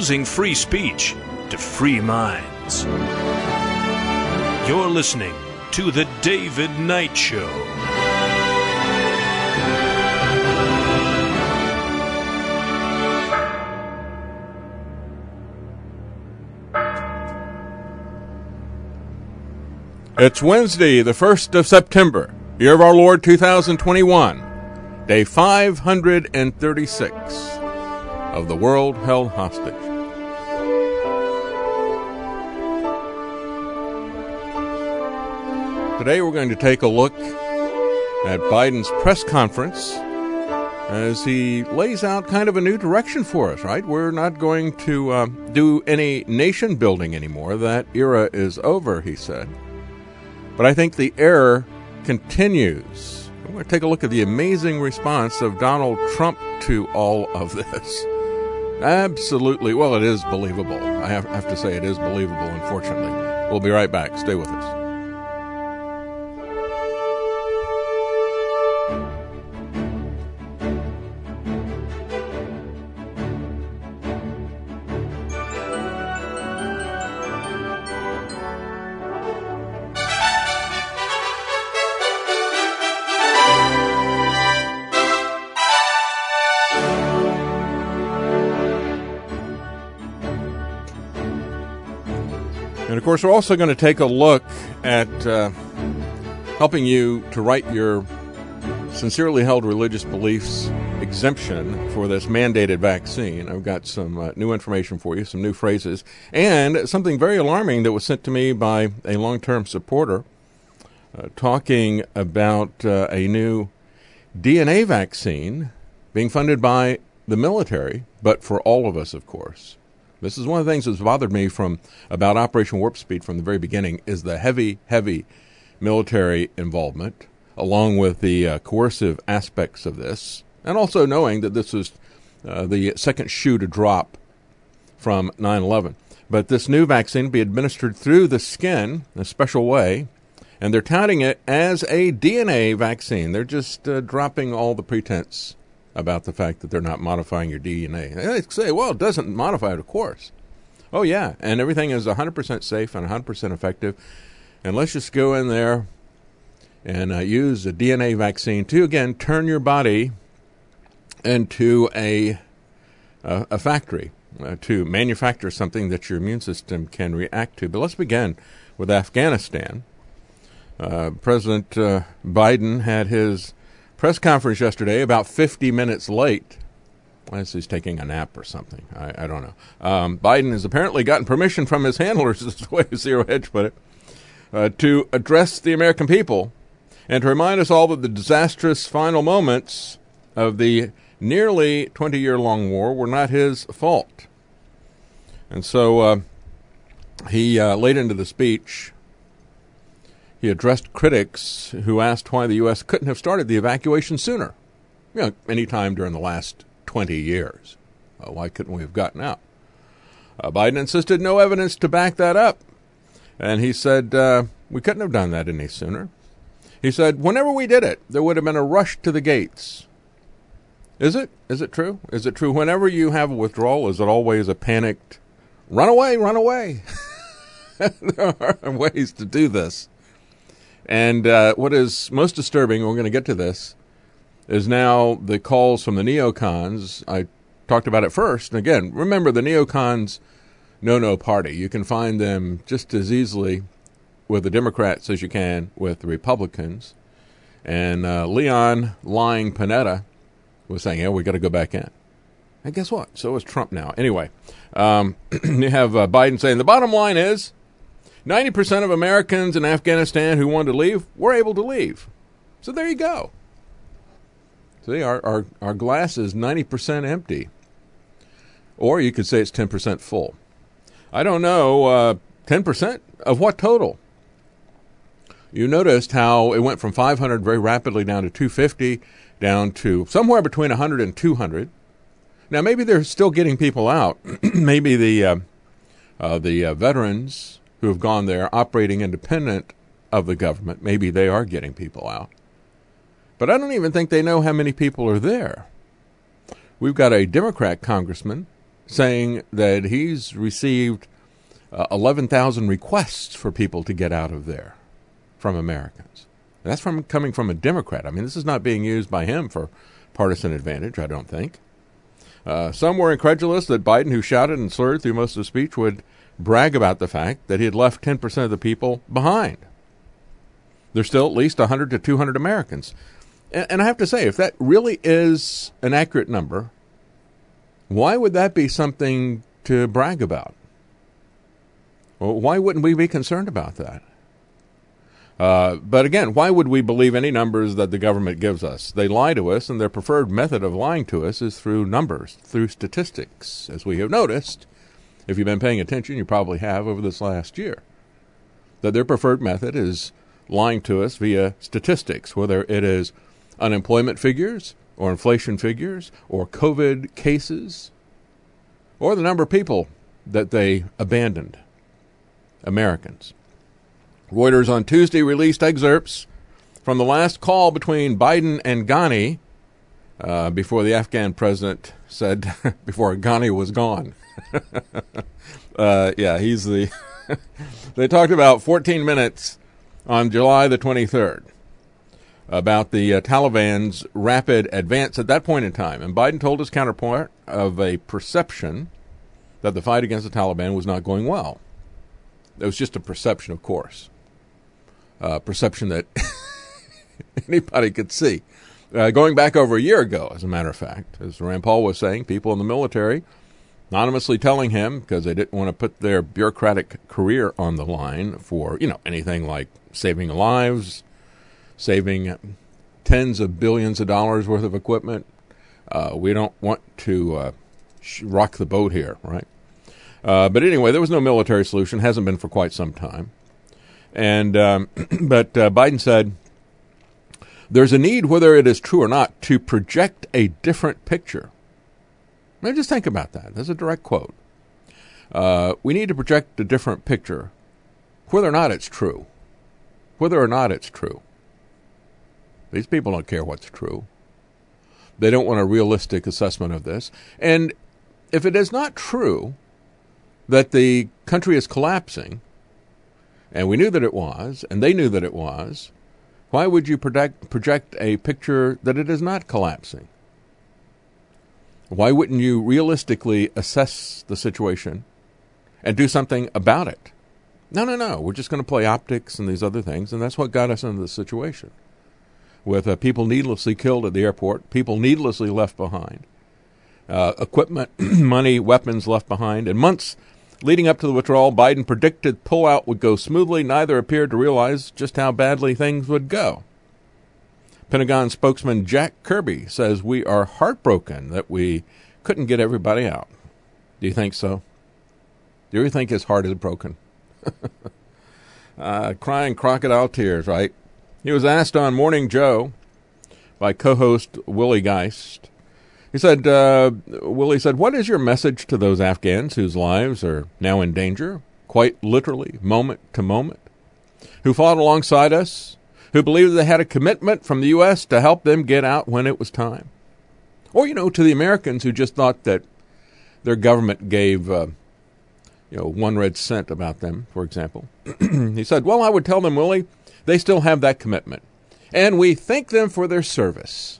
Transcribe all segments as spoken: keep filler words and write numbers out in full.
using free speech to free minds. You're listening to The David Knight Show. It's Wednesday, the first of September, year of our Lord two thousand twenty-one, day five hundred thirty-six of the world held hostage. Today we're going to take a look at Biden's press conference as he lays out kind of a new direction for us, right? We're not going to uh, do any nation building anymore. That era is over, he said. But I think the error continues. We're going to take a look at the amazing response of Donald Trump to all of this. Absolutely. Well, it is believable. I have, have to say it is believable, unfortunately. We'll be right back. Stay with us. And, of course, we're also going to take a look at uh, helping you to write your sincerely held religious beliefs exemption for this mandated vaccine. I've got some uh, new information for you, some new phrases, and something very alarming that was sent to me by a long-term supporter uh, talking about uh, a new D N A vaccine being funded by the military, but for all of us, of course. This is one of the things that's bothered me from about Operation Warp Speed from the very beginning is the heavy, heavy military involvement, along with the uh, coercive aspects of this, and also knowing that this is uh, the second shoe to drop from nine eleven. But this new vaccine will be administered through the skin in a special way, and they're touting it as a D N A vaccine. They're just uh, dropping all the pretense about the fact that they're not modifying your D N A. They say, well, it doesn't modify it, of course. Oh, yeah, and everything is one hundred percent safe and one hundred percent effective. And let's just go in there and uh, use a D N A vaccine to, again, turn your body into a, uh, a factory uh, to manufacture something that your immune system can react to. But let's begin with Afghanistan. Uh, President uh, Biden had his press conference yesterday about fifty minutes late. Unless he's taking a nap or something. I, I don't know. Um, Biden has apparently gotten permission from his handlers, this is the way Zero Hedge put it, uh, to address the American people and to remind us all that the disastrous final moments of the nearly twenty-year-long war were not his fault. And so uh, he, uh, late into the speech, he addressed critics who asked why the U S couldn't have started the evacuation sooner, you know, any time during the last twenty years. Uh, why couldn't we have gotten out? Uh, Biden insisted no evidence to back that up. And he said, uh, we couldn't have done that any sooner. He said, whenever we did it, there would have been a rush to the gates. Is it? Is it true? Is it true? Whenever you have a withdrawal, is it always a panicked, run away, run away? There are ways to do this. And uh, what is most disturbing, and we're going to get to this, is now the calls from the neocons. I talked about it first. And again, remember the neocons no-no party. You can find them just as easily with the Democrats as you can with the Republicans. And uh, Leon lying Panetta was saying, yeah, we got to go back in. And guess what? So is Trump now. Anyway, um, you have uh, Biden saying the bottom line is ninety percent of Americans in Afghanistan who wanted to leave were able to leave. So there you go. See, our, our, our glass is ninety percent empty. Or you could say it's ten percent full. I don't know, uh, ten percent of what total? You noticed how it went from five hundred very rapidly down to two fifty, down to somewhere between one hundred and two hundred. Now, maybe they're still getting people out. Maybe the, uh, uh, the uh, veterans who have gone there operating independent of the government, maybe they are getting people out. But I don't even think they know how many people are there. We've got a Democrat congressman saying that he's received uh, eleven thousand requests for people to get out of there from Americans. And that's from coming from a Democrat. I mean, this is not being used by him for partisan advantage, I don't think. Uh, some were incredulous that Biden, who shouted and slurred through most of the speech, would brag about the fact that he had left ten percent of the people behind. There's still at least one hundred to two hundred Americans. And, and I have to say, if that really is an accurate number, why would that be something to brag about? Well, why wouldn't we be concerned about that? Uh, but again, why would we believe any numbers that the government gives us? They lie to us, and their preferred method of lying to us is through numbers, through statistics, as we have noticed. If you've been paying attention, you probably have over this last year, that their preferred method is lying to us via statistics, whether it is unemployment figures or inflation figures or COVID cases or the number of people that they abandoned, Americans. Reuters on Tuesday released excerpts from the last call between Biden and Ghani uh, before the Afghan president said, before Ghani was gone. uh, yeah, he's the... They talked about fourteen minutes on July the twenty-third about the uh, Taliban's rapid advance at that point in time. And Biden told his counterpart of a perception that the fight against the Taliban was not going well. It was just a perception, of course. Uh, perception that anybody could see. Uh, going back over a year ago, as a matter of fact, as Rand Paul was saying, people in the military anonymously telling him, because they didn't want to put their bureaucratic career on the line for, you know, anything like saving lives, saving tens of billions of dollars worth of equipment. Uh, we don't want to uh, rock the boat here, right? Uh, but anyway, there was no military solution, hasn't been for quite some time. And um, but uh, Biden said, there's a need, whether it is true or not, to project a different picture. Now just think about that. That's a direct quote. Uh, we need to project a different picture, whether or not it's true. Whether or not it's true. These people don't care what's true. They don't want a realistic assessment of this. And if it is not true that the country is collapsing, and we knew that it was, and they knew that it was, why would you project, project a picture that it is not collapsing? Why wouldn't you realistically assess the situation and do something about it? No, no, no. We're just going to play optics and these other things, and that's what got us into the situation. With uh, people needlessly killed at the airport, people needlessly left behind, uh, equipment, money, weapons left behind, and months leading up to the withdrawal, Biden predicted pullout would go smoothly. Neither appeared to realize just how badly things would go. Pentagon spokesman Jack Kirby says, we are heartbroken that we couldn't get everybody out. Do you think so? Do you think his heart is broken? uh, crying crocodile tears, right? He was asked on Morning Joe by co-host Willie Geist. He said, uh, Willie said, what is your message to those Afghans whose lives are now in danger, quite literally, moment to moment, who fought alongside us, who believed they had a commitment from the U S to help them get out when it was time? Or, you know, to the Americans who just thought that their government gave, uh, you know, one red cent about them, for example. He said, well, I would tell them, Willie, they still have that commitment, and we thank them for their service.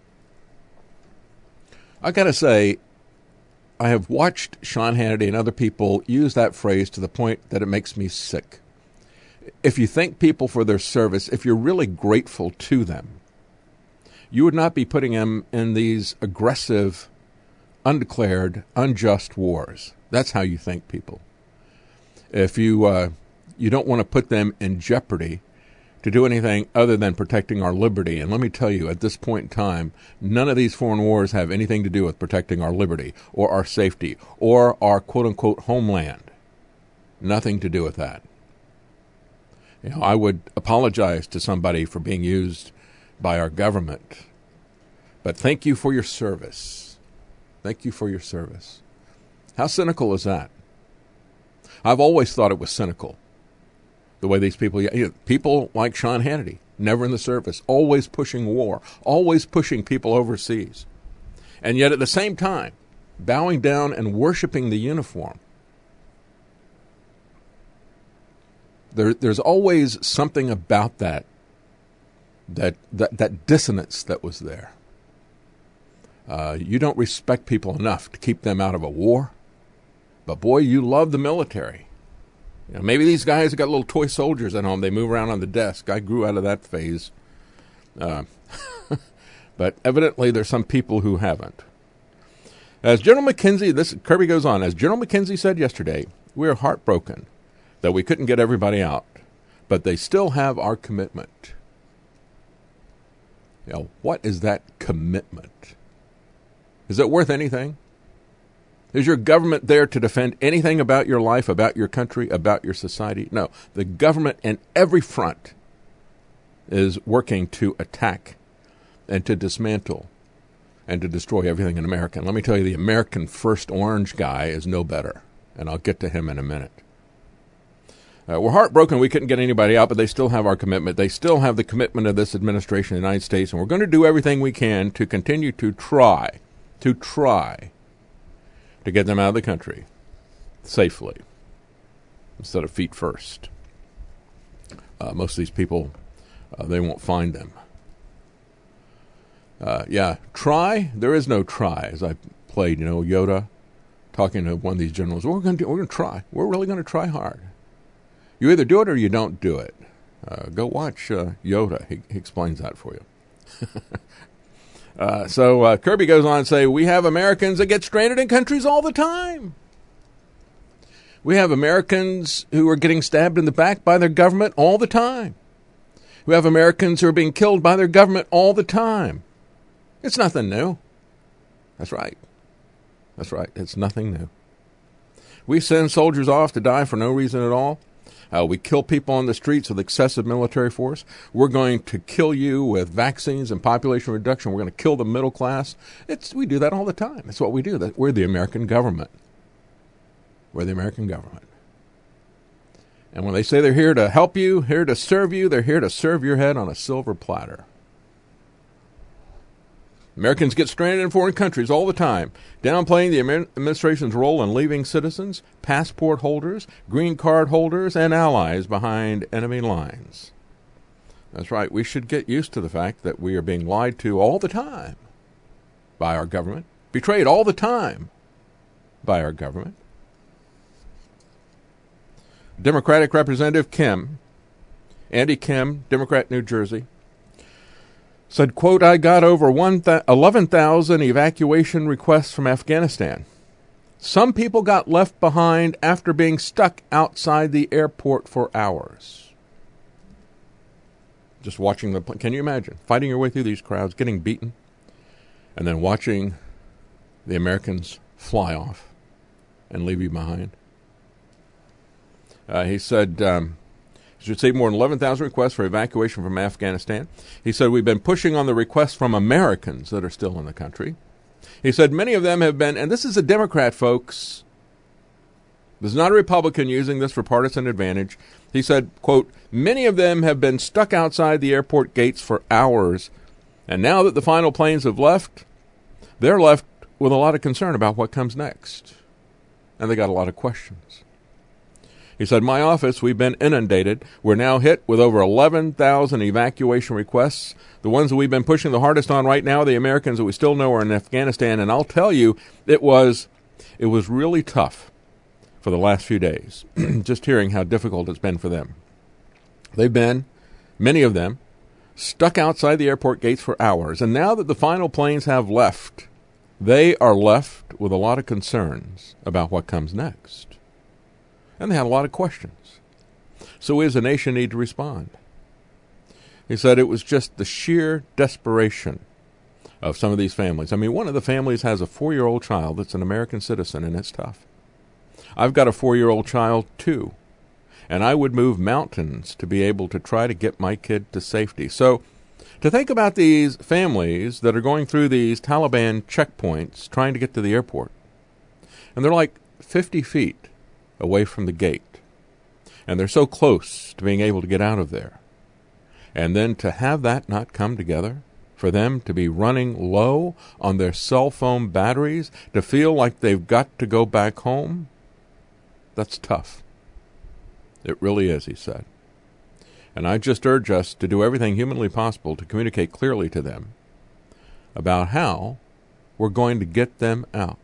I got to say, I have watched Sean Hannity and other people use that phrase to the point that it makes me sick. If you thank people for their service, if you're really grateful to them, you would not be putting them in these aggressive, undeclared, unjust wars. That's how you thank people. If you uh, you don't want to put them in jeopardy to do anything other than protecting our liberty. And let me tell you, at this point in time, none of these foreign wars have anything to do with protecting our liberty or our safety or our quote-unquote homeland. Nothing to do with that. You know, I would apologize to somebody for being used by our government, but thank you for your service. Thank you for your service. How cynical is that? I've always thought it was cynical. The way these people, you know, people like Sean Hannity, never in the service, always pushing war, always pushing people overseas. And yet at the same time, bowing down and worshiping the uniform. There, there's always something about that, that, that, that dissonance that was there. Uh, you don't respect people enough to keep them out of a war, but boy, you love the military. You know, maybe these guys have got little toy soldiers at home. They move around on the desk. I grew out of that phase. Uh, but evidently there's some people who haven't. As General McKenzie, this Kirby goes on, as General McKenzie said yesterday, we are heartbroken that we couldn't get everybody out, but they still have our commitment. You know, what is that commitment? Is it worth anything? Is your government there to defend anything about your life, about your country, about your society? No. The government in every front is working to attack and to dismantle and to destroy everything in America. And let me tell you, the American First Orange guy is no better, and I'll get to him in a minute. Uh, we're heartbroken we couldn't get anybody out, but they still have our commitment. They still have the commitment of this administration in the United States, and we're going to do everything we can to continue to try, to try to get them out of the country safely instead of feet first. Uh, most of these people, uh, they won't find them. Uh, yeah, try. There is no try. As I played, you know, Yoda talking to one of these generals. We're going to do. We're going to try. We're really going to try hard. You either do it or you don't do it. Uh, go watch uh, Yoda. He, he explains that for you. uh, so uh, Kirby goes on to say, we have Americans that get stranded in countries all the time. We have Americans who are getting stabbed in the back by their government all the time. We have Americans who are being killed by their government all the time. It's nothing new. That's right. That's right. It's nothing new. We send soldiers off to die for no reason at all. Uh, we kill people on the streets with excessive military force. We're going to kill you with vaccines and population reduction. We're going to kill the middle class. It's, we do that all the time. It's what we do. That, we're the American government. We're the American government. And when they say they're here to help you, here to serve you, they're here to serve your head on a silver platter. Americans get stranded in foreign countries all the time, downplaying the administration's role in leaving citizens, passport holders, green card holders, and allies behind enemy lines. That's right. We should get used to the fact that we are being lied to all the time by our government, betrayed all the time by our government. Democratic Representative Kim, Andy Kim, Democrat, New Jersey, said, quote, I got over eleven thousand evacuation requests from Afghanistan. Some people got left behind after being stuck outside the airport for hours. Just watching the, can you imagine, fighting your way through these crowds, getting beaten, and then watching the Americans fly off and leave you behind? Uh, he said, um, He's received more than eleven thousand requests for evacuation from Afghanistan. He said, we've been pushing on the requests from Americans that are still in the country. He said, many of them have been, and this is a Democrat, folks. This is not a Republican using this for partisan advantage. He said, quote, many of them have been stuck outside the airport gates for hours, and now that the final planes have left, they're left with a lot of concern about what comes next. And they got a lot of questions. He said, my office, we've been inundated. We're now hit with over eleven thousand evacuation requests. The ones that we've been pushing the hardest on right now are the Americans that we still know are in Afghanistan. And I'll tell you, it was it was really tough for the last few days, just hearing how difficult it's been for them. They've been, many of them, stuck outside the airport gates for hours. And now that the final planes have left, they are left with a lot of concerns about what comes next. And they had a lot of questions. So we as a nation need to respond. He said it was just the sheer desperation of some of these families. I mean, one of the families has a four-year-old child that's an American citizen, and it's tough. I've got a four-year-old child, too, and I would move mountains to be able to try to get my kid to safety. So to think about these families that are going through these Taliban checkpoints trying to get to the airport, and they're like fifty feet away from the gate, and they're so close to being able to get out of there, and then to have that not come together, for them to be running low on their cell phone batteries, to feel like they've got to go back home? That's tough. It really is, he said. And I just urge us to do everything humanly possible to communicate clearly to them about how we're going to get them out.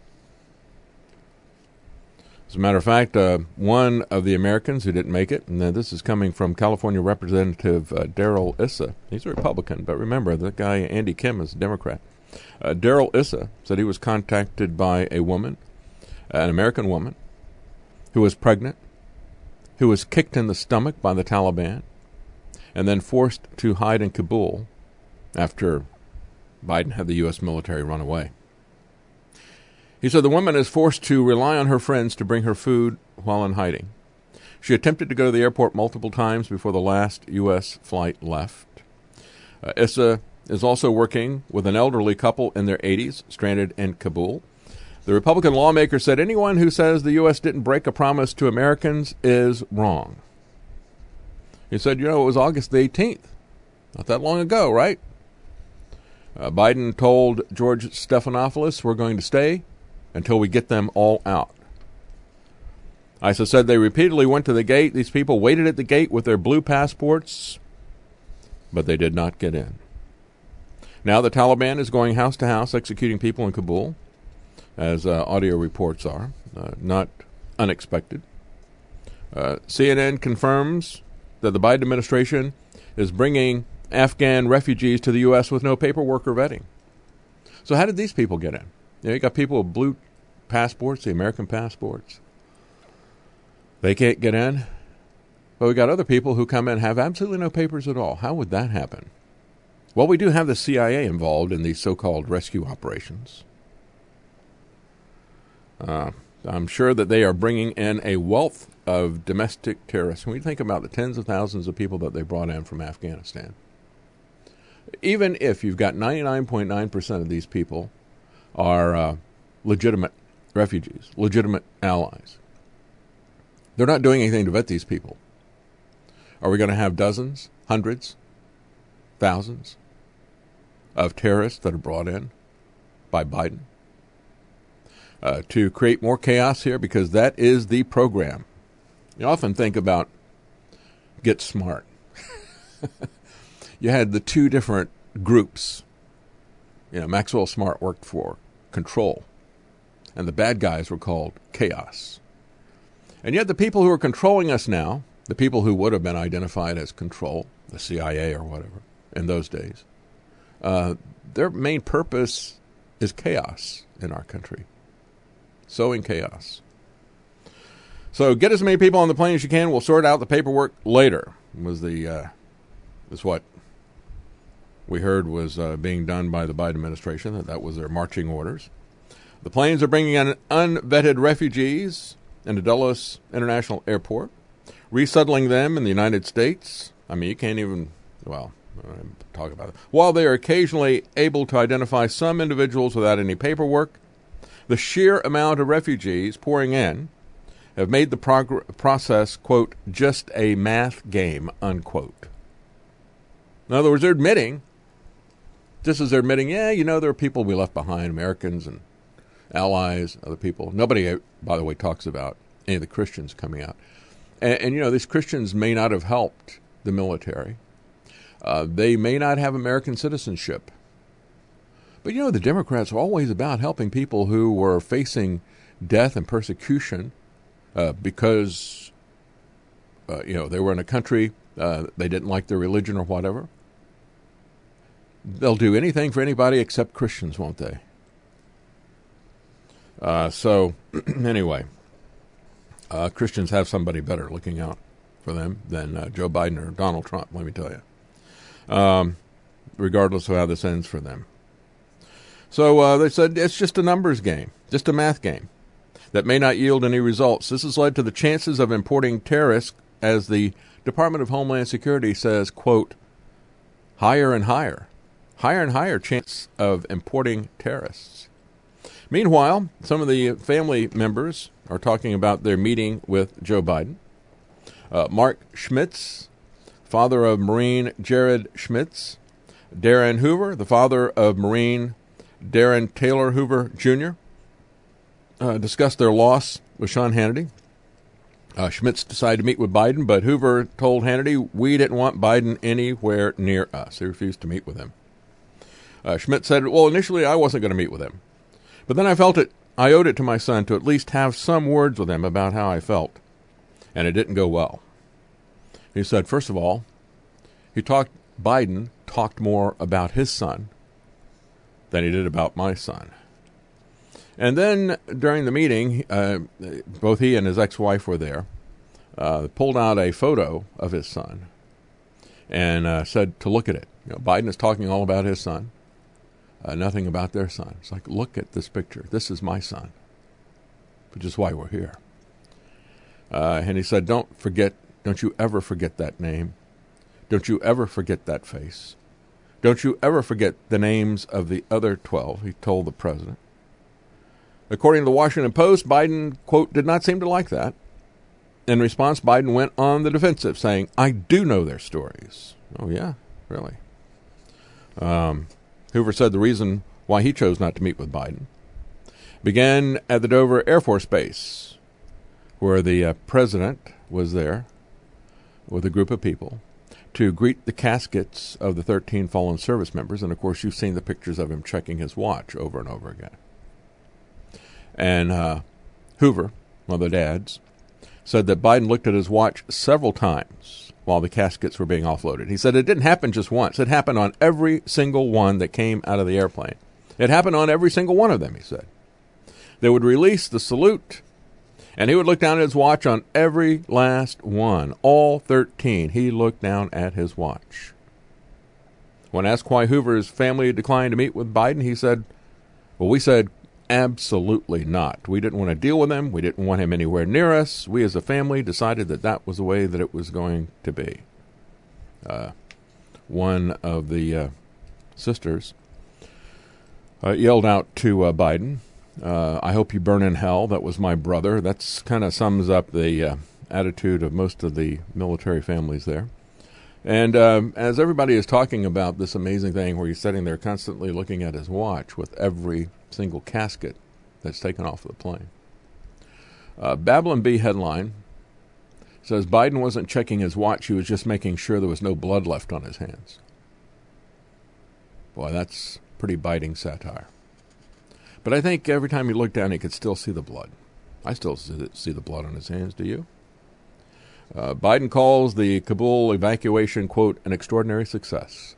As a matter of fact, uh, one of the Americans who didn't make it, and this is coming from California Representative uh, Darrell Issa. He's a Republican, but remember, that guy Andy Kim is a Democrat. Uh, Darrell Issa said he was contacted by a woman, an American woman, who was pregnant, who was kicked in the stomach by the Taliban, and then forced to hide in Kabul after Biden had the U S military run away. He said the woman is forced to rely on her friends to bring her food while in hiding. She attempted to go to the airport multiple times before the last U S flight left. Uh, Issa is also working with an elderly couple in their eighties, stranded in Kabul. The Republican lawmaker said anyone who says the U S didn't break a promise to Americans is wrong. He said, you know, it was August the eighteenth. Not that long ago, right? Uh, Biden told George Stephanopoulos, we're going to stay until we get them all out. Issa said they repeatedly went to the gate. These people waited at the gate with their blue passports, but they did not get in. Now the Taliban is going house to house executing people in Kabul, as uh, audio reports are. Uh, not unexpected. Uh, C N N confirms that the Biden administration is bringing Afghan refugees to the U S with no paperwork or vetting. So how did these people get in? You know, you got people with blue passports, the American passports. They can't get in. But we got other people who come in and have absolutely no papers at all. How would that happen? Well, we do have the C I A involved in these so-called rescue operations. Uh, I'm sure that they are bringing in a wealth of domestic terrorists. When we think about the tens of thousands of people that they brought in from Afghanistan, even if you've got ninety-nine point nine percent of these people are uh, legitimate refugees, legitimate allies, they're not doing anything to vet these people. Are we going to have dozens, hundreds, thousands of terrorists that are brought in by Biden uh, to create more chaos here? Because that is the program. You often think about Get Smart. You had the two different groups. You know, Maxwell Smart worked for Control, and the bad guys were called Chaos. And yet the people who are controlling us now, the people who would have been identified as Control, the C I A or whatever, in those days, uh, their main purpose is chaos in our country. Sowing chaos. So get as many people on the plane as you can. We'll sort out the paperwork later, was the uh, was what we heard was uh, being done by the Biden administration, that that was their marching orders. The planes are bringing in unvetted refugees into Dulles International Airport, resettling them in the United States. I mean, you can't even, well, talk about it. While they are occasionally able to identify some individuals without any paperwork, the sheer amount of refugees pouring in have made the prog- process, quote, just a math game, unquote. In other words, they're admitting, just as they're admitting, yeah, you know, there are people we left behind, Americans and allies, other people. Nobody, by the way, talks about any of the Christians coming out. And, and you know, these Christians may not have helped the military. Uh, they may not have American citizenship. But, you know, the Democrats are always about helping people who were facing death and persecution uh, because, uh, you know, they were in a country, uh, they didn't like their religion or whatever. They'll do anything for anybody except Christians, won't they? Uh, so, anyway, uh, Christians have somebody better looking out for them than uh, Joe Biden or Donald Trump, let me tell you, um, regardless of how this ends for them. So uh, they said it's just a numbers game, just a math game that may not yield any results. This has led to the chances of importing terrorists, as the Department of Homeland Security says, quote, higher and higher, higher and higher chance of importing terrorists. Meanwhile, some of the family members are talking about their meeting with Joe Biden. Uh, Mark Schmitz, father of Marine Jared Schmitz, Darren Hoover, the father of Marine Darren Taylor Hoover Junior, uh, discussed their loss with Sean Hannity. Uh, Schmitz decided to meet with Biden, but Hoover told Hannity, we didn't want Biden anywhere near us. He refused to meet with him. Uh, Schmitz said, well, initially I wasn't going to meet with him, but then I felt it, I owed it to my son to at least have some words with him about how I felt, and it didn't go well. He said, first of all, he talked, Biden talked more about his son than he did about my son. And then during the meeting, uh, both he and his ex-wife were there, uh, pulled out a photo of his son and uh, said to look at it. You know, Biden is talking all about his son, uh, nothing about their son. It's like, look at this picture. This is my son, which is why we're here. Uh, and he said, don't forget, don't you ever forget that name. Don't you ever forget that face. Don't you ever forget the names of the other twelve, he told the president. According to the Washington Post, Biden, quote, did not seem to like that. In response, Biden went on the defensive, saying, I do know their stories. Oh, yeah, really. Um, Hoover said the reason why he chose not to meet with Biden began at the Dover Air Force Base, where the uh, president was there with a group of people to greet the caskets of the thirteen fallen service members. And, of course, you've seen the pictures of him checking his watch over and over again. And uh, Hoover, one of the dads, said that Biden looked at his watch several times while the caskets were being offloaded. He said it didn't happen just once. It happened on every single one that came out of the airplane. It happened on every single one of them, he said. They would release the salute, and he would look down at his watch on every last one, all thirteen. He looked down at his watch. When asked why Hoover's family declined to meet with Biden, he said, well, we said, absolutely not. We didn't want to deal with him. We didn't want him anywhere near us. We as a family decided that that was the way that it was going to be. Uh, one of the uh, sisters uh, yelled out to uh, Biden, uh, I hope you burn in hell. That was my brother. That's kind of sums up the uh, attitude of most of the military families there. And um, as everybody is talking about this amazing thing where he's sitting there constantly looking at his watch with every single casket that's taken off of the plane. Uh, Babylon Bee headline says Biden wasn't checking his watch. He was just making sure there was no blood left on his hands. Boy, that's pretty biting satire. But I think every time he looked down, he could still see the blood. I still see the blood on his hands. Do you? Uh, Biden calls the Kabul evacuation, quote, an extraordinary success.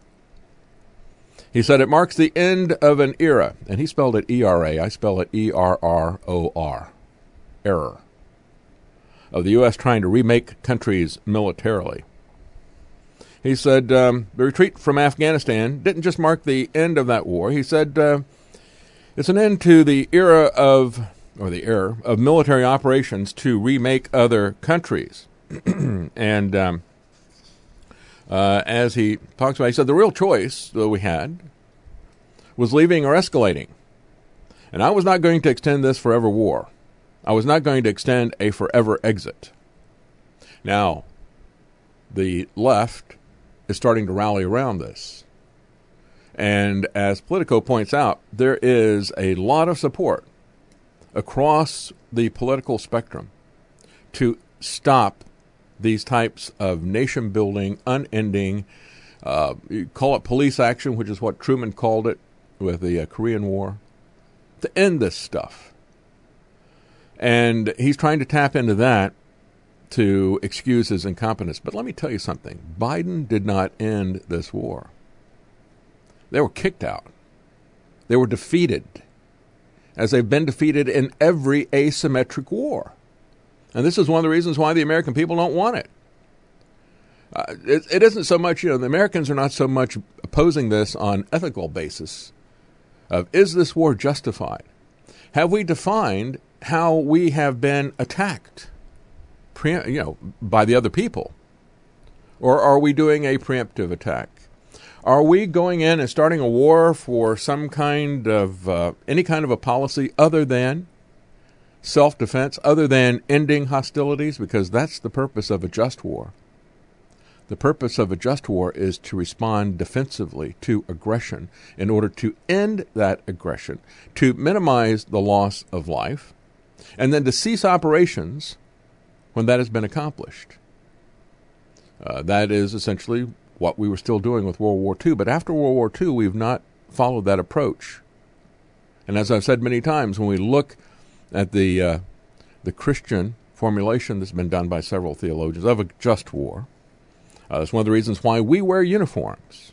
He said it marks the end of an era, and he spelled it E R A. I spell it E R R O R, error, of the U S trying to remake countries militarily. He said um, the retreat from Afghanistan didn't just mark the end of that war. He said uh, it's an end to the era of, or the era of military operations to remake other countries. and um, uh, as he talks about, he said the real choice that we had was leaving or escalating. And I was not going to extend this forever war. I was not going to extend a forever exit. Now, the left is starting to rally around this. And as Politico points out, there is a lot of support across the political spectrum to stop these types of nation-building, unending, uh, you call it police action, which is what Truman called it with the uh, Korean War, to end this stuff. And he's trying to tap into that to excuse his incompetence. But let me tell you something. Biden did not end this war. They were kicked out. They were defeated, as they've been defeated in every asymmetric war. And this is one of the reasons why the American people don't want it. Uh, it, it isn't so much, you know, the Americans are not so much opposing this on ethical basis of, is this war justified? Have we defined how we have been attacked, pre- you know, by the other people? Or are we doing a preemptive attack? Are we going in and starting a war for some kind of, uh, any kind of a policy other than self-defense, other than ending hostilities? Because that's the purpose of a just war. The purpose of a just war is to respond defensively to aggression in order to end that aggression, to minimize the loss of life, and then to cease operations when that has been accomplished. Uh, that is essentially what we were still doing with World War Two. But after World War Two, we've not followed that approach. And as I've said many times, when we look at the uh, the Christian formulation that's been done by several theologians of a just war, uh, that's one of the reasons why we wear uniforms,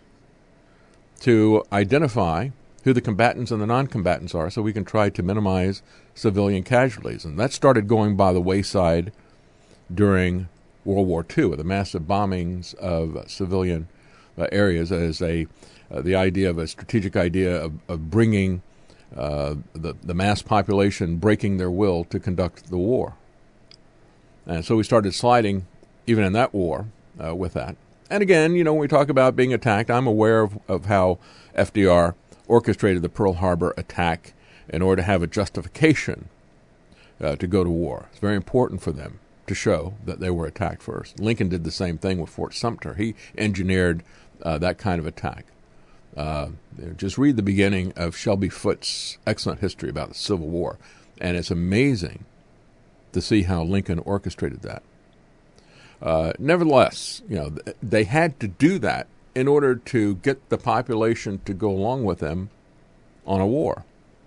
to identify who the combatants and the non-combatants are so we can try to minimize civilian casualties. And that started going by the wayside during World War Two, with the massive bombings of civilian uh, areas as a uh, the idea of a strategic idea of, of bringing uh, the, the mass population, breaking their will to conduct the war. And so we started sliding even in that war uh, with that. And again, you know, when we talk about being attacked, I'm aware of, of how F D R orchestrated the Pearl Harbor attack in order to have a justification uh, to go to war. It's very important for them to show that they were attacked first. Lincoln did the same thing with Fort Sumter. He engineered uh, that kind of attack. Uh, just read the beginning of Shelby Foote's excellent history about the Civil War, and it's amazing to see how Lincoln orchestrated that. Uh, nevertheless, you know, they had to do that in order to get the population to go along with them on a war,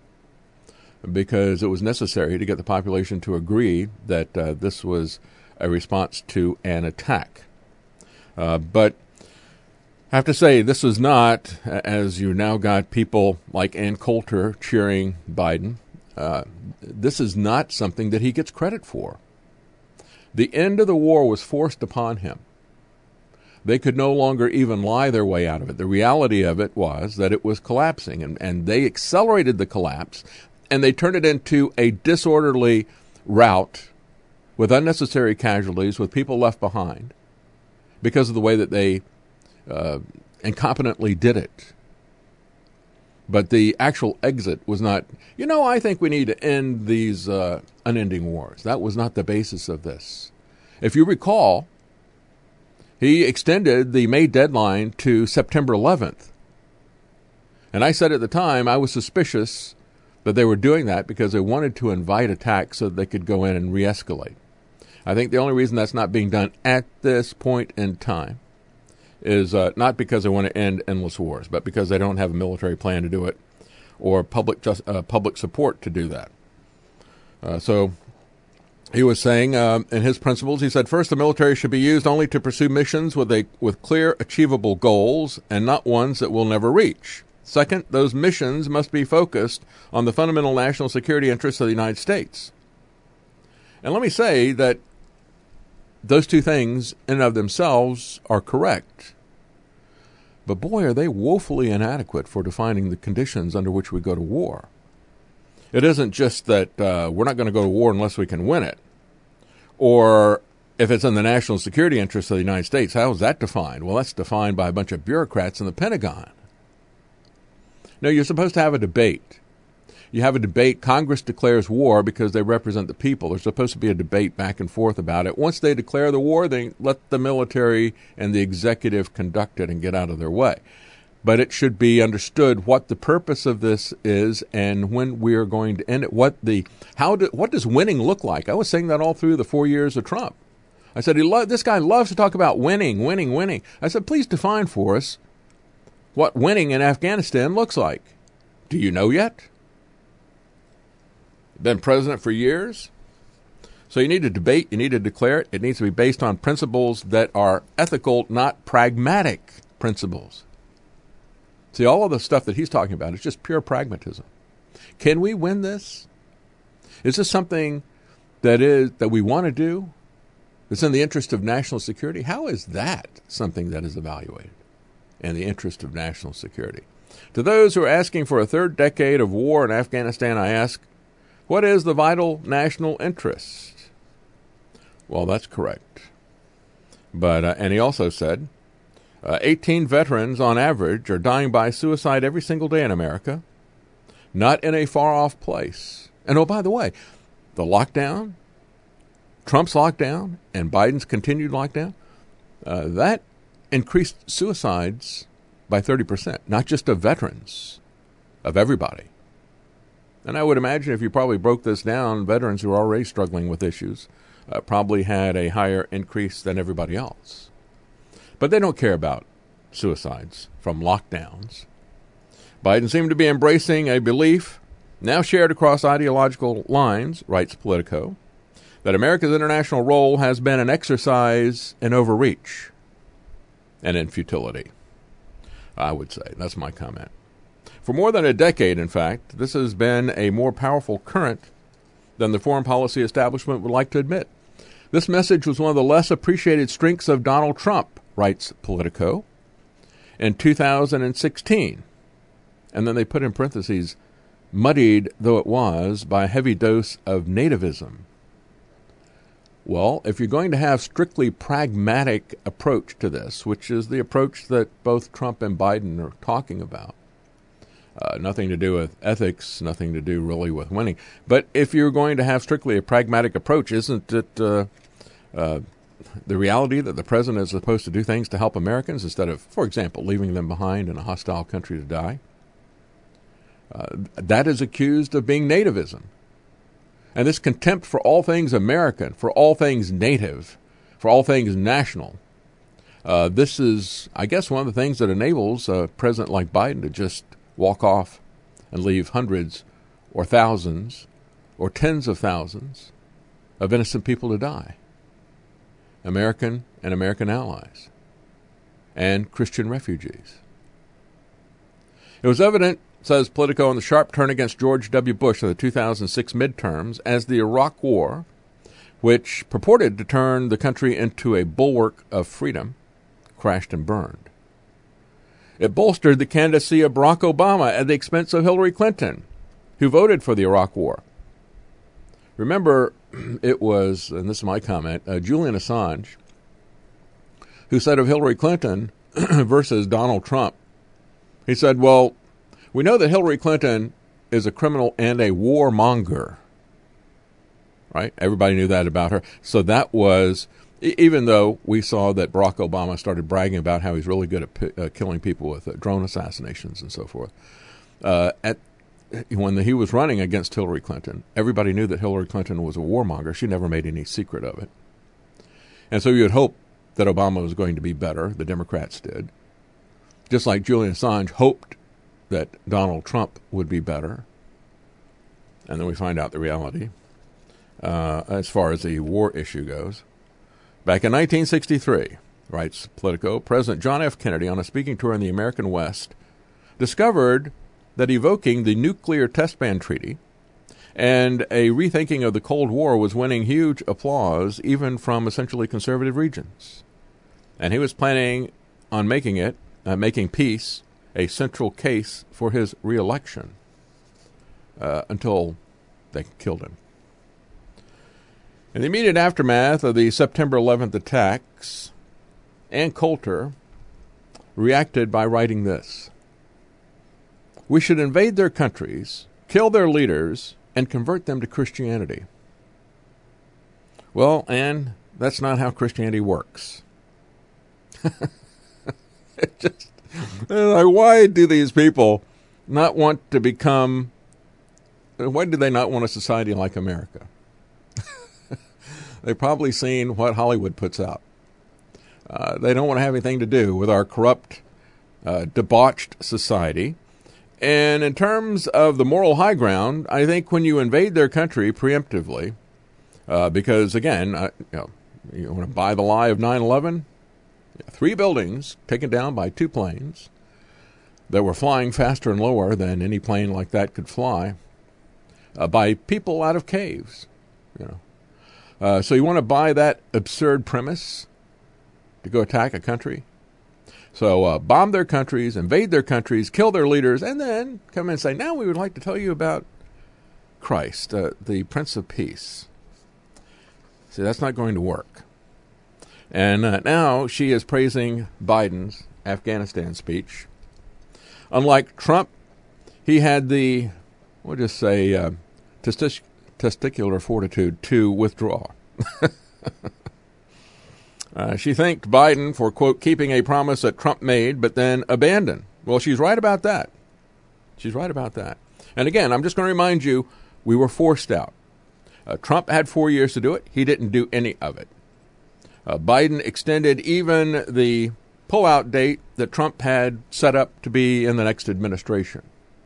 because it was necessary to get the population to agree that uh, this was a response to an attack. Uh, but I have to say, this is not, as you now got people like Ann Coulter cheering Biden, uh, this is not something that he gets credit for. The end of the war was forced upon him. They could no longer even lie their way out of it. The reality of it was that it was collapsing, and, and they accelerated the collapse, and they turned it into a disorderly rout with unnecessary casualties, with people left behind, because of the way that they uh, incompetently did it. But the actual exit was not, you know, I think we need to end these uh, unending wars. That was not the basis of this. If you recall, he extended the May deadline to September eleventh. And I said at the time I was suspicious that they were doing that because they wanted to invite attacks so that they could go in and re-escalate. I think the only reason that's not being done at this point in time is uh, not because they want to end endless wars, but because they don't have a military plan to do it or public just, uh, public support to do that. Uh, so he was saying uh, in his principles, he said, first, the military should be used only to pursue missions with a with clear, achievable goals and not ones that we'll never reach. Second, those missions must be focused on the fundamental national security interests of the United States. And let me say that those two things in and of themselves are correct. But boy, are they woefully inadequate for defining the conditions under which we go to war. It isn't just that uh, we're not going to go to war unless we can win it. Or if it's in the national security interests of the United States, how is that defined? Well, that's defined by a bunch of bureaucrats in the Pentagon. No, you're supposed to have a debate. You have a debate. Congress declares war because they represent the people. There's supposed to be a debate back and forth about it. Once they declare the war, they let the military and the executive conduct it and get out of their way. But it should be understood what the purpose of this is and when we are going to end it. What the how do, what does winning look like? I was saying that all through the four years of Trump. I said, he lo- this guy loves to talk about winning, winning, winning. I said, please define for us what winning in Afghanistan looks like. Do you know yet? Been president for years. So you need to debate, you need to declare it. It needs to be based on principles that are ethical, not pragmatic principles. See, all of the stuff that he's talking about is just pure pragmatism. Can we win this? Is this something that is that we want to do? That's in the interest of national security? How is that something that is evaluated in the interest of national security? To those who are asking for a third decade of war in Afghanistan, I ask, what is the vital national interest? Well, that's correct. But uh, and he also said, uh, eighteen veterans on average are dying by suicide every single day in America, not in a far-off place. And oh, by the way, the lockdown, Trump's lockdown, and Biden's continued lockdown, uh, that increased suicides by thirty percent, not just of veterans, of everybody. And I would imagine if you probably broke this down, veterans who are already struggling with issues uh, probably had a higher increase than everybody else. But they don't care about suicides from lockdowns. Biden seemed to be embracing a belief, now shared across ideological lines, writes Politico, that America's international role has been an exercise in overreach and in futility. I would say. That's my comment. For more than a decade, in fact, this has been a more powerful current than the foreign policy establishment would like to admit. This message was one of the less appreciated strengths of Donald Trump, writes Politico, in two thousand sixteen. And then they put in parentheses, muddied though it was by a heavy dose of nativism. Well, if you're going to have strictly pragmatic approach to this, which is the approach that both Trump and Biden are talking about, uh, nothing to do with ethics, nothing to do really with winning. But if you're going to have strictly a pragmatic approach, isn't it uh, uh, the reality that the president is supposed to do things to help Americans instead of, for example, leaving them behind in a hostile country to die? Uh, that is accused of being nativism. And this contempt for all things American, for all things native, for all things national, uh, this is, I guess, one of the things that enables a president like Biden to just walk off and leave hundreds or thousands or tens of thousands of innocent people to die. American and American allies and Christian refugees. It was evident, says Politico, in the sharp turn against George W. Bush in the two thousand six midterms as the Iraq War, which purported to turn the country into a bulwark of freedom, crashed and burned. It bolstered the candidacy of Barack Obama at the expense of Hillary Clinton, who voted for the Iraq War. Remember, it was, and this is my comment, uh, Julian Assange, who said of Hillary Clinton versus Donald Trump, he said, well, we know that Hillary Clinton is a criminal and a warmonger, right? Everybody knew that about her. So that was, even though we saw that Barack Obama started bragging about how he's really good at p- uh, killing people with uh, drone assassinations and so forth, uh, at when the, he was running against Hillary Clinton, everybody knew that Hillary Clinton was a warmonger. She never made any secret of it. And so you would hope that Obama was going to be better. The Democrats did. Just like Julian Assange hoped that Donald Trump would be better. And then we find out the reality uh, as far as the war issue goes. Back in nineteen sixty-three, writes Politico, President John F. Kennedy, on a speaking tour in the American West, discovered that evoking the Nuclear Test Ban Treaty and a rethinking of the Cold War was winning huge applause even from essentially conservative regions. And he was planning on making it, uh, making peace, a central case for his re-election uh, until they killed him. In the immediate aftermath of the September eleventh attacks, Ann Coulter reacted by writing this: we should invade their countries, kill their leaders, and convert them to Christianity. Well, Ann, that's not how Christianity works. It just, like, why do these people not want to become, why do they not want a society like America? They've probably seen what Hollywood puts out. Uh, they don't want to have anything to do with our corrupt, uh, debauched society. And in terms of the moral high ground, I think when you invade their country preemptively, uh, because, again, uh, you know, you want to buy the lie of nine eleven? Three buildings taken down by two planes that were flying faster and lower than any plane like that could fly, uh, by people out of caves, you know. Uh, so you want to buy that absurd premise to go attack a country? So uh, bomb their countries, invade their countries, kill their leaders, and then come in and say, now we would like to tell you about Christ, uh, the Prince of Peace. See, that's not going to work. And uh, now she is praising Biden's Afghanistan speech. Unlike Trump, he had the, we'll just say, uh, testic- testicular fortitude to withdraw. Uh, she thanked Biden for, quote, keeping a promise that Trump made but then abandoned. Well, she's right about that. She's right about that. And again, I'm just going to remind you, we were forced out. Uh, Trump had four years to do it. He didn't do any of it. Uh, Biden extended even the pullout date that Trump had set up to be in the next administration.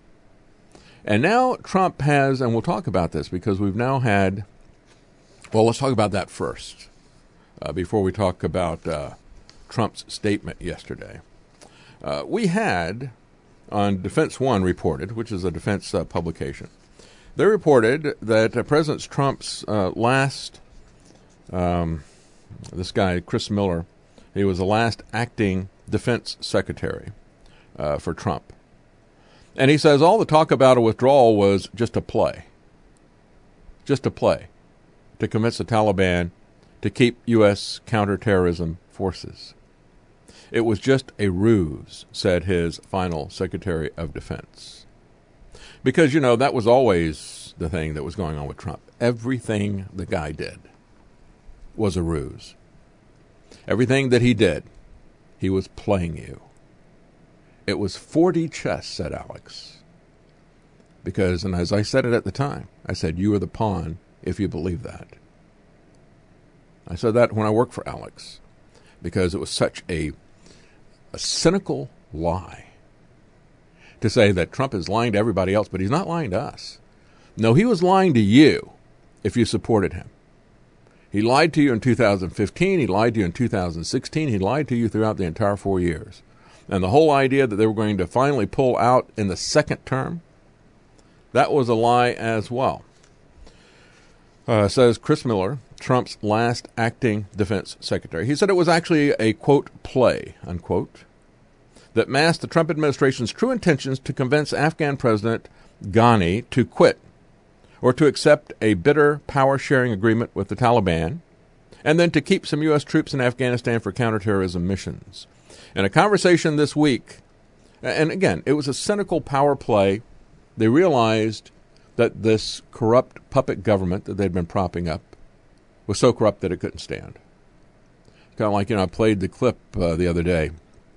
And now Trump has, and we'll talk about this because we've now had, well, let's talk about that first uh, before we talk about uh, Trump's statement yesterday. Uh, we had on Defense One reported, which is a defense uh, publication, they reported that uh, President Trump's uh, last, um, this guy, Chris Miller, he was the last acting defense secretary uh, for Trump. And he says all the talk about a withdrawal was just a play. Just a play to convince the Taliban to keep U S counterterrorism forces. It was just a ruse, said his final Secretary of Defense. Because, you know, that was always the thing that was going on with Trump. Everything the guy did was a ruse. Everything that he did, he was playing you. It was four D chess, said Alex. Because, and as I said it at the time, I said, you are the pawn if you believe that. I said that when I worked for Alex, because it was such a, a cynical lie to say that Trump is lying to everybody else, but he's not lying to us. No, he was lying to you if you supported him. He lied to you in two thousand fifteen, he lied to you in two thousand sixteen, he lied to you throughout the entire four years. And the whole idea that they were going to finally pull out in the second term, that was a lie as well. Uh, says Chris Miller, Trump's last acting defense secretary. He said it was actually a, quote, play, unquote, that masked the Trump administration's true intentions to convince Afghan President Ghani to quit or to accept a bitter power-sharing agreement with the Taliban, and then to keep some U S troops in Afghanistan for counterterrorism missions. In a conversation this week, and again, it was a cynical power play, they realized that this corrupt puppet government that they'd been propping up was so corrupt that it couldn't stand. Kind of like, you know, I played the clip uh, the other day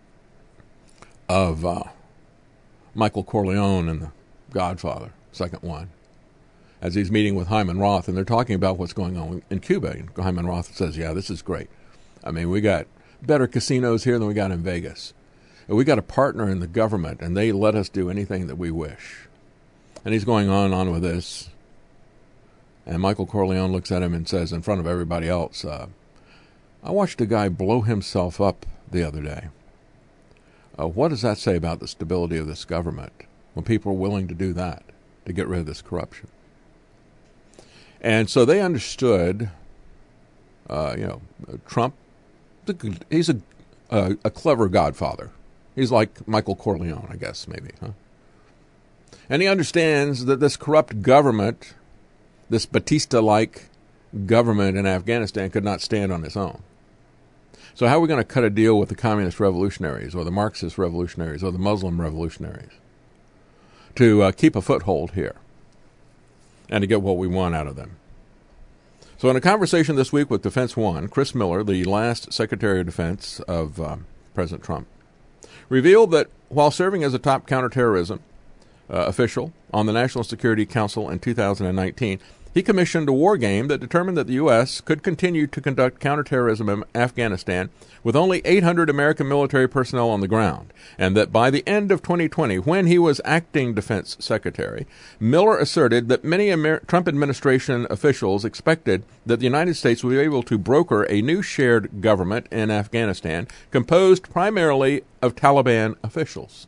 of uh, Michael Corleone in The Godfather, second one, as he's meeting with Hyman Roth, and they're talking about what's going on in Cuba. And Hyman Roth says, yeah, this is great. I mean, we got better casinos here than we got in Vegas. And we got a partner in the government, and they let us do anything that we wish. And he's going on and on with this. And Michael Corleone looks at him and says, in front of everybody else, uh, I watched a guy blow himself up the other day. Uh, what does that say about the stability of this government when people are willing to do that, to get rid of this corruption? And so they understood, uh, you know, Trump, he's a, a, a clever godfather. He's like Michael Corleone, I guess, maybe, huh? And he understands that this corrupt government, this Batista-like government in Afghanistan could not stand on its own. So how are we going to cut a deal with the communist revolutionaries or the Marxist revolutionaries or the Muslim revolutionaries to uh, keep a foothold here and to get what we want out of them? So in a conversation this week with Defense One, Chris Miller, the last Secretary of Defense of um, President Trump, revealed that while serving as a top counterterrorism uh, official on the National Security Council in two thousand nineteen, he commissioned a war game that determined that the U S could continue to conduct counterterrorism in Afghanistan with only eight hundred American military personnel on the ground, and that by the end of twenty twenty, when he was acting defense secretary, Miller asserted that many Amer- Trump administration officials expected that the United States would be able to broker a new shared government in Afghanistan composed primarily of Taliban officials.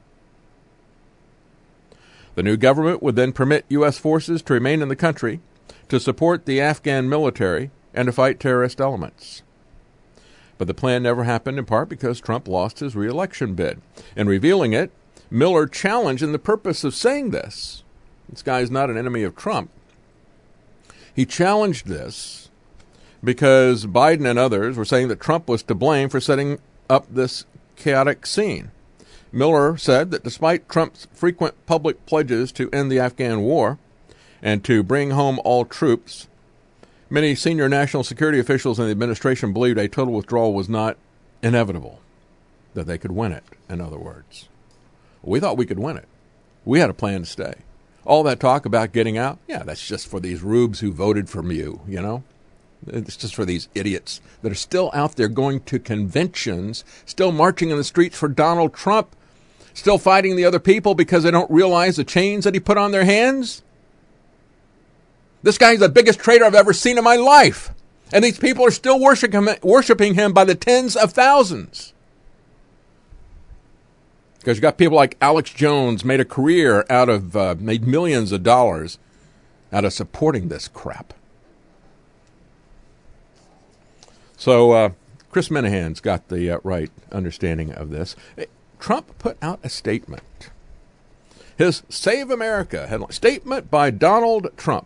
The new government would then permit U S forces to remain in the country to support the Afghan military and to fight terrorist elements. But the plan never happened, in part because Trump lost his re-election bid. In revealing it, Miller challenged, in the purpose of saying this, this guy is not an enemy of Trump, he challenged this because Biden and others were saying that Trump was to blame for setting up this chaotic scene. Miller said that despite Trump's frequent public pledges to end the Afghan war and to bring home all troops, Many senior national security officials in the administration believed a total withdrawal was not inevitable, that they could win it, in other words. We thought we could win it. We had a plan to stay. All that talk about getting out, yeah, that's just for these rubes who voted for you, you know? It's just for these idiots that are still out there going to conventions, still marching in the streets for Donald Trump, still fighting the other people because they don't realize the chains that he put on their hands. This guy's the biggest traitor I've ever seen in my life. And these people are still worshiping him, worshiping him by the tens of thousands. Because you got people like Alex Jones made a career out of, uh, made millions of dollars out of supporting this crap. So uh, Chris Minahan's got the uh, right understanding of this. Trump put out a statement. His Save America headline, statement by Donald Trump.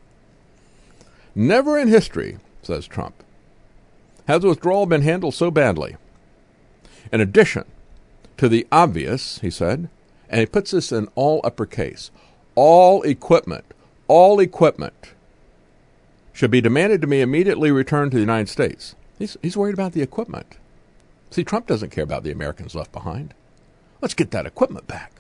Never in history, says Trump, has withdrawal been handled so badly. In addition to the obvious, he said, and he puts this in all uppercase, all equipment, all equipment should be demanded to be immediately returned to the United States. He's, he's worried about the equipment. See, Trump doesn't care about the Americans left behind. Let's get that equipment back.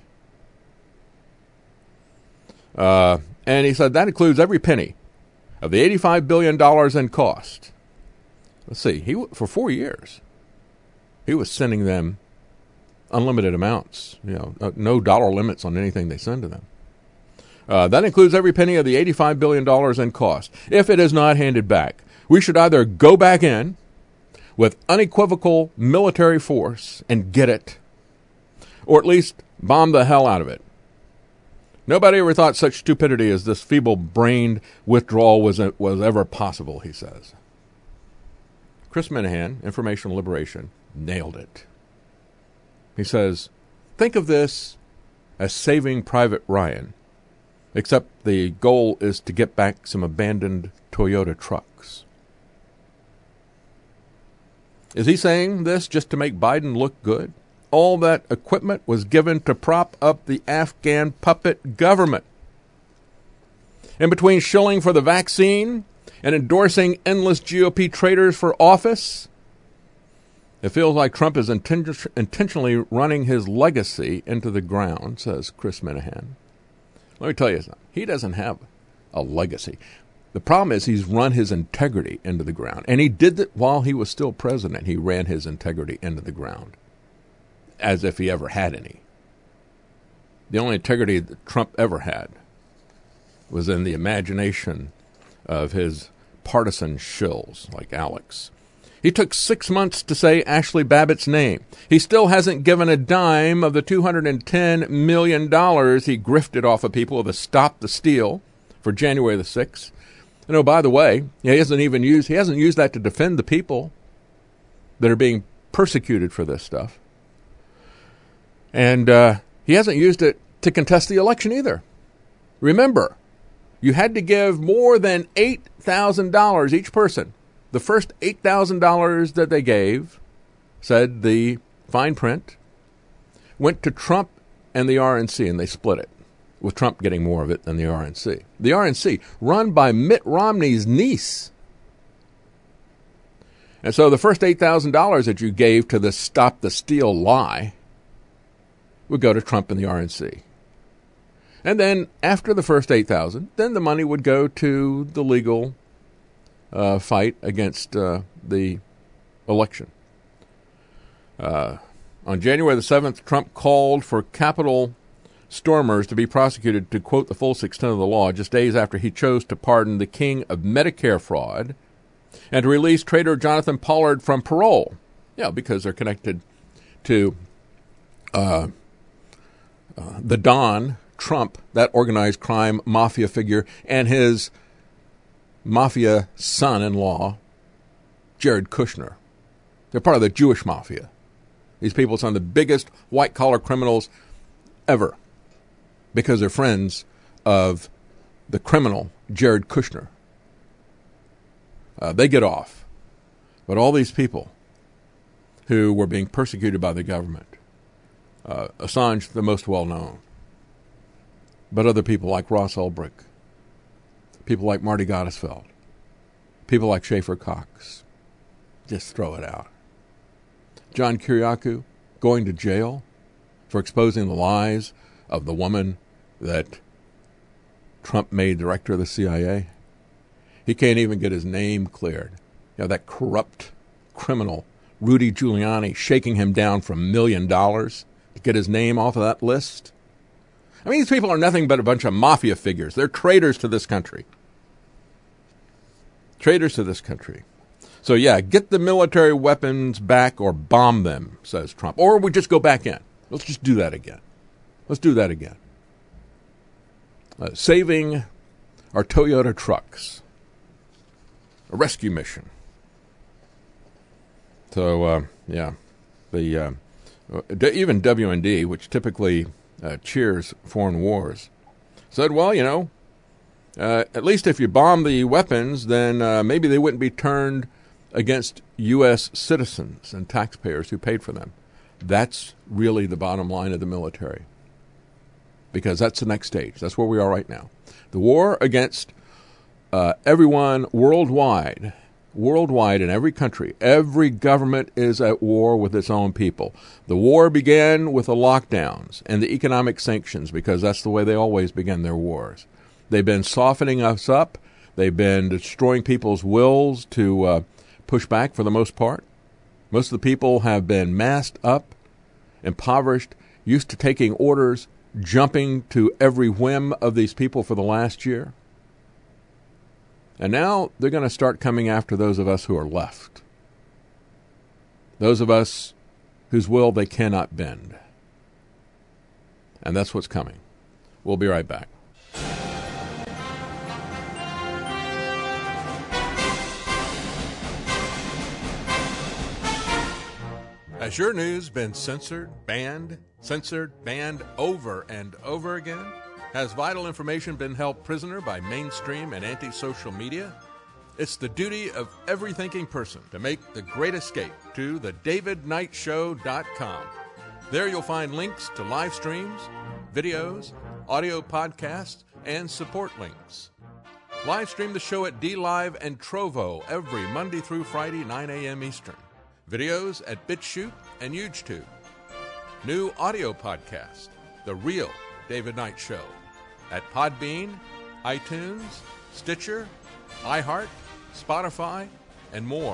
Uh, and he said that includes every penny of the eighty-five billion dollars in cost. Let's see, he for four years, he was sending them unlimited amounts, you know, no dollar limits on anything they send to them. Uh, that includes every penny of the eighty-five billion dollars in cost. If it is not handed back, we should either go back in with unequivocal military force and get it, or at least bomb the hell out of it. Nobody ever thought such stupidity as this feeble-brained withdrawal was was ever possible, he says. Chris Minahan, Information Liberation, nailed it. He says, think of this as Saving Private Ryan, except the goal is to get back some abandoned Toyota trucks. Is he saying this just to make Biden look good? All that equipment was given to prop up the Afghan puppet government. In between shilling for the vaccine and endorsing endless G O P traitors for office, it feels like Trump is inten- intentionally running his legacy into the ground, says Chris Minahan. Let me tell you something. He doesn't have a legacy. The problem is he's run his integrity into the ground. And he did that while he was still president. He ran his integrity into the ground, as if he ever had any. The only integrity that Trump ever had was in the imagination of his partisan shills like Alex. He took six months to say Ashley Babbitt's name. He still hasn't given a dime of the two hundred ten million dollars he grifted off of people with a Stop the Steal for January the sixth. And oh, by the way, he hasn't even used he hasn't used that to defend the people that are being persecuted for this stuff. And uh, he hasn't used it to contest the election either. Remember, you had to give more than eight thousand dollars each person. The first eight thousand dollars that they gave, said the fine print, went to Trump and the R N C, and they split it, with Trump getting more of it than the R N C. The R N C, run by Mitt Romney's niece. And so the first eight thousand dollars that you gave to the Stop the Steal lie would go to Trump and the R N C. And then after the first eight thousand dollars, then the money would go to the legal uh, fight against uh, the election. Uh, on January the seventh, Trump called for Capitol stormers to be prosecuted to quote the full extent of the law just days after he chose to pardon the king of Medicare fraud and to release traitor Jonathan Pollard from parole. Yeah, because they're connected to uh, uh, the Don Trump, that organized crime mafia figure, and his mafia son-in-law, Jared Kushner. They're part of the Jewish mafia. These people are some of the biggest white-collar criminals ever because they're friends of the criminal Jared Kushner. Uh, they get off. But all these people who were being persecuted by the government, uh, Assange, the most well-known, but other people like Ross Ulbricht, people like Marty Gottesfeld, People like Schaefer Cox. Just throw it out. John Kiriakou going to jail for exposing the lies of the woman that Trump made director of the C I A. He can't even get his name cleared. You know, that corrupt criminal, Rudy Giuliani, shaking him down for a million dollars to get his name off of that list. I mean, these people are nothing but a bunch of mafia figures. They're traitors to this country. Traitors to this country. So, yeah, get the military weapons back or bomb them, says Trump. Or we just go back in. Let's just do that again. Let's do that again. Uh, saving our Toyota trucks. A rescue mission. So, uh, yeah, the uh, even W and D, which typically uh, cheers foreign wars, said, well, you know, uh, at least if you bomb the weapons, then uh, maybe they wouldn't be turned against U S citizens and taxpayers who paid for them. That's really the bottom line of the military, because that's the next stage. That's where we are right now. The war against uh, everyone worldwide, worldwide in every country. Every government is at war with its own people. The war began with the lockdowns and the economic sanctions, because that's the way they always begin their wars. They've been softening us up. They've been destroying people's wills to uh, push back for the most part. Most of the people have been masked up, impoverished, used to taking orders, jumping to every whim of these people for the last year. And now they're going to start coming after those of us who are left. Those of us whose will they cannot bend. And that's what's coming. We'll be right back. Has your news been censored, banned, censored, banned over and over again? Has vital information been held prisoner by mainstream and anti-social media? It's the duty of every thinking person to make the great escape to the david knight show dot com. There you'll find links to live streams, videos, audio podcasts, and support links. Live stream the show at DLive and Trovo every Monday through Friday, nine a.m. Eastern. Videos at BitChute and YouTube. New audio podcast, The Real David Knight Show, at Podbean, iTunes, Stitcher, iHeart, Spotify, and more.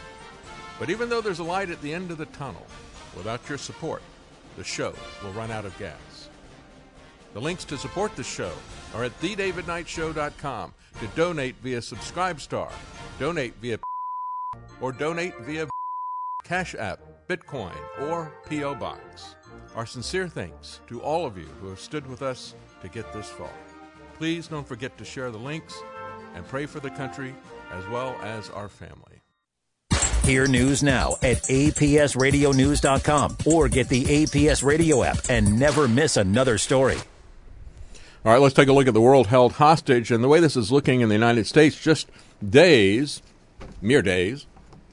But even though there's a light at the end of the tunnel, without your support, the show will run out of gas. The links to support the show are at the david knight show dot com. To donate via Subscribestar, donate via or donate via Cash App, Bitcoin, or P O Box. Our sincere thanks to all of you who have stood with us to get this far. Please don't forget to share the links and pray for the country as well as our family. Hear news now at A P S radio news dot com or get the A P S Radio app and never miss another story. All right, let's take a look at the world held hostage and the way this is looking in the United States just days, mere days,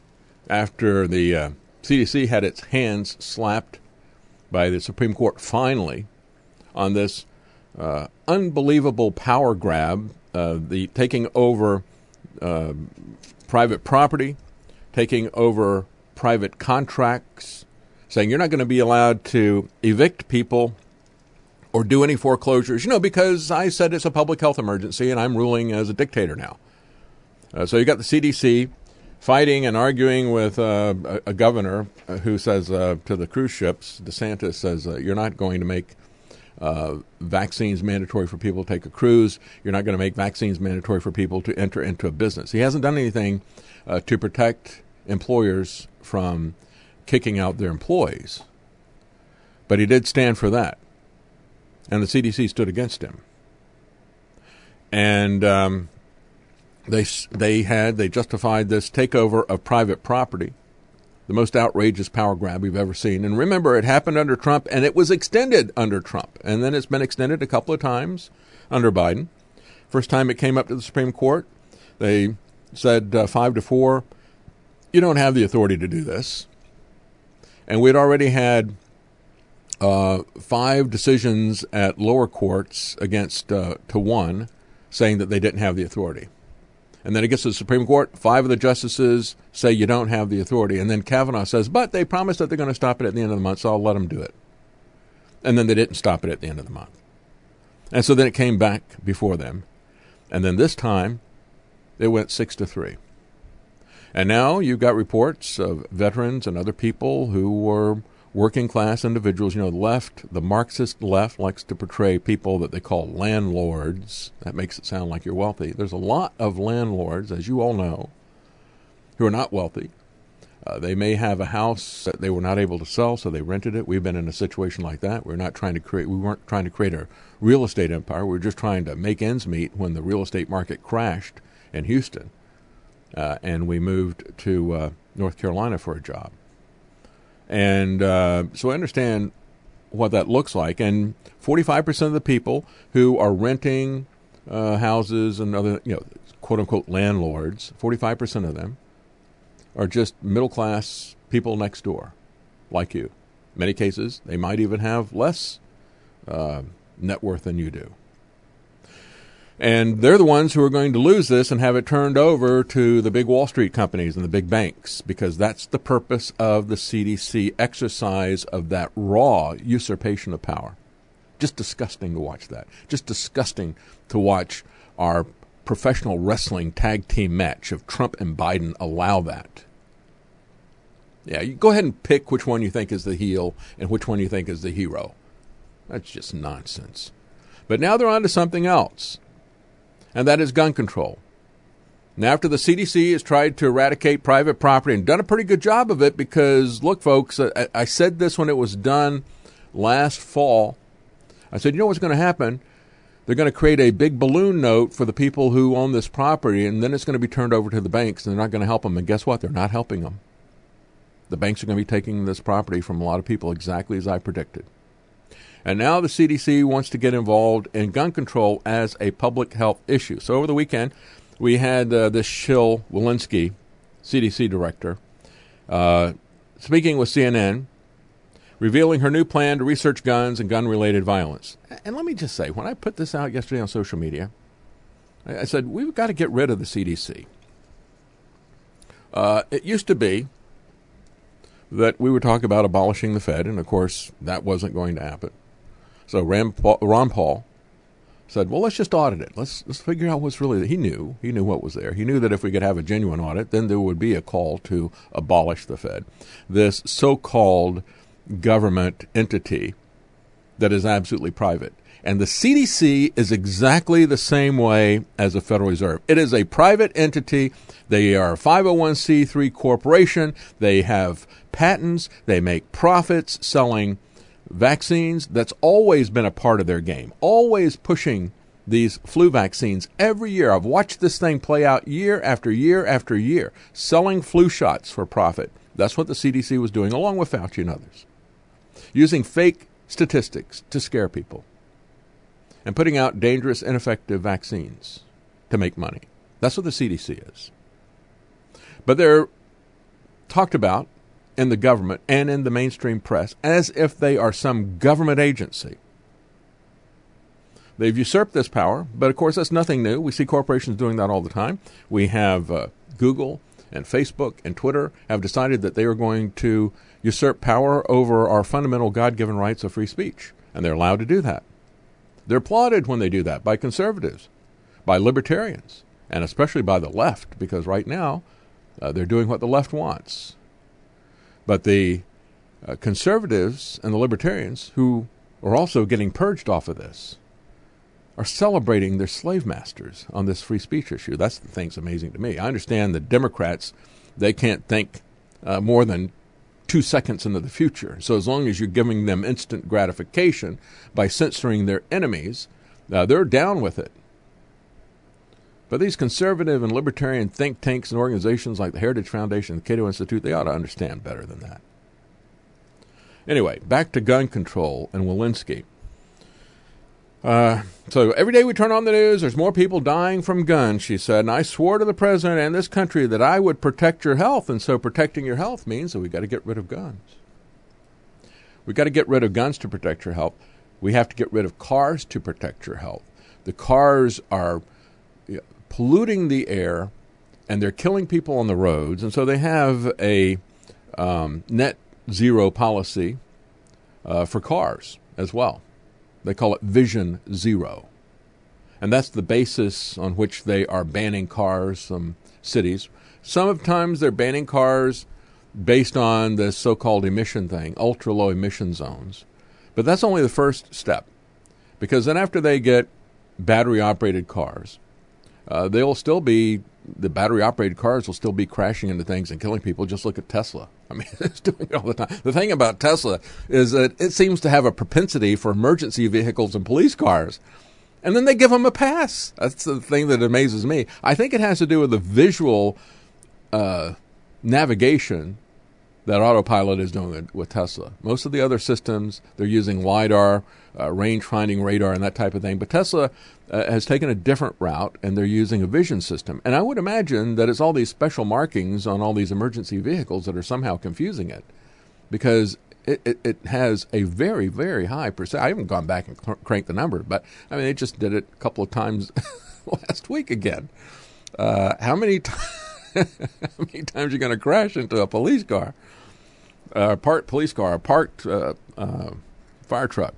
after the uh, C D C had its hands slapped by the Supreme Court finally on this uh, unbelievable power grab, uh, the taking over uh, private property, taking over private contracts, saying you're not going to be allowed to evict people or do any foreclosures, you know, because I said it's a public health emergency and I'm ruling as a dictator now. Uh, so you got the C D C fighting and arguing with uh, a, a governor who says uh, to the cruise ships, DeSantis says, uh, you're not going to make uh, vaccines mandatory for people to take a cruise. You're not going to make vaccines mandatory for people to enter into a business. He hasn't done anything uh, to protect employers from kicking out their employees. But he did stand for that. And the C D C stood against him. And um, they they had, they justified this takeover of private property, the most outrageous power grab we've ever seen. And remember, it happened under Trump, and it was extended under Trump. And then it's been extended a couple of times under Biden. First time it came up to the Supreme Court, they said uh, five to four, you don't have the authority to do this. And we'd already had uh, five decisions at lower courts against uh, to one saying that they didn't have the authority. And then it gets to the Supreme Court. Five of the justices say you don't have the authority. And then Kavanaugh says, but they promised that they're going to stop it at the end of the month, so I'll let them do it. And then they didn't stop it at the end of the month. And so then it came back before them. And then this time, it went six to three. And now you've got reports of veterans and other people who were working class individuals. You know, the left, the Marxist left likes to portray people that they call landlords. That makes it sound like you're wealthy. There's a lot of landlords, as you all know, who are not wealthy. Uh, they may have a house that they were not able to sell, so they rented it. We've been in a situation like that. We're not trying to create. We weren't trying to create a real estate empire. We were just trying to make ends meet when the real estate market crashed in Houston, uh, and we moved to uh, North Carolina for a job. And uh, so I understand what that looks like. And forty-five percent of the people who are renting uh, houses and other, you know, quote unquote landlords, forty-five percent of them are just middle-class people next door, like you. In many cases, they might even have less uh, net worth than you do. And they're the ones who are going to lose this and have it turned over to the big Wall Street companies and the big banks, because that's the purpose of the C D C exercise of that raw usurpation of power. Just disgusting to watch that. Just disgusting to watch our professional wrestling tag team match of Trump and Biden allow that. Yeah, you go ahead and pick which one you think is the heel and which one you think is the hero. That's just nonsense. But now they're on to something else, and that is gun control. Now, after the C D C has tried to eradicate private property and done a pretty good job of it, because, look, folks, I, I said this when it was done last fall. I said, you know what's going to happen? They're going to create a big balloon note for the people who own this property, and then it's going to be turned over to the banks, and they're not going to help them. And guess what? They're not helping them. The banks are going to be taking this property from a lot of people exactly as I predicted. And now the C D C wants to get involved in gun control as a public health issue. So over the weekend, we had uh, this Shill Walensky, C D C director, uh, speaking with C N N, revealing her new plan to research guns and gun-related violence. And let me just say, when I put this out yesterday on social media, I said, we've got to get rid of the C D C. Uh, it used to be that we would talk about abolishing the Fed, and, of course, that wasn't going to happen. So Ron Paul, Ron Paul said, well, let's just audit it. Let's, let's figure out what's really – he knew. He knew what was there. He knew that if we could have a genuine audit, then there would be a call to abolish the Fed, this so-called government entity that is absolutely private. And the C D C is exactly the same way as the Federal Reserve. It is a private entity. They are a five oh one c three corporation. They have patents. They make profits selling vaccines. That's always been a part of their game, always pushing these flu vaccines every year. I've watched this thing play out year after year after year, selling flu shots for profit. That's what the C D C was doing, along with Fauci and others, using fake statistics to scare people and putting out dangerous, ineffective vaccines to make money. That's what the C D C is. But they're talked about in the government and in the mainstream press as if they are some government agency. They've usurped this power, but of course that's nothing new. We see corporations doing that all the time. We have uh, Google and Facebook and Twitter have decided that they are going to usurp power over our fundamental God-given rights of free speech, and they're allowed to do that. They're applauded when they do that by conservatives, by libertarians, and especially by the left, because right now uh, they're doing what the left wants. But the uh, conservatives and the libertarians, who are also getting purged off of this, are celebrating their slave masters on this free speech issue. That's the thing that's amazing to me. I understand the Democrats, they can't think uh, more than two seconds into the future. So as long as you're giving them instant gratification by censoring their enemies, uh, they're down with it. But these conservative and libertarian think tanks and organizations like the Heritage Foundation and the Cato Institute, they ought to understand better than that. Anyway, back to gun control and Walensky. Uh, so every day we turn on the news, there's more people dying from guns, she said. And I swore to the president and this country that I would protect your health. And so protecting your health means that we've got to get rid of guns. We've got to get rid of guns to protect your health. We have to get rid of cars to protect your health. The cars are polluting the air, and they're killing people on the roads. And so they have a um, net zero policy uh, for cars as well. They call it Vision Zero. And that's the basis on which they are banning cars from cities. Sometimes they're banning cars based on the so-called emission thing, ultra-low emission zones. But that's only the first step. Because then after they get battery-operated cars, uh, they'll still be, the battery-operated cars will still be crashing into things and killing people. Just look at Tesla. I mean, it's doing it all the time. The thing about Tesla is that it seems to have a propensity for emergency vehicles and police cars. And then they give them a pass. That's the thing that amazes me. I think it has to do with the visual uh, navigation that autopilot is doing with Tesla. Most of the other systems, they're using LiDAR, uh, range-finding radar, and that type of thing. But Tesla uh, has taken a different route, and they're using a vision system. And I would imagine that it's all these special markings on all these emergency vehicles that are somehow confusing it, because it, it, it has a very, very high percent. I haven't gone back and cr- cranked the number, but I mean, they just did it a couple of times last week again. Uh, how many times? How many times are you going to crash into a police car, a parked police car, a parked uh, uh, fire truck?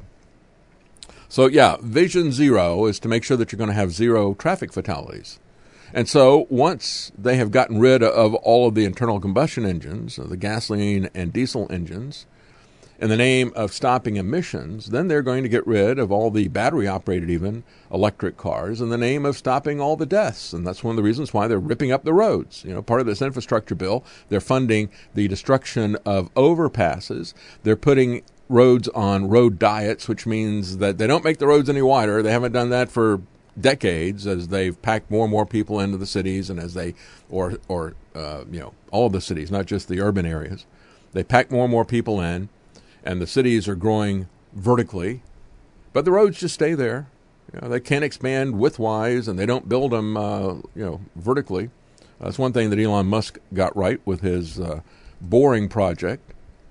So, yeah, Vision Zero is to make sure that you're going to have zero traffic fatalities. And so once they have gotten rid of all of the internal combustion engines, the gasoline and diesel engines, in the name of stopping emissions, then they're going to get rid of all the battery-operated, even, electric cars in the name of stopping all the deaths. And that's one of the reasons why they're ripping up the roads. You know, part of this infrastructure bill, they're funding the destruction of overpasses. They're putting roads on road diets, which means that they don't make the roads any wider. They haven't done that for decades as they've packed more and more people into the cities, and as they, or, or uh, you know, all of the cities, not just the urban areas. They pack more and more people in. And the cities are growing vertically, but the roads just stay there. You know, they can't expand widthwise, and they don't build them, uh, you know, vertically. That's one thing that Elon Musk got right with his uh, boring project,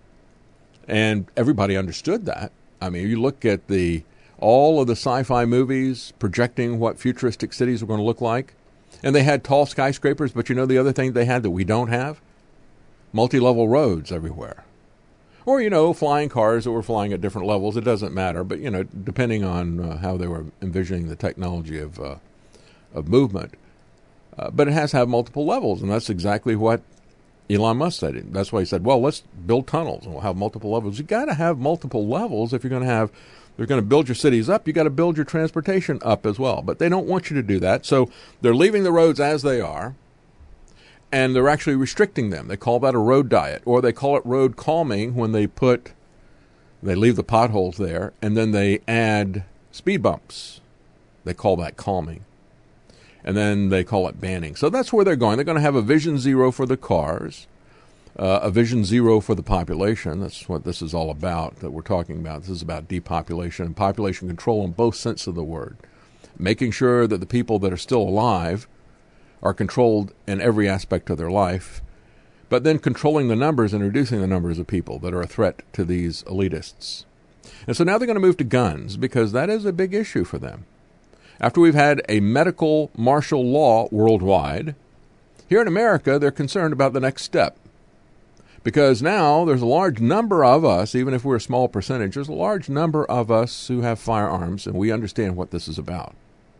and everybody understood that. I mean, you look at the all of the sci-fi movies projecting what futuristic cities are going to look like, and they had tall skyscrapers. But you know the other thing they had that we don't have? Multi-level roads everywhere. Or, you know, flying cars that were flying at different levels. It doesn't matter. But, you know, depending on uh, how they were envisioning the technology of uh, of movement. Uh, but it has to have multiple levels. And that's exactly what Elon Musk said. That's why he said, well, let's build tunnels and we'll have multiple levels. You got to have multiple levels if you're going to have, if you're going to build your cities up, you got to build your transportation up as well. But they don't want you to do that. So they're leaving the roads as they are. And they're actually restricting them. They call that a road diet, or they call it road calming when they put, they leave the potholes there, and then they add speed bumps. They call that calming. And then they call it banning. So that's where they're going. They're going to have a Vision Zero for the cars, uh, a Vision Zero for the population. That's what this is all about, that we're talking about. This is about depopulation and population control in both senses of the word. Making sure that the people that are still alive are controlled in every aspect of their life, but then controlling the numbers and reducing the numbers of people that are a threat to these elitists. And so now they're going to move to guns, because that is a big issue for them. After we've had a medical martial law worldwide, here in America, they're concerned about the next step. Because now there's a large number of us, even if we're a small percentage, there's a large number of us who have firearms, and we understand what this is about.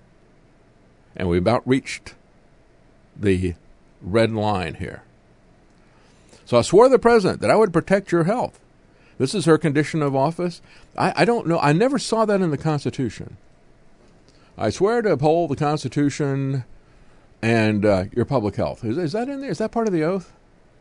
And we've about reached the red line here. So I swore to the president that I would protect your health. This is her condition of office. I, I don't know. I never saw that in the Constitution. I swear to uphold the Constitution and uh, your public health. Is, is that in there? Is that part of the oath?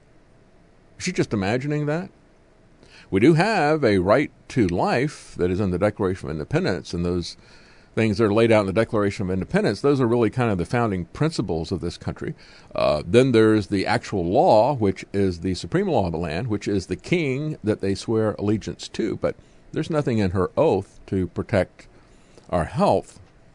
Is she just imagining that? We do have a right to life that is in the Declaration of Independence, and those things that are laid out in the Declaration of Independence, those are really kind of the founding principles of this country. Uh, then there's the actual law, which is the supreme law of the land, which is the king that they swear allegiance to. But there's nothing in her oath to protect our health.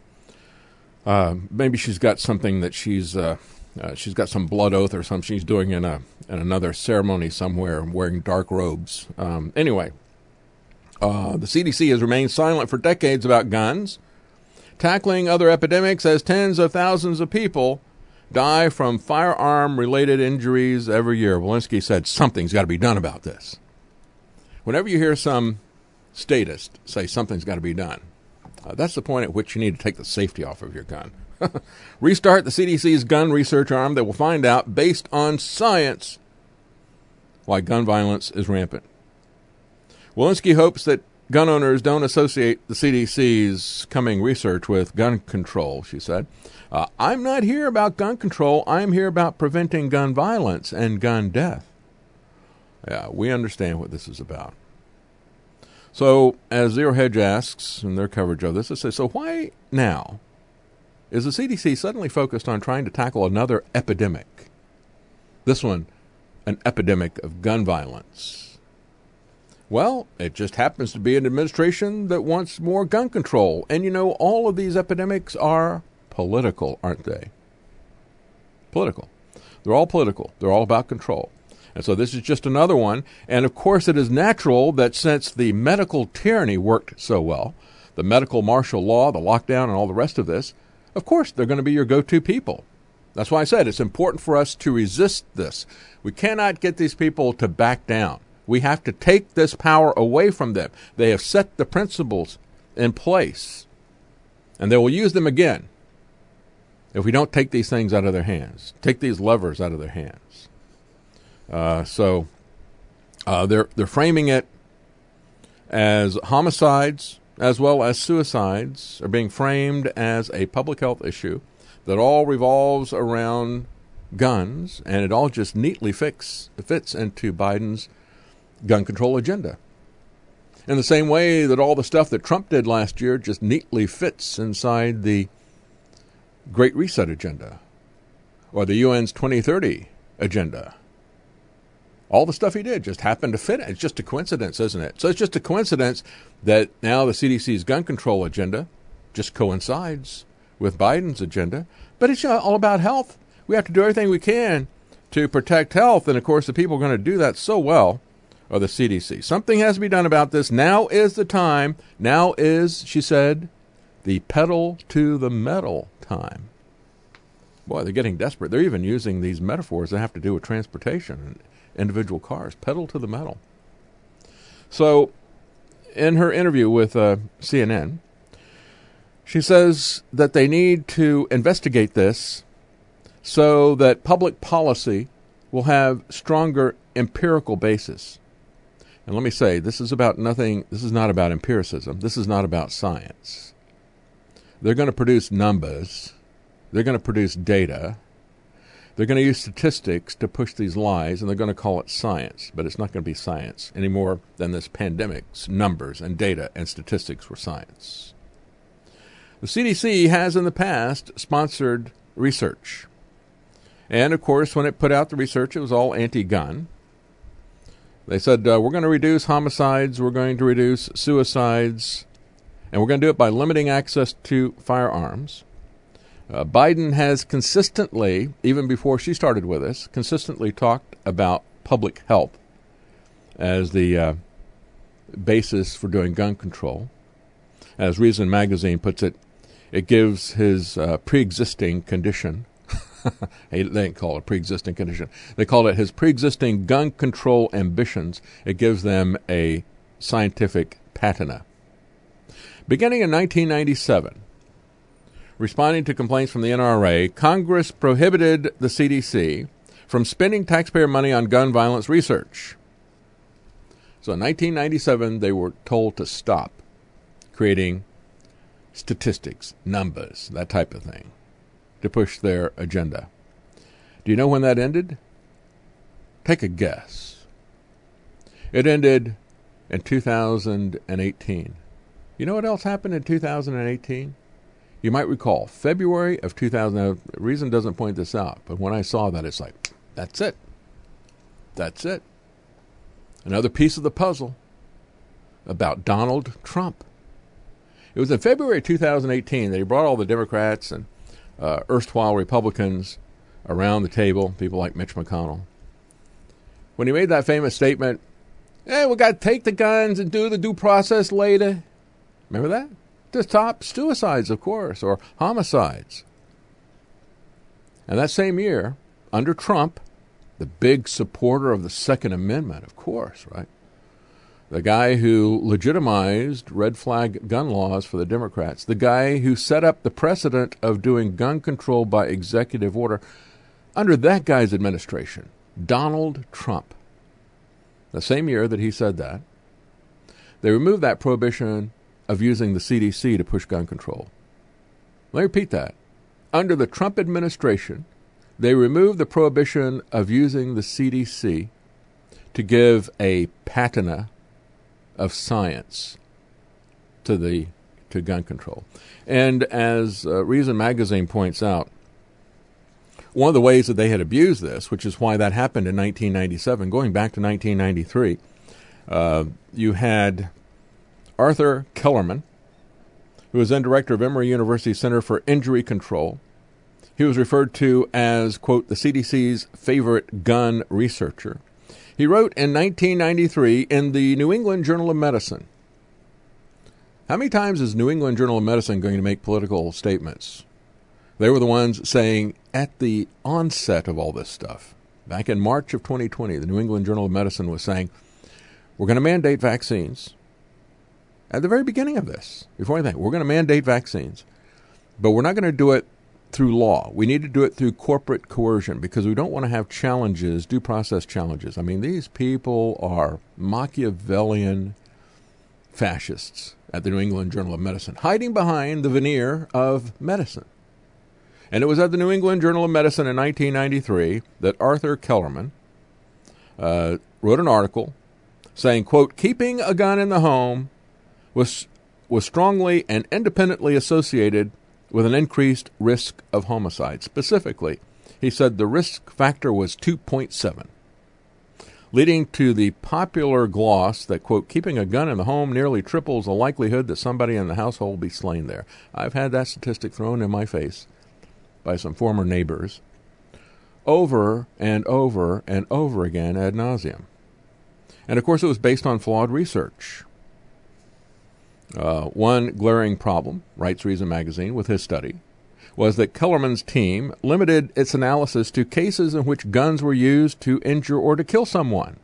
Uh, maybe she's got something that she's uh, uh, she's got some blood oath or something she's doing in a in another ceremony somewhere, wearing dark robes. Um, anyway, uh, the C D C has remained silent for decades about guns. tackling other epidemics as tens of thousands of people die from firearm-related injuries every year. Walensky said something's got to be done about this. Whenever you hear some statist say something's got to be done, uh, that's the point at which you need to take the safety off of your gun. Restart the C D C's gun research arm that will find out, based on science, why gun violence is rampant. Walensky hopes that gun owners don't associate the C D C's coming research with gun control, she said. Uh, I'm not here about gun control. I'm here about preventing gun violence and gun death. Yeah, we understand what this is about. So, as Zero Hedge asks in their coverage of this, they say, so why now is the C D C suddenly focused on trying to tackle another epidemic? This one, an epidemic of gun violence. Well, it just happens to be an administration that wants more gun control. And you know, all of these epidemics are political, aren't they? Political. They're all political. They're all about control. And so this is just another one. And of course, it is natural that since the medical tyranny worked so well, the medical martial law, the lockdown, and all the rest of this, of course, they're going to be your go-to people. That's why I said it's important for us to resist this. We cannot get these people to back down. We have to take this power away from them. They have set the principles in place, and they will use them again if we don't take these things out of their hands, take these levers out of their hands. Uh, so uh, they're they're framing it as homicides as well as suicides are being framed as a public health issue that all revolves around guns, and it all just neatly fix, fits into Biden's gun control agenda. In the same way that all the stuff that Trump did last year just neatly fits inside the Great Reset agenda or the U N's twenty thirty agenda. All the stuff he did just happened to fit. It's just a coincidence, isn't it? So it's just a coincidence that now the C D C's gun control agenda just coincides with Biden's agenda. But it's all about health. We have to do everything we can to protect health. And, of course, the people going to do that so well are the C D C. Something has to be done about this. Now is the time. Now is, she said, the pedal to the metal time. Boy, they're getting desperate. They're even using these metaphors that have to do with transportation and individual cars. Pedal to the metal. So, in her interview with uh, C N N, she says that they need to investigate this so that public policy will have stronger empirical basis. And let me say, this is about nothing, this is not about empiricism. This is not about science. They're going to produce numbers. They're going to produce data. They're going to use statistics to push these lies, and they're going to call it science. But it's not going to be science any more than this pandemic's numbers and data and statistics were science. The C D C has in the past sponsored research. And, of course, when it put out the research, it was all anti-gun. They said, uh, we're going to reduce homicides, we're going to reduce suicides, and we're going to do it by limiting access to firearms. Uh, Biden has consistently, even before she started with us, consistently talked about public health as the uh, basis for doing gun control. As Reason Magazine puts it, it gives his uh, pre-existing condition. They didn't call it a pre-existing condition. They call it his pre-existing gun control ambitions. It gives them a scientific patina. Beginning in nineteen ninety-seven, responding to complaints from the N R A, Congress prohibited the C D C from spending taxpayer money on gun violence research. So in nineteen ninety-seven, they were told to stop creating statistics, numbers, that type of thing, to push their agenda. Do you know when that ended? Take a guess. It ended in two thousand eighteen. You know what else happened in two thousand eighteen? You might recall, February of two thousand. Reason doesn't point this out, but when I saw that, it's like, that's it. That's it. Another piece of the puzzle about Donald Trump. It was in February two thousand eighteen that he brought all the Democrats and uh, erstwhile Republicans around the table, people like Mitch McConnell, when he made that famous statement, hey, we got to take the guns and do the due process later. Remember that? to top suicides, of course, or homicides. And that same year, under Trump, the big supporter of the Second Amendment, of course, right? The guy who legitimized red flag gun laws for the Democrats, the guy who set up the precedent of doing gun control by executive order, under that guy's administration, Donald Trump. The same year that he said that, they removed that prohibition of using the C D C to push gun control. Let me repeat that. Under the Trump administration, they removed the prohibition of using the C D C to give a patina of science to the to gun control. And as uh, Reason Magazine points out, one of the ways that they had abused this, which is why that happened in nineteen ninety-seven, going back to nineteen ninety-three, uh, you had Arthur Kellerman, who was then director of Emory University Center for Injury Control. He was referred to as, quote, the C D C's favorite gun researcher. He wrote in nineteen ninety-three in the New England Journal of Medicine. How many times is New England Journal of Medicine going to make political statements? They were the ones saying at the onset of all this stuff, back in March of twenty twenty, the New England Journal of Medicine was saying, we're going to mandate vaccines. At the very beginning of this, before anything, we're going to mandate vaccines, but we're not going to do it through law. We need to do it through corporate coercion because we don't want to have challenges, due process challenges. I mean, these people are Machiavellian fascists at the New England Journal of Medicine, hiding behind the veneer of medicine. And it was at the New England Journal of Medicine in nineteen ninety-three that Arthur Kellerman uh, wrote an article saying, quote, keeping a gun in the home was was strongly and independently associated with an increased risk of homicide. Specifically, he said the risk factor was two point seven, leading to the popular gloss that, quote, keeping a gun in the home nearly triples the likelihood that somebody in the household will be slain there. I've had that statistic thrown in my face by some former neighbors over and over and over again ad nauseum. And, of course, it was based on flawed research. Uh, one glaring problem, writes Reason Magazine, with his study, was that Kellerman's team limited its analysis to cases in which guns were used to injure or to kill someone.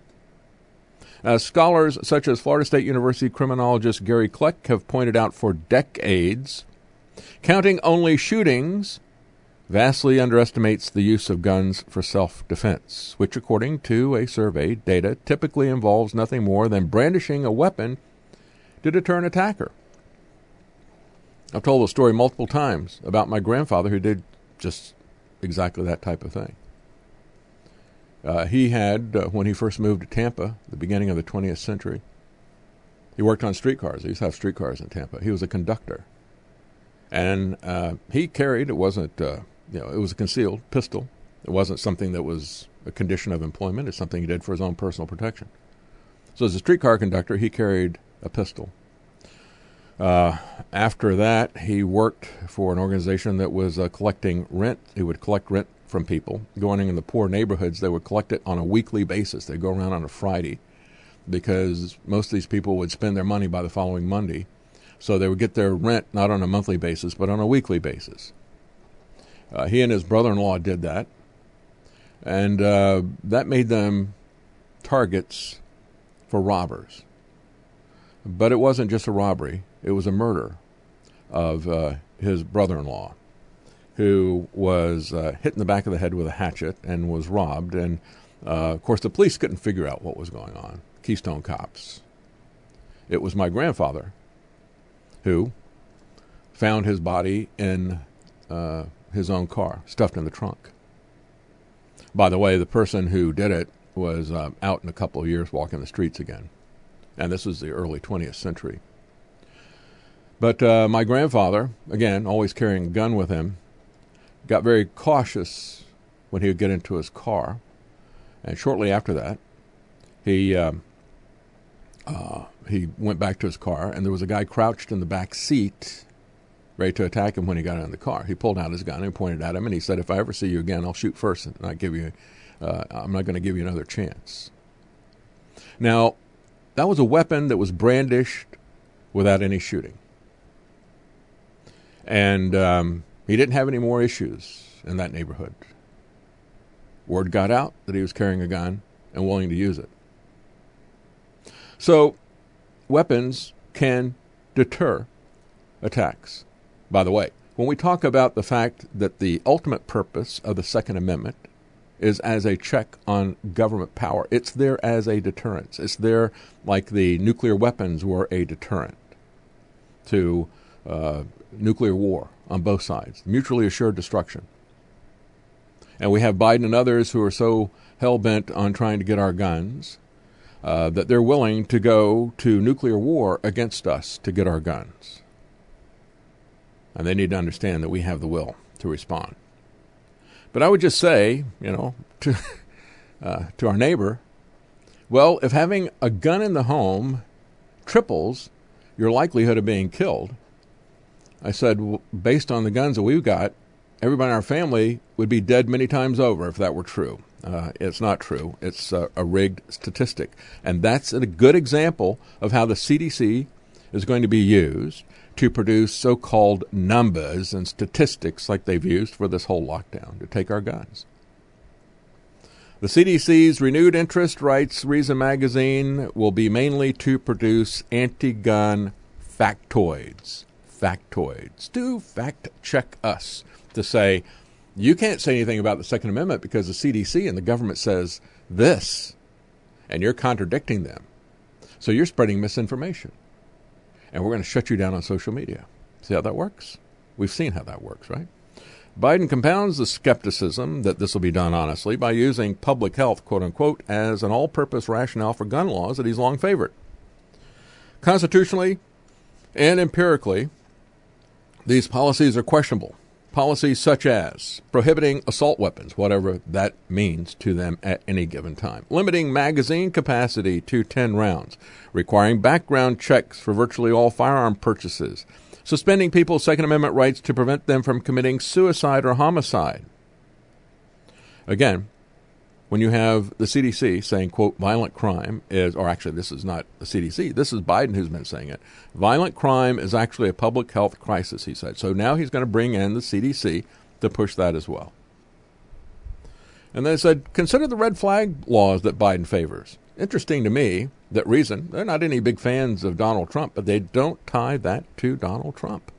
As scholars such as Florida State University criminologist Gary Kleck have pointed out for decades, counting only shootings vastly underestimates the use of guns for self-defense, which, according to a survey data, typically involves nothing more than brandishing a weapon to deter an attacker. I've told the story multiple times about my grandfather who did just exactly that type of thing. Uh, he had, uh, when he first moved to Tampa, the beginning of the twentieth century, he worked on streetcars. He used to have streetcars in Tampa. He was a conductor. And uh, he carried, it wasn't, uh, you know, it was a concealed pistol. It wasn't something that was a condition of employment. It's something he did for his own personal protection. So as a streetcar conductor, he carried a pistol. Uh, after that, he worked for an organization that was uh, collecting rent. He would collect rent from people. Going in the poor neighborhoods, they would collect it on a weekly basis. They'd go around on a Friday because most of these people would spend their money by the following Monday. So they would get their rent not on a monthly basis, but on a weekly basis. Uh, he and his brother-in-law did that. And uh, that made them targets for robbers. But it wasn't just a robbery. It was a murder of uh, his brother-in-law, who was uh, hit in the back of the head with a hatchet and was robbed. And, uh, of course, the police couldn't figure out what was going on. Keystone Cops. It was my grandfather who found his body in uh, his own car, stuffed in the trunk. By the way, the person who did it was uh, out in a couple of years walking the streets again. And this was the early twentieth century. But uh, my grandfather, again, always carrying a gun with him, got very cautious when he would get into his car. And shortly after that, he uh, uh, he went back to his car, and there was a guy crouched in the back seat, ready to attack him when he got in the car. He pulled out his gun and pointed at him, and he said, "If I ever see you again, I'll shoot first, and I give you, uh, I'm not going to give you another chance." Now, that was a weapon that was brandished without any shooting. And um, he didn't have any more issues in that neighborhood. Word got out that he was carrying a gun and willing to use it. So weapons can deter attacks. By the way, when we talk about the fact that the ultimate purpose of the Second Amendment is as a check on government power, it's there as a deterrence. It's there like the nuclear weapons were a deterrent to uh, nuclear war on both sides, mutually assured destruction. And we have Biden and others who are so hell-bent on trying to get our guns uh, that they're willing to go to nuclear war against us to get our guns. And they need to understand that we have the will to respond. But I would just say, you know, to uh, to our neighbor, well, if having a gun in the home triples your likelihood of being killed, I said, well, based on the guns that we've got, everybody in our family would be dead many times over if that were true. Uh, it's not true. It's uh, a rigged statistic. And that's a good example of how the C D C is going to be used to produce so-called numbers and statistics like they've used for this whole lockdown to take our guns. The C D C's renewed interest, writes Reason Magazine, will be mainly to produce anti-gun factoids. Factoids. To fact-check us to say, you can't say anything about the Second Amendment because the C D C and the government says this, and you're contradicting them. So you're spreading misinformation. And we're going to shut you down on social media. See how that works? We've seen how that works, right? Biden compounds the skepticism that this will be done honestly by using public health, quote unquote, as an all-purpose rationale for gun laws that he's long favored. Constitutionally and empirically, these policies are questionable. Policies such as prohibiting assault weapons, whatever that means to them at any given time, limiting magazine capacity to ten rounds, requiring background checks for virtually all firearm purchases, suspending people's Second Amendment rights to prevent them from committing suicide or homicide. Again, when you have the C D C saying, quote, violent crime is, or actually this is not the C D C, this is Biden who's been saying it, violent crime is actually a public health crisis, he said. So now he's going to bring in the C D C to push that as well. And they said, consider the red flag laws that Biden favors. Interesting to me that Reason, they're not any big fans of Donald Trump, but they don't tie that to Donald Trump.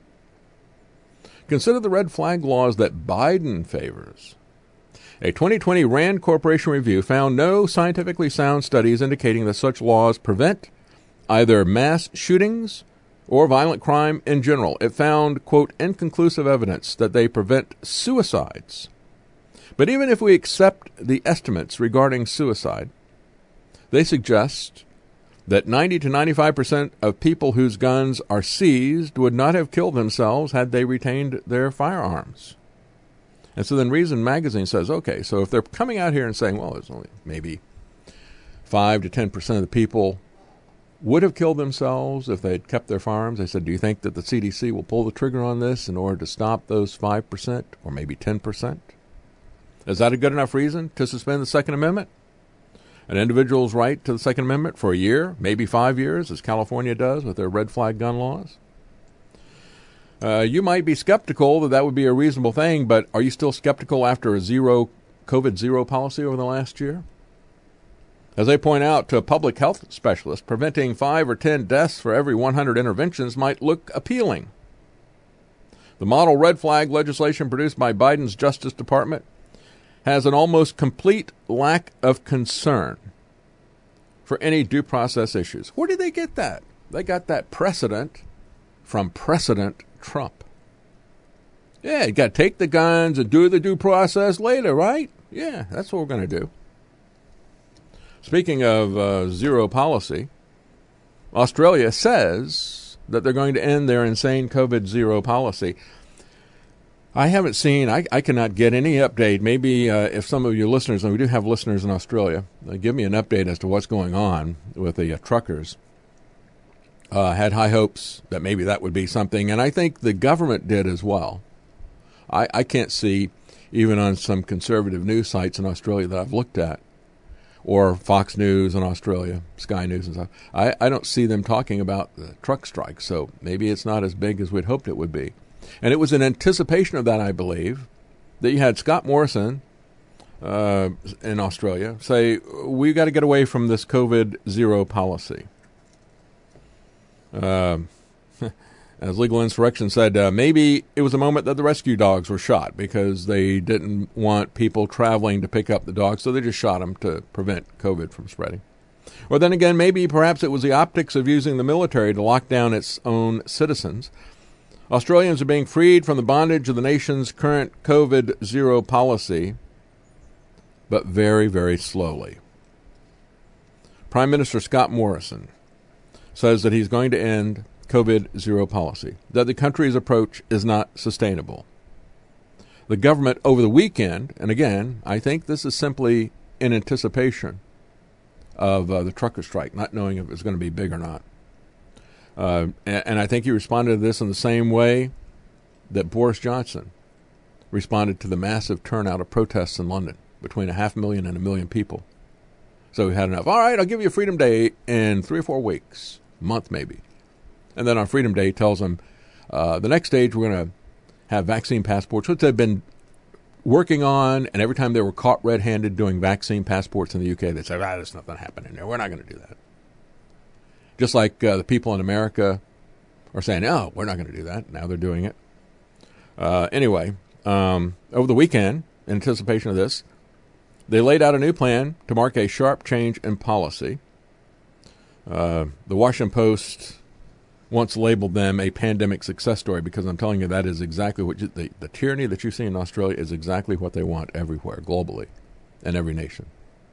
Consider the red flag laws that Biden favors. A twenty twenty RAND Corporation review found no scientifically sound studies indicating that such laws prevent either mass shootings or violent crime in general. It found, quote, inconclusive evidence that they prevent suicides. But even if we accept the estimates regarding suicide, they suggest that ninety to ninety-five percent of people whose guns are seized would not have killed themselves had they retained their firearms. And so then Reason Magazine says, okay, so if they're coming out here and saying, well, there's only maybe five to ten percent of the people would have killed themselves if they'd kept their firearms, they said, do you think that the C D C will pull the trigger on this in order to stop those five percent or maybe ten percent? Is that a good enough reason to suspend the Second Amendment? An individual's right to the Second Amendment for a year, maybe five years, as California does with their red flag gun laws? Uh, you might be skeptical that that would be a reasonable thing, but are you still skeptical after a zero COVID zero policy over the last year? As they point out to a public health specialist, preventing five or ten deaths for every one hundred interventions might look appealing. The model red flag legislation produced by Biden's Justice Department has an almost complete lack of concern for any due process issues. Where did they get that? They got that precedent from President Trump. Yeah, you got to take the guns and do the due process later, right? Yeah, that's what we're going to do. Speaking of uh, zero policy, Australia says that they're going to end their insane COVID zero policy. I haven't seen, I, I cannot get any update. Maybe uh, if some of you listeners, and we do have listeners in Australia, uh, give me an update as to what's going on with the uh, truckers. Uh, had high hopes that maybe that would be something, and I think the government did as well. I, I can't see, even on some conservative news sites in Australia that I've looked at, or Fox News in Australia, Sky News and stuff, I, I don't see them talking about the truck strike, so maybe it's not as big as we'd hoped it would be. And it was in anticipation of that, I believe, that you had Scott Morrison uh, in Australia say, we got to get away from this COVID zero policy. Uh, as Legal Insurrection said, uh, maybe it was a moment that the rescue dogs were shot because they didn't want people traveling to pick up the dogs, so they just shot them to prevent COVID from spreading. Or then again, maybe perhaps it was the optics of using the military to lock down its own citizens. Australians are being freed from the bondage of the nation's current COVID zero policy, but very, very slowly. Prime Minister Scott Morrison says that he's going to end COVID zero policy, that the country's approach is not sustainable. The government over the weekend, and again, I think this is simply in anticipation of uh, the trucker strike, not knowing if it's going to be big or not. Uh, and, and I think he responded to this in the same way that Boris Johnson responded to the massive turnout of protests in London, between a half million and a million people. So we had enough. All right, I'll give you a Freedom Day in three or four weeks, month maybe. And then on Freedom Day, he tells them uh, the next stage we're going to have vaccine passports, which they've been working on. And every time they were caught red-handed doing vaccine passports in the U K, they said, ah, there's nothing happening there. We're not going to do that. Just like uh, the people in America are saying, oh, we're not going to do that. Now they're doing it. Uh, anyway, um, over the weekend, in anticipation of this, they laid out a new plan to mark a sharp change in policy. Uh, the Washington Post once labeled them a pandemic success story because I'm telling you that is exactly what you, the, the tyranny that you see in Australia is exactly what they want everywhere, globally, in every nation.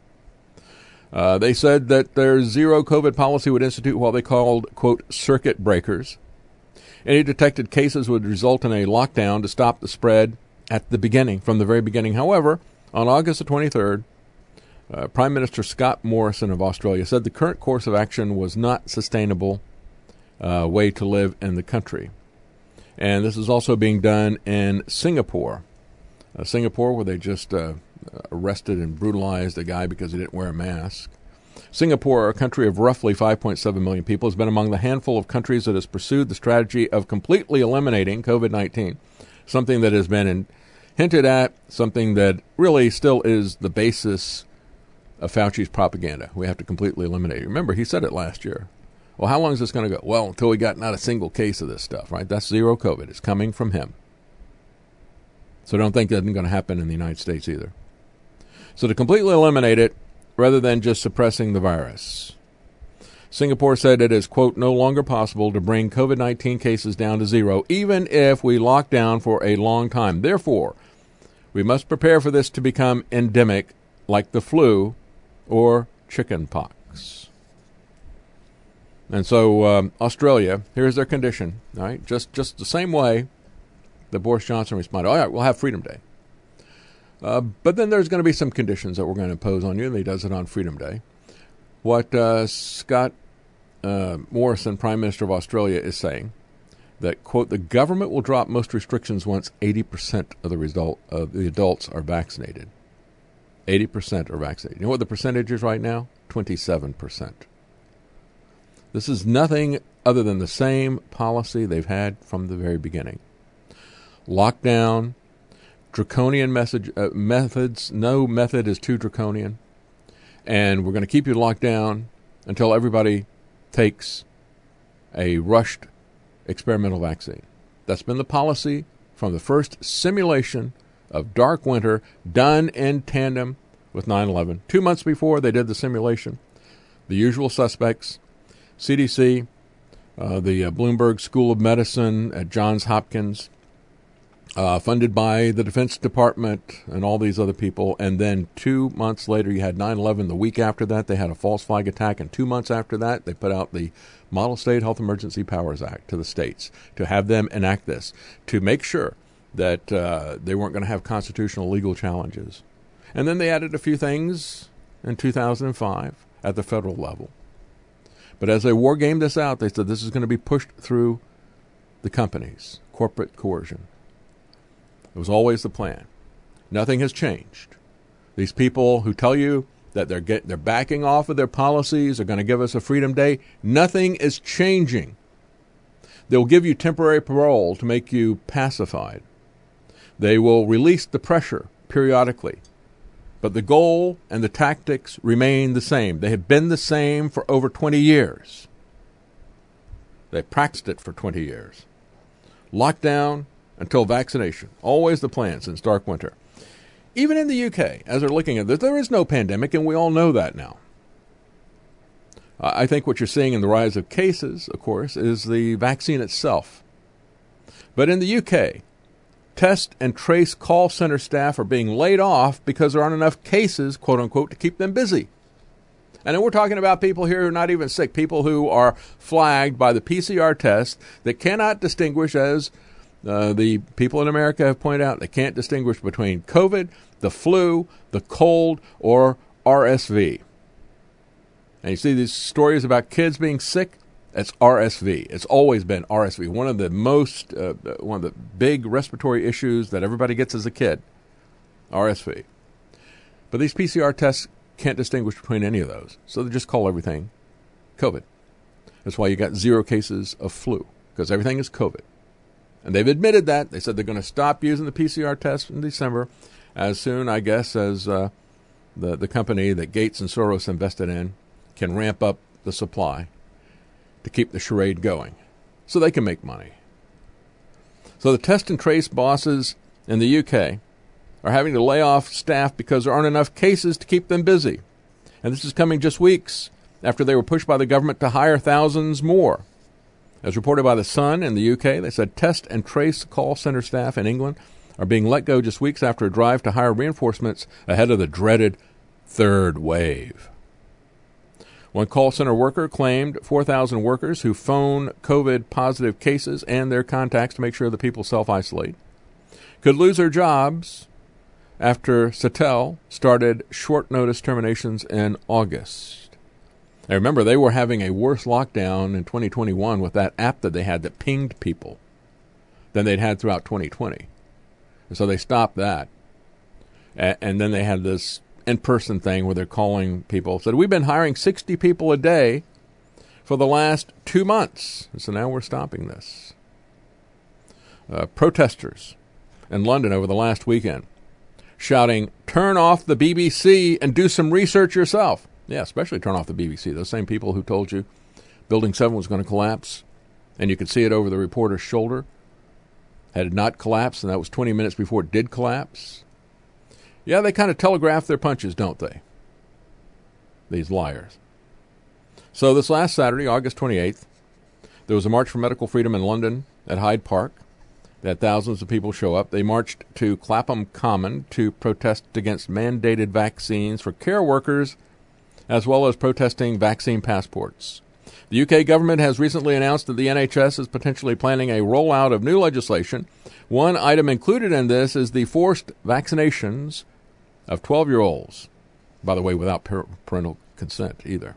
Uh, they said that their zero COVID policy would institute what they called, quote, circuit breakers. Any detected cases would result in a lockdown to stop the spread at the beginning, from the very beginning. However, on August the twenty-third, uh, Prime Minister Scott Morrison of Australia said the current course of action was not sustainable uh, way to live in the country. And this is also being done in Singapore. Uh, Singapore, where they just uh, arrested and brutalized a guy because he didn't wear a mask. Singapore, a country of roughly five point seven million people, has been among the handful of countries that has pursued the strategy of completely eliminating COVID nineteen, something that has been in, hinted at, something that really still is the basis of Fauci's propaganda. We have to completely eliminate it. Remember, he said it last year. Well, how long is this going to go? Well, until we got not a single case of this stuff, right? That's zero COVID. It's coming from him. So don't think that isn't going to happen in the United States either. So to completely eliminate it, rather than just suppressing the virus, Singapore said it is, quote, no longer possible to bring COVID nineteen cases down to zero, even if we lock down for a long time. Therefore, we must prepare for this to become endemic, like the flu or chicken pox. And so um, Australia, here's their condition, all right? Just, just the same way that Boris Johnson responded, all right, we'll have Freedom Day. Uh, but then there's going to be some conditions that we're going to impose on you, and he does it on Freedom Day. What uh, Scott uh, Morrison, Prime Minister of Australia, is saying, that, quote, the government will drop most restrictions once eighty percent of the result of the adults are vaccinated. eighty percent are vaccinated. You know what the percentage is right now? twenty-seven percent. This is nothing other than the same policy they've had from the very beginning. Lockdown, draconian message, uh, methods. No method is too draconian. And we're going to keep you locked down until everybody takes a rushed experimental vaccine. That's been the policy from the first simulation of dark winter done in tandem with nine eleven. Two months before they did the simulation, the usual suspects, C D C, uh, the uh, Bloomberg School of Medicine at Johns Hopkins, Uh, funded by the Defense Department and all these other people. And then two months later, you had nine eleven. The week after that, they had a false flag attack. And two months after that, they put out the Model State Health Emergency Powers Act to the states to have them enact this, to make sure that uh, they weren't going to have constitutional legal challenges. And then they added a few things in two thousand five at the federal level. But as they war gamed this out, they said this is going to be pushed through the companies, corporate coercion. It was always the plan. Nothing has changed. These people who tell you that they're get, they're backing off of their policies, are going to give us a Freedom Day, nothing is changing. They'll give you temporary parole to make you pacified. They will release the pressure periodically. But the goal and the tactics remain the same. They have been the same for over twenty years. They practiced it for twenty years. Lockdown until vaccination. Always the plan since Dark Winter. Even in the U K, as they're looking at this, there is no pandemic, and we all know that now. Uh, I think what you're seeing in the rise of cases, of course, is the vaccine itself. But in the U K, test and trace call center staff are being laid off because there aren't enough cases, quote unquote, to keep them busy. And then we're talking about people here who are not even sick, people who are flagged by the P C R test that cannot distinguish, as uh, the people in America have pointed out, they can't distinguish between COVID, the flu, the cold, or R S V. And you see these stories about kids being sick. It's R S V. It's always been R S V. One of the most, uh, one of the big respiratory issues that everybody gets as a kid, R S V. But these P C R tests can't distinguish between any of those. So they just call everything COVID. That's why you got zero cases of flu, because everything is COVID. And they've admitted that. They said they're going to stop using the P C R test in December as soon, I guess, as uh, the, the company that Gates and Soros invested in can ramp up the supply to keep the charade going so they can make money. So the test and trace bosses in the U K are having to lay off staff because there aren't enough cases to keep them busy. And this is coming just weeks after they were pushed by the government to hire thousands more. As reported by The Sun in the U K, they said test and trace call center staff in England are being let go just weeks after a drive to hire reinforcements ahead of the dreaded third wave. One call center worker claimed four thousand workers who phone COVID-positive cases and their contacts to make sure the people self-isolate could lose their jobs after Satel started short-notice terminations in August. Now remember, they were having a worse lockdown in twenty twenty-one with that app that they had that pinged people than they'd had throughout twenty twenty. And so they stopped that. A- and then they had this in-person thing where they're calling people. Said, we've been hiring sixty people a day for the last two months. And so now we're stopping this. Uh, protesters in London over the last weekend shouting, turn off the B B C and do some research yourself. Yeah, especially turn off the B B C. Those same people who told you Building seven was going to collapse, and you could see it over the reporter's shoulder. Had it not collapsed, and that was twenty minutes before it did collapse. Yeah, they kind of telegraph their punches, don't they? These liars. So this last Saturday, August twenty-eighth, there was a March for Medical Freedom in London at Hyde Park. They had thousands of people show up. They marched to Clapham Common to protest against mandated vaccines for care workers, as well as protesting vaccine passports. The U K government has recently announced that the N H S is potentially planning a rollout of new legislation. One item included in this is the forced vaccinations of twelve-year-olds, by the way, without parental consent either.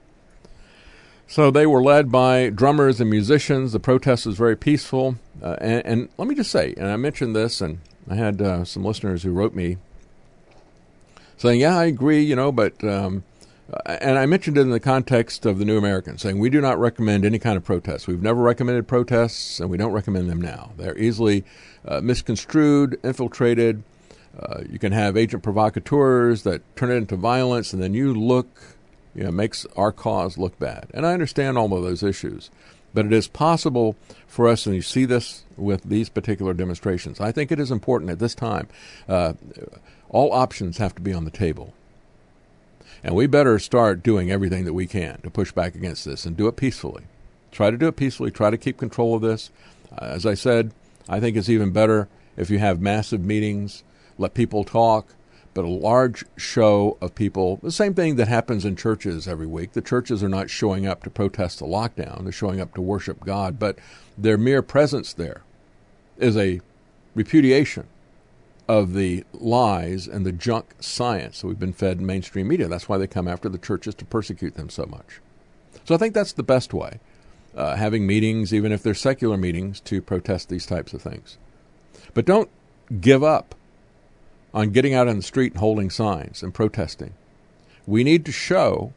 So they were led by drummers and musicians. The protest was very peaceful. Uh, and, and let me just say, and I mentioned this, and I had uh, some listeners who wrote me saying, yeah, I agree, you know, but, um, and I mentioned it in the context of the New American, saying we do not recommend any kind of protests. We've never recommended protests, and we don't recommend them now. They're easily uh, misconstrued, infiltrated. Uh, you can have agent provocateurs that turn it into violence, and then you look, you know, makes our cause look bad. And I understand all of those issues. But it is possible for us, and you see this with these particular demonstrations. I think it is important at this time. Uh, all options have to be on the table. And we better start doing everything that we can to push back against this and do it peacefully. Try to do it peacefully. Try to keep control of this. Uh, as I said, I think it's even better if you have massive meetings, let people talk, but a large show of people, the same thing that happens in churches every week. The churches are not showing up to protest the lockdown. They're showing up to worship God, but their mere presence there is a repudiation of the lies and the junk science that we've been fed in mainstream media. That's why they come after the churches, to persecute them so much. So I think that's the best way, uh, having meetings, even if they're secular meetings, to protest these types of things. But don't give up on getting out on the street and holding signs and protesting. We need to show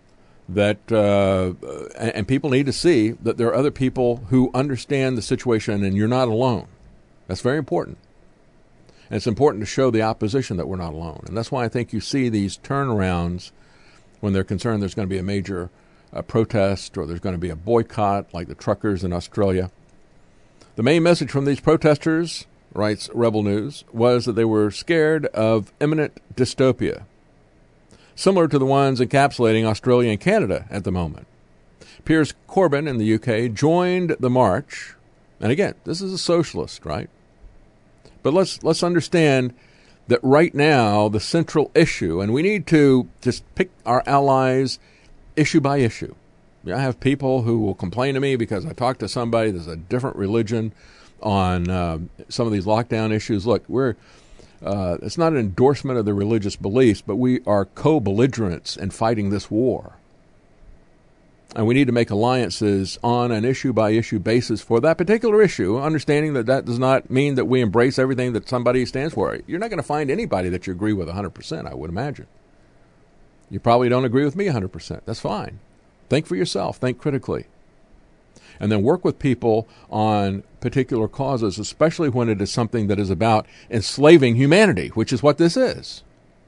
that uh, and, and people need to see that there are other people who understand the situation, and you're not alone. That's very important. And it's important to show the opposition that we're not alone. And that's why I think you see these turnarounds when they're concerned there's going to be a major uh, protest or there's going to be a boycott like the truckers in Australia. The main message from these protesters, writes Rebel News, was that they were scared of imminent dystopia, similar to the ones encapsulating Australia and Canada at the moment. Piers Corbyn in the U K joined the march. And again, this is a socialist, right? But let's let's understand that right now the central issue, and we need to just pick our allies issue by issue. I have people who will complain to me because I talk to somebody that's a different religion on uh, some of these lockdown issues. Look, we're uh, it's not an endorsement of the religious beliefs, but we are co-belligerents in fighting this war. And we need to make alliances on an issue-by-issue basis for that particular issue, understanding that that does not mean that we embrace everything that somebody stands for. You're not going to find anybody that you agree with one hundred percent, I would imagine. You probably don't agree with me one hundred percent. That's fine. Think for yourself. Think critically. And then work with people on particular causes, especially when it is something that is about enslaving humanity, which is what this is.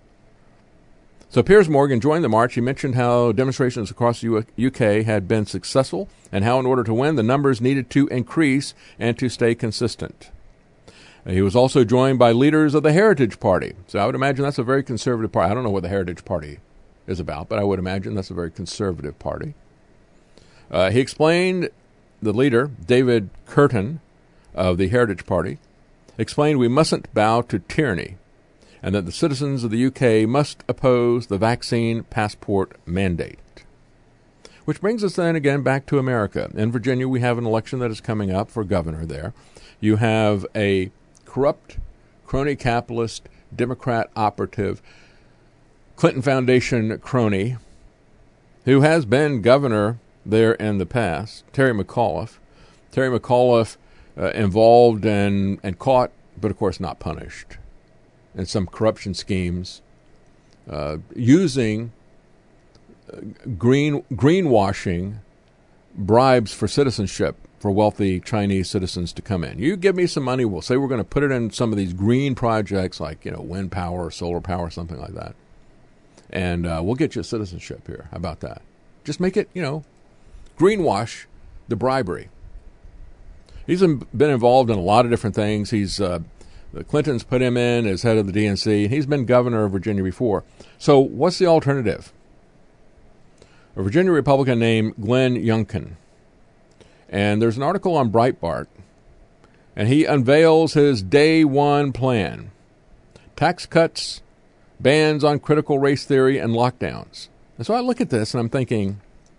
So Piers Morgan joined the march. He mentioned how demonstrations across the U K had been successful and how in order to win, the numbers needed to increase and to stay consistent. He was also joined by leaders of the Heritage Party. So I would imagine that's a very conservative party. I don't know what the Heritage Party is about, but I would imagine that's a very conservative party. Uh, he explained, the leader, David Curtin of the Heritage Party, explained we mustn't bow to tyranny, and that the citizens of the U K must oppose the vaccine passport mandate. Which brings us then again back to America. In Virginia, we have an election that is coming up for governor there. You have a corrupt, crony capitalist, Democrat operative, Clinton Foundation crony, who has been governor there in the past, Terry McAuliffe. Terry McAuliffe uh, involved in, and caught, but of course not punished, and some corruption schemes, uh, using uh, green greenwashing bribes for citizenship for wealthy Chinese citizens to come in. You give me some money, we'll say we're going to put it in some of these green projects like, you know, wind power or solar power, something like that. And uh, we'll get you citizenship here. How about that? Just make it, you know, greenwash the bribery. He's been involved in a lot of different things. He's uh, The Clintons put him in as head of the D N C, and he's been governor of Virginia before. So what's the alternative? A Virginia Republican named Glenn Youngkin. And there's an article on Breitbart, and he unveils his day one plan. Tax cuts, bans on critical race theory, and lockdowns. And so I look at this, and I'm thinking,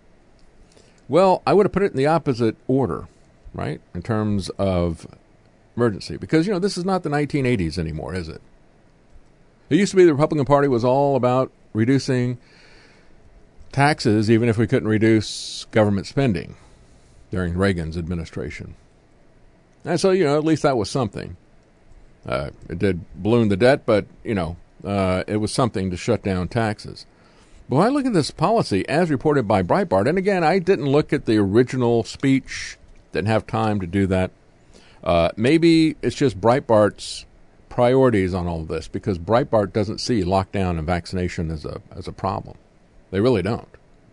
well, I would have put it in the opposite order, right, in terms of emergency. Because, you know, this is not the nineteen eighties anymore, is it? It used to be the Republican Party was all about reducing taxes, even if we couldn't reduce government spending during Reagan's administration. And so, you know, at least that was something. Uh, it did balloon the debt, but, you know, uh, it was something to shut down taxes. But when I look at this policy as reported by Breitbart, and again, I didn't look at the original speech, didn't have time to do that. Uh, maybe it's just Breitbart's priorities on all of this, because Breitbart doesn't see lockdown and vaccination as a as a problem. They really don't.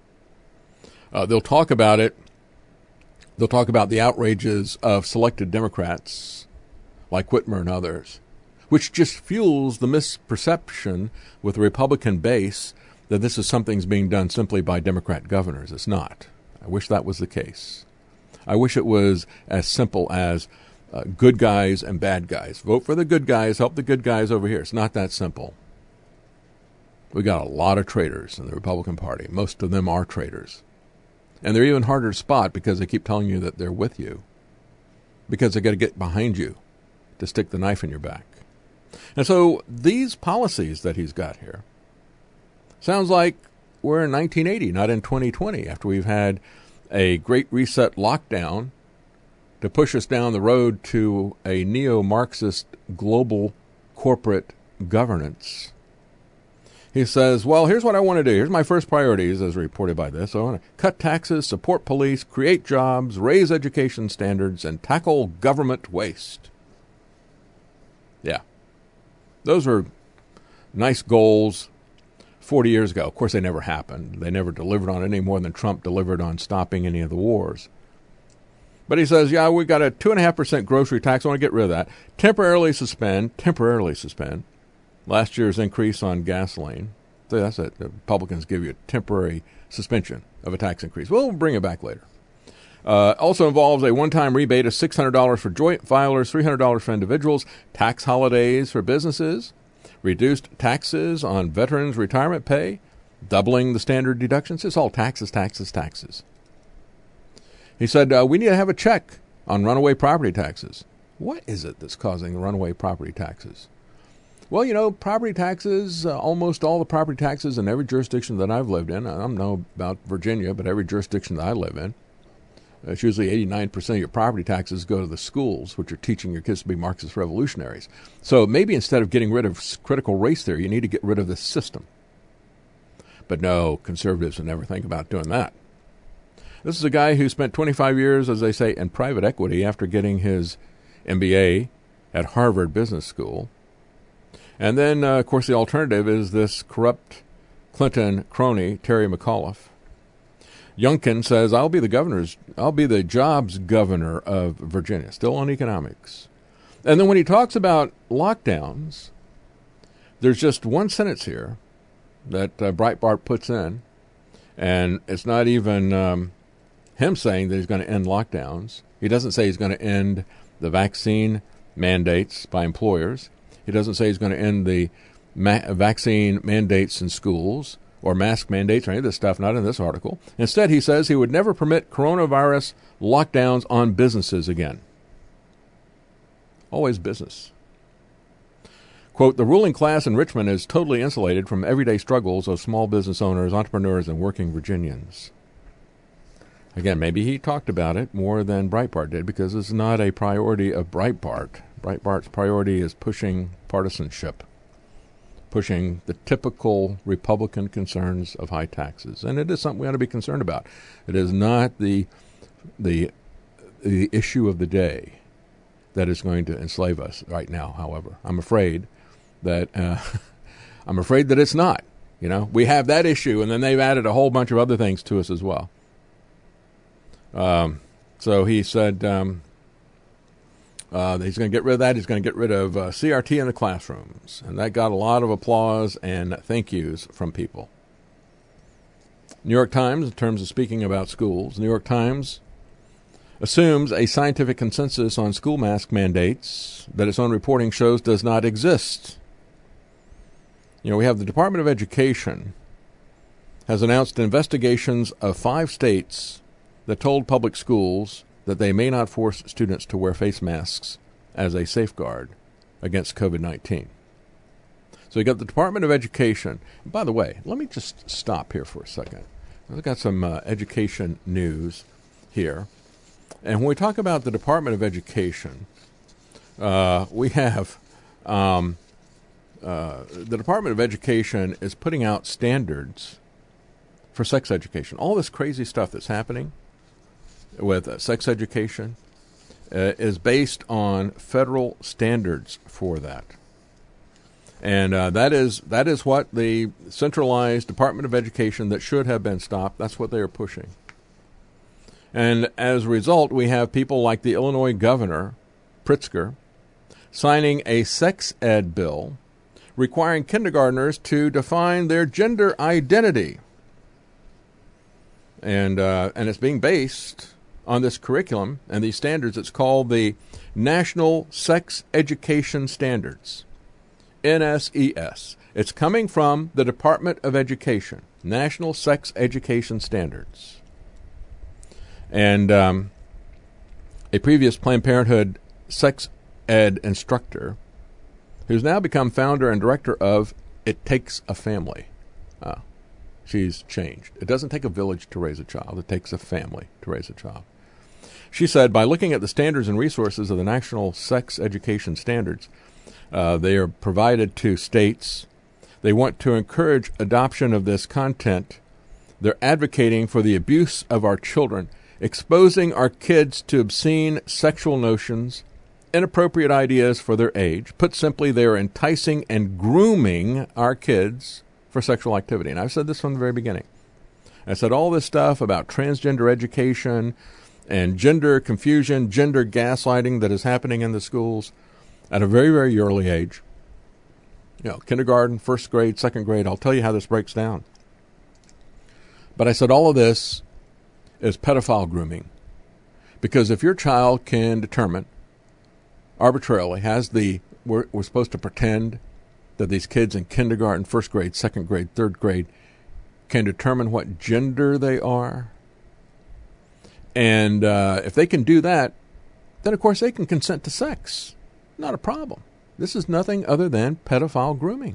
Uh, they'll talk about it. They'll talk about the outrages of selected Democrats like Whitmer and others, which just fuels the misperception with the Republican base that this is something's being done simply by Democrat governors. It's not. I wish that was the case. I wish it was as simple as uh, good guys and bad guys. Vote for the good guys, help the good guys over here. It's not that simple. We got a lot of traitors in the Republican Party. Most of them are traitors. And they're even harder to spot because they keep telling you that they're with you, because they got to get behind you to stick the knife in your back. And so these policies that he's got here sounds like we're in nineteen eighty, not in twenty twenty, after we've had a Great Reset lockdown to push us down the road to a neo-Marxist global corporate governance. He says, well, here's what I want to do. Here's my first priorities as reported by this. I want to cut taxes, support police, create jobs, raise education standards, and tackle government waste. Yeah. Those are nice goals forty years ago. Of course, they never happened. They never delivered on any more than Trump delivered on stopping any of the wars. But he says, yeah, we got a two point five percent grocery tax. I want to get rid of that. Temporarily suspend, temporarily suspend last year's increase on gasoline. So that's it. The Republicans give you a temporary suspension of a tax increase. We'll bring it back later. Uh, also involves a one-time rebate of six hundred dollars for joint filers, three hundred dollars for individuals, tax holidays for businesses, reduced taxes on veterans' retirement pay, doubling the standard deductions. It's all taxes, taxes, taxes. He said, uh, we need to have a check on runaway property taxes. What is it that's causing the runaway property taxes? Well, you know, property taxes, uh, almost all the property taxes in every jurisdiction that I've lived in, I don't know about Virginia, but every jurisdiction that I live in, it's usually eighty-nine percent of your property taxes go to the schools, which are teaching your kids to be Marxist revolutionaries. So maybe instead of getting rid of critical race theory, you need to get rid of this system. But no, conservatives would never think about doing that. This is a guy who spent twenty-five years, as they say, in private equity after getting his M B A at Harvard Business School. And then, uh, of course, the alternative is this corrupt Clinton crony, Terry McAuliffe. Youngkin says, I'll be the governor's, I'll be the jobs governor of Virginia, still on economics. And then when he talks about lockdowns, there's just one sentence here that uh, Breitbart puts in, and it's not even um, him saying that he's going to end lockdowns. He doesn't say he's going to end the vaccine mandates by employers. He doesn't say he's going to end the ma- vaccine mandates in schools or mask mandates or any of this stuff, not in this article. Instead, he says he would never permit coronavirus lockdowns on businesses again. Always business. Quote, the ruling class in Richmond is totally insulated from everyday struggles of small business owners, entrepreneurs, and working Virginians. Again, maybe he talked about it more than Breitbart did because it's not a priority of Breitbart. Breitbart's priority is pushing partisanship, pushing the typical Republican concerns of high taxes. And it is something we ought to be concerned about. It is not the the the issue of the day that is going to enslave us right now, however. I'm afraid that uh, I'm afraid that it's not. You know, we have that issue, and then they've added a whole bunch of other things to us as well. Um, so he said um, uh, he's going to get rid of that. He's going to get rid of uh, C R T in the classrooms, and that got a lot of applause and thank yous from people. New York Times, in terms of speaking about schools, New York Times assumes a scientific consensus on school mask mandates that its own reporting shows does not exist. You know, we have the Department of Education has announced investigations of five states that told public schools that they may not force students to wear face masks as a safeguard against COVID nineteen. So you got the Department of Education. And by the way, let me just stop here for a second. I've got some uh, education news here. And when we talk about the Department of Education, uh, we have um, uh, the Department of Education is putting out standards for sex education. All this crazy stuff that's happening with uh, sex education uh, is based on federal standards for that. And uh, that is that is what the centralized Department of Education that should have been stopped, that's what they are pushing. And as a result, we have people like the Illinois governor, Pritzker, signing a sex ed bill requiring kindergartners to define their gender identity. And uh, and it's being based on this curriculum and these standards. It's called the National Sex Education Standards, N S E S. It's coming from the Department of Education, National Sex Education Standards. And um, a previous Planned Parenthood sex ed instructor who's now become founder and director of It Takes a Family. Uh, she's changed. It doesn't take a village to raise a child. It takes a family to raise a child. She said, by looking at the standards and resources of the National Sex Education Standards, uh, they are provided to states. They want to encourage adoption of this content. They're advocating for the abuse of our children, exposing our kids to obscene sexual notions, inappropriate ideas for their age. Put simply, they are enticing and grooming our kids for sexual activity. And I've said this from the very beginning. I said all this stuff about transgender education and gender confusion, gender gaslighting that is happening in the schools at a very, very early age. You know, kindergarten, first grade, second grade, I'll tell you how this breaks down. But I said all of this is pedophile grooming. Because if your child can determine arbitrarily, has the, we're, we're supposed to pretend that these kids in kindergarten, first grade, second grade, third grade can determine what gender they are. And uh, if they can do that, then of course they can consent to sex. Not a problem. This is nothing other than pedophile grooming.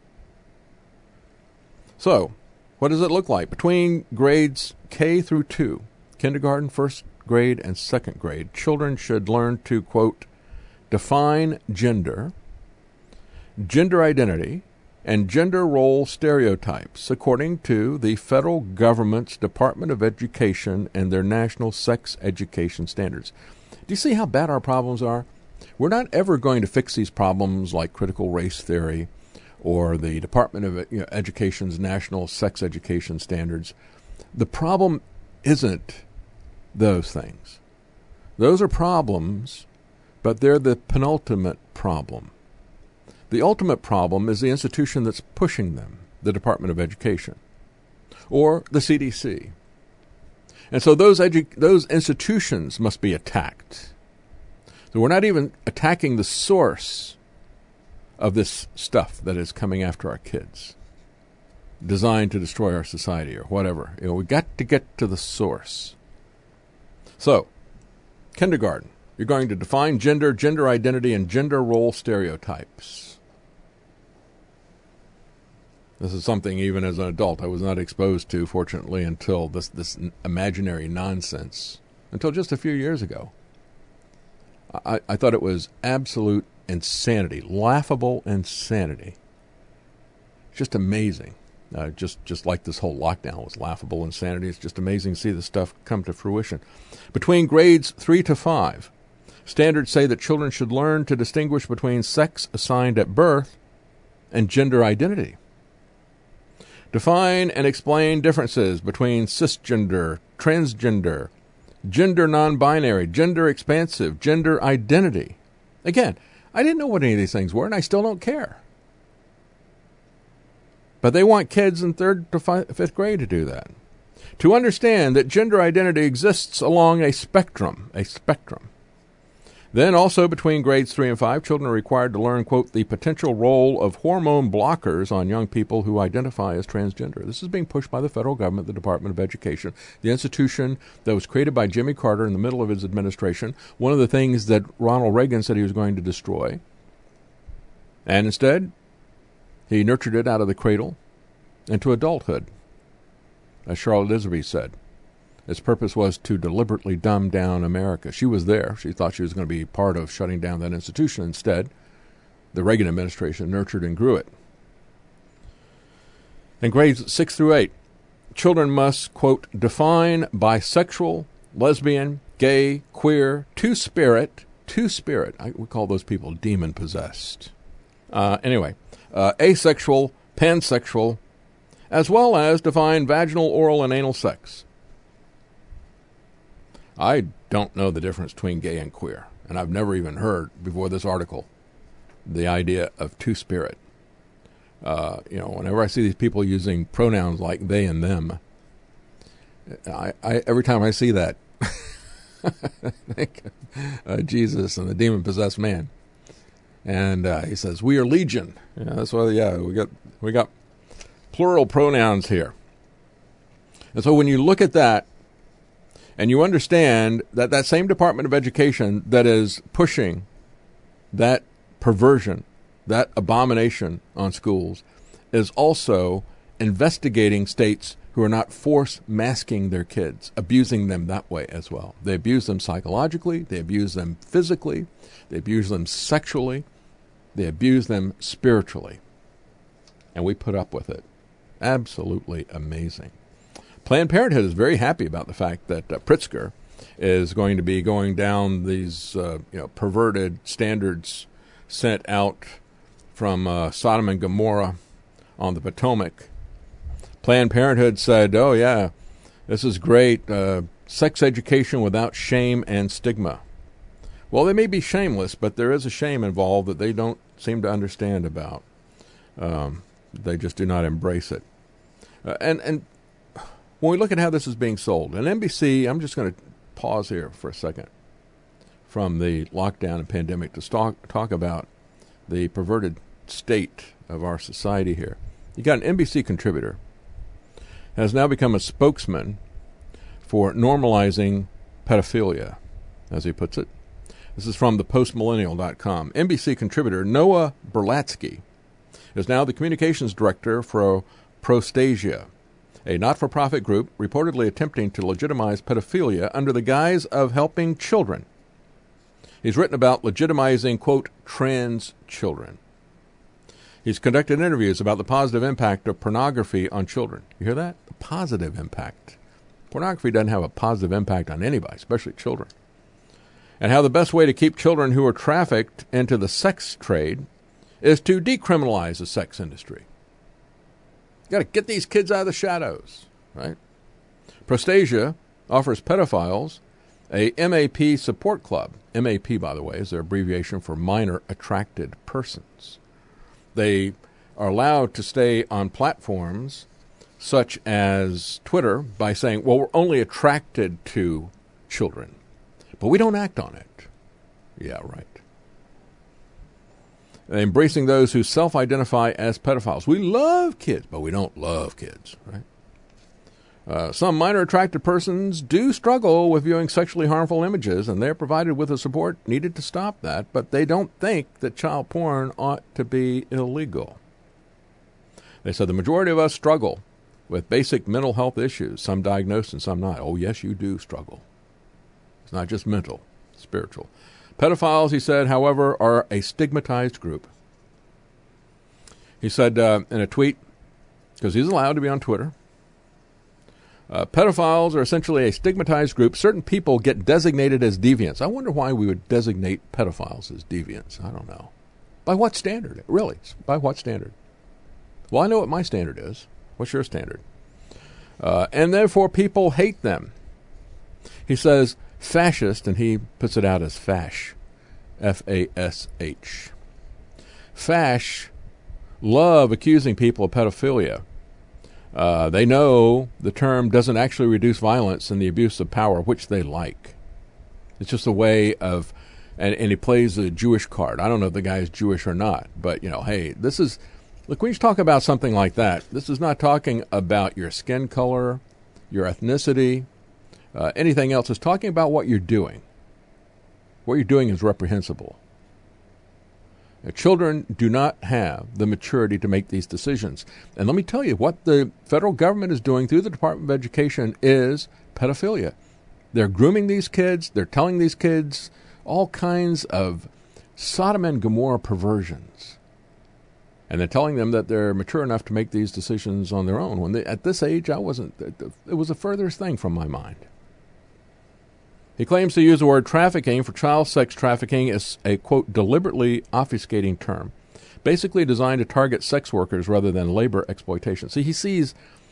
So, what does it look like? Between grades K through two, kindergarten, first grade, and second grade, children should learn to, quote, define gender, gender identity, and gender role stereotypes, according to the federal government's Department of Education and their national sex education standards. Do you see how bad our problems are? We're not ever going to fix these problems like critical race theory or the Department of you know, Education's national sex education standards. The problem isn't those things. Those are problems, but they're the penultimate problem. The ultimate problem is the institution that's pushing them, the Department of Education, or the C D C. And so those edu- those institutions must be attacked. So we're not even attacking the source of this stuff that is coming after our kids, designed to destroy our society or whatever. You know, we got to get to the source. So, kindergarten, you're going to define gender, gender identity, and gender role stereotypes. This is something, even as an adult, I was not exposed to, fortunately, until this, this imaginary nonsense, until just a few years ago. I, I thought it was absolute insanity, laughable insanity. Just amazing. Uh, just, just like this whole lockdown was laughable insanity. It's just amazing to see this stuff come to fruition. Between grades three to five, standards say that children should learn to distinguish between sex assigned at birth and gender identity. Define and explain differences between cisgender, transgender, gender non-binary, gender expansive, gender identity. Again, I didn't know what any of these things were, and I still don't care. But they want kids in third to fi- fifth grade to do that. To understand that gender identity exists along a spectrum, a spectrum. Then also between grades three and five, children are required to learn, quote, the potential role of hormone blockers on young people who identify as transgender. This is being pushed by the federal government, the Department of Education, the institution that was created by Jimmy Carter in the middle of his administration, one of the things that Ronald Reagan said he was going to destroy. And instead, he nurtured it out of the cradle into adulthood, as Charlotte Iserbyt said. Its purpose was to deliberately dumb down America. She was there. She thought she was going to be part of shutting down that institution. Instead, the Reagan administration nurtured and grew it. In grades six through eight, children must, quote, define bisexual, lesbian, gay, queer, two-spirit, two-spirit. I, we call those people demon-possessed. Uh, anyway, uh, asexual, pansexual, as well as define vaginal, oral, and anal sex. I don't know the difference between gay and queer, and I've never even heard before this article the idea of two-spirit. Uh, you know, whenever I see these people using pronouns like they and them, I, I every time I see that, I think uh, Jesus and the demon-possessed man, and uh, he says, "We are legion." Yeah, that's why. Yeah, we got we got plural pronouns here, and so when you look at that. And you understand that that same Department of Education that is pushing that perversion, that abomination on schools, is also investigating states who are not force masking their kids, abusing them that way as well. They abuse them psychologically, they abuse them physically, they abuse them sexually, they abuse them spiritually. and we put up with it. Absolutely amazing. Planned Parenthood is very happy about the fact that uh, Pritzker is going to be going down these uh, you know perverted standards sent out from uh, Sodom and Gomorrah on the Potomac. Planned Parenthood said, oh, yeah, this is great. Uh, sex education without shame and stigma. Well, they may be shameless, but there is a shame involved that they don't seem to understand about. Um, they just do not embrace it. Uh, and, and when we look at how this is being sold, and N B C, I'm just going to pause here for a second from the lockdown and pandemic to talk, talk about the perverted state of our society here. You got an N B C contributor has now become a spokesman for normalizing pedophilia, as he puts it. This is from the post millennial dot com. N B C contributor Noah Berlatsky is now the communications director for Prostasia, a not-for-profit group reportedly attempting to legitimize pedophilia under the guise of helping children. He's written about legitimizing, quote, trans children. He's conducted interviews about the positive impact of pornography on children. You hear that? The positive impact. Pornography doesn't have a positive impact on anybody, especially children. And how the best way to keep children who are trafficked into the sex trade is to decriminalize the sex industry. You got to get these kids out of the shadows, right? Prostasia offers pedophiles a M A P support club. M A P, by the way, is their abbreviation for minor attracted persons. They are allowed to stay on platforms such as Twitter by saying, well, we're only attracted to children, but we don't act on it. Yeah, right. Embracing those who self-identify as pedophiles. We love kids, but we don't love kids, right? Uh, some minor attracted persons do struggle with viewing sexually harmful images, and they're provided with the support needed to stop that, but they don't think that child porn ought to be illegal. They said the majority of us struggle with basic mental health issues, some diagnosed and some not. Oh, yes, you do struggle. It's not just mental, it's spiritual. Pedophiles, he said, however, are a stigmatized group. He said uh, in a tweet, because he's allowed to be on Twitter, Uh, pedophiles are essentially a stigmatized group. Certain people get designated as deviants. I wonder why we would designate pedophiles as deviants. I don't know. By what standard? Really? By what standard? Well, I know what my standard is. What's your standard? Uh, and therefore people hate them. He says fascist, and he puts it out as fash. F A S H. Fash love accusing people of pedophilia. Uh, they know the term doesn't actually reduce violence and the abuse of power, which they like. It's just a way of, and, and he plays a Jewish card. I don't know if the guy is Jewish or not, but, you know, hey, this is, look, when you talk about something like that, this is not talking about your skin color, your ethnicity, uh, anything else. It's talking about what you're doing. What you're doing is reprehensible. Children do not have the maturity to make these decisions. And let me tell you, what the federal government is doing through the Department of Education is pedophilia. They're grooming these kids. They're telling these kids all kinds of Sodom and Gomorrah perversions. And they're telling them that they're mature enough to make these decisions on their own. When they, at this age, I wasn't. It was the furthest thing from my mind. He claims to use the word trafficking for child sex trafficking as a, quote, deliberately obfuscating term, basically designed to target sex workers rather than labor exploitation. See, he sees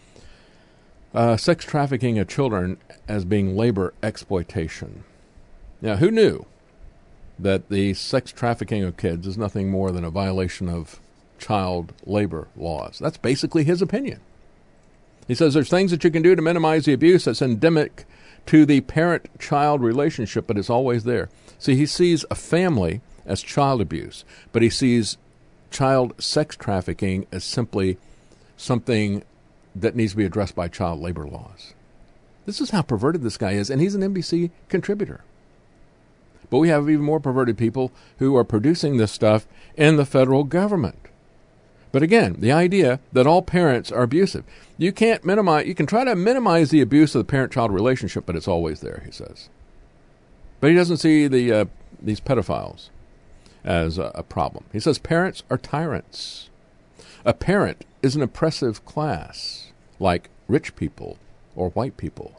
uh, sex trafficking of children as being labor exploitation. Now, who knew that the sex trafficking of kids is nothing more than a violation of child labor laws? That's basically his opinion. He says there's things that you can do to minimize the abuse that's endemic to the parent-child relationship, but it's always there. See, he sees a family as child abuse, but he sees child sex trafficking as simply something that needs to be addressed by child labor laws. This is how perverted this guy is, and he's an N B C contributor. But we have even more perverted people who are producing this stuff in the federal government. But again, the idea that all parents are abusive. You can't minimize, you can try to minimize the abuse of the parent-child relationship, but it's always there, he says. But he doesn't see the uh, these pedophiles as a, a problem. He says parents are tyrants. A parent is an oppressive class, like rich people or white people.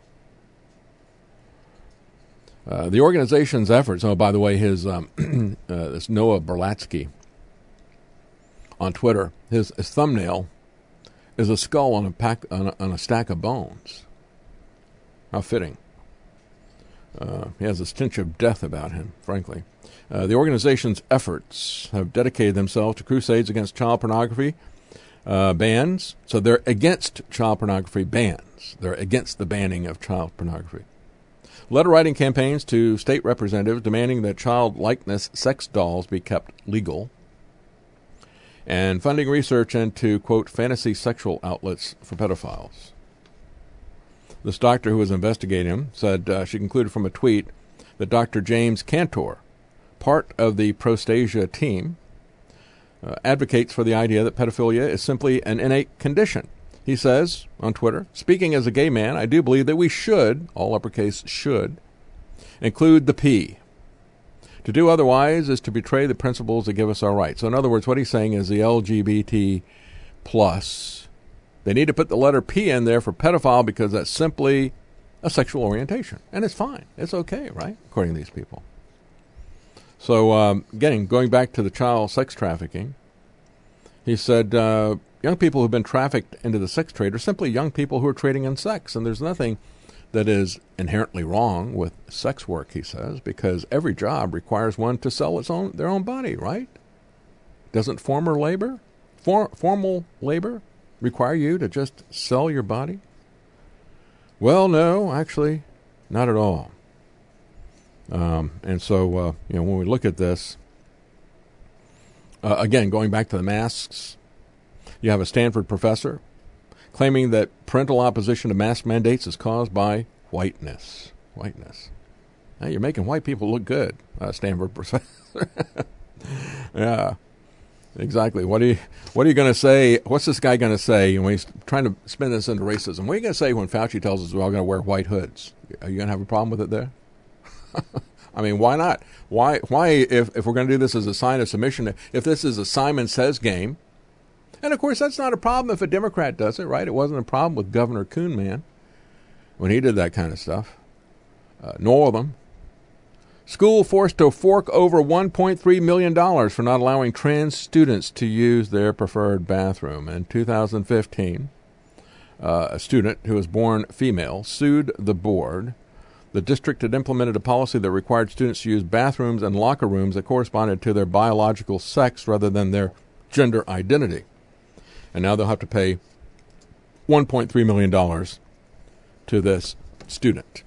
Uh, the organization's efforts, oh, by the way, his um, uh, this Noah Berlatsky on Twitter, his, his thumbnail is a skull on a, pack, on a, on a stack of bones. How fitting. Uh, he has a stench of death about him, frankly. Uh, the organization's efforts have dedicated themselves to crusades against child pornography uh, bans. So they're against child pornography bans. They're against the banning of child pornography. Letter writing campaigns to state representatives demanding that child likeness sex dolls be kept legal. And funding research into, quote, fantasy sexual outlets for pedophiles. This doctor who was investigating him said uh, she concluded from a tweet that Doctor James Cantor, part of the Prostasia team, uh, advocates for the idea that pedophilia is simply an innate condition. He says on Twitter, speaking as a gay man, I do believe that we should, all uppercase should, include the P. To do otherwise is to betray the principles that give us our rights. So in other words, what he's saying is the L G B T plus, they need to put the letter P in there for pedophile because that's simply a sexual orientation. And it's fine. It's okay, right? According to these people. So, um, again, going back to the child sex trafficking, he said, uh, young people who've been trafficked into the sex trade are simply young people who are trading in sex. And there's nothing that is inherently wrong with sex work, he says, because every job requires one to sell its own their own body, right? Doesn't former labor, for, formal labor require you to just sell your body? Well, no, actually, not at all. Um, and so, uh, you know, when we look at this, uh, again, going back to the masks, you have a Stanford professor claiming that parental opposition to mask mandates is caused by whiteness. Whiteness. Now, you're making white people look good, uh, Stanford professor. Yeah, exactly. What are you What are you going to say? What's this guy going to say when he's trying to spin this into racism? What are you going to say when Fauci tells us we're all going to wear white hoods? Are you going to have a problem with it there? I mean, why not? Why, Why, if, if we're going to do this as a sign of submission, if this is a Simon Says game, and of course that's not a problem if a Democrat does it, right? It wasn't a problem with Governor Kuhnman when he did that kind of stuff. Uh, nor of them. School forced to fork over one point three million dollars for not allowing trans students to use their preferred bathroom. In two thousand fifteen, uh, a student who was born female sued the board. The district had implemented a policy that required students to use bathrooms and locker rooms that corresponded to their biological sex rather than their gender identity. And now they'll have to pay one point three million dollars to this student.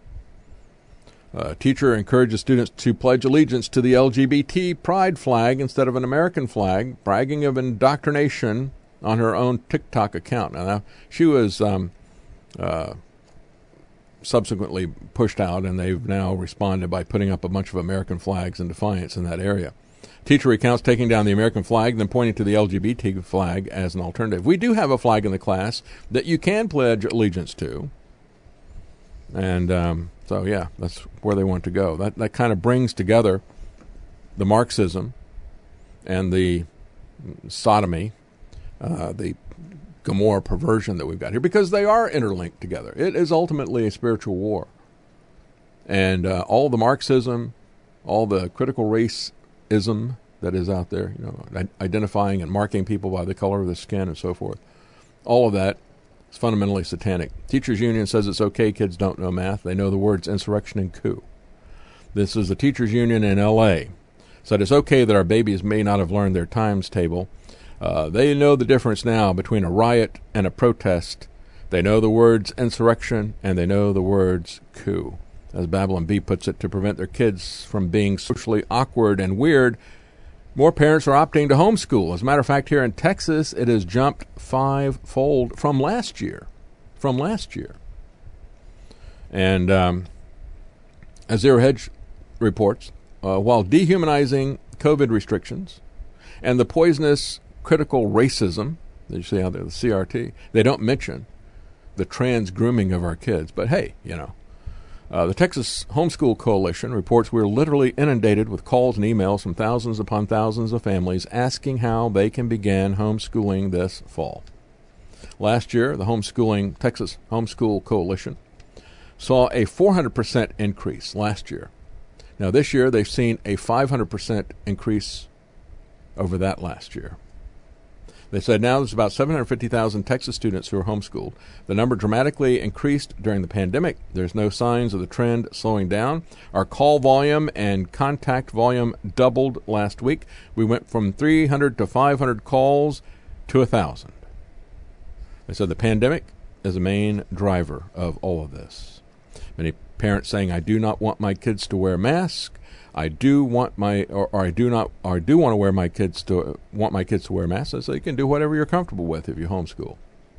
A teacher encourages students to pledge allegiance to the L G B T pride flag instead of an American flag, bragging of indoctrination on her own TikTok account. Now, she was um, uh, subsequently pushed out, and they've now responded by putting up a bunch of American flags in defiance in that area. Teacher recounts taking down the American flag, then pointing to the L G B T flag as an alternative. We do have a flag in the class that you can pledge allegiance to. And um, so, yeah, that's where they want to go. That that kind of brings together the Marxism and the sodomy, uh, the Gomorrah perversion that we've got here, because they are interlinked together. It is ultimately a spiritual war. And uh, all the Marxism, all the critical racism that is out there, you know, identifying and marking people by the color of their skin and so forth, all of that is fundamentally satanic. Teachers Union says it's okay kids don't know math. They know the words insurrection and coup. This is the Teachers Union in L A Said it's okay that our babies may not have learned their times table. Uh, they know the difference now between a riot and a protest. They know the words insurrection and they know the words coup. As Babylon Bee puts it, to prevent their kids from being socially awkward and weird, more parents are opting to homeschool. As a matter of fact, here in Texas, it has jumped five-fold from last year. From last year. And um, as Zero Hedge reports, uh, while dehumanizing COVID restrictions and the poisonous critical racism, that you see out there, the C R T, they don't mention the trans grooming of our kids. But hey, you know, Uh, the Texas Homeschool Coalition reports we're literally inundated with calls and emails from thousands upon thousands of families asking how they can begin homeschooling this fall. Last year, the homeschooling Texas Homeschool Coalition saw a four hundred percent increase last year. Now, this year, they've seen a five hundred percent increase over that last year. They said now there's about seven hundred fifty thousand Texas students who are homeschooled. The number dramatically increased during the pandemic. There's no signs of the trend slowing down. Our call volume and contact volume doubled last week. We went from three hundred to five hundred calls to one thousand. They said the pandemic is the main driver of all of this. Many parents saying, I do not want my kids to wear masks. I do want my, or, or I do not, or I do want to wear my kids to want my kids to wear masks. So you can do whatever you're comfortable with if you homeschool.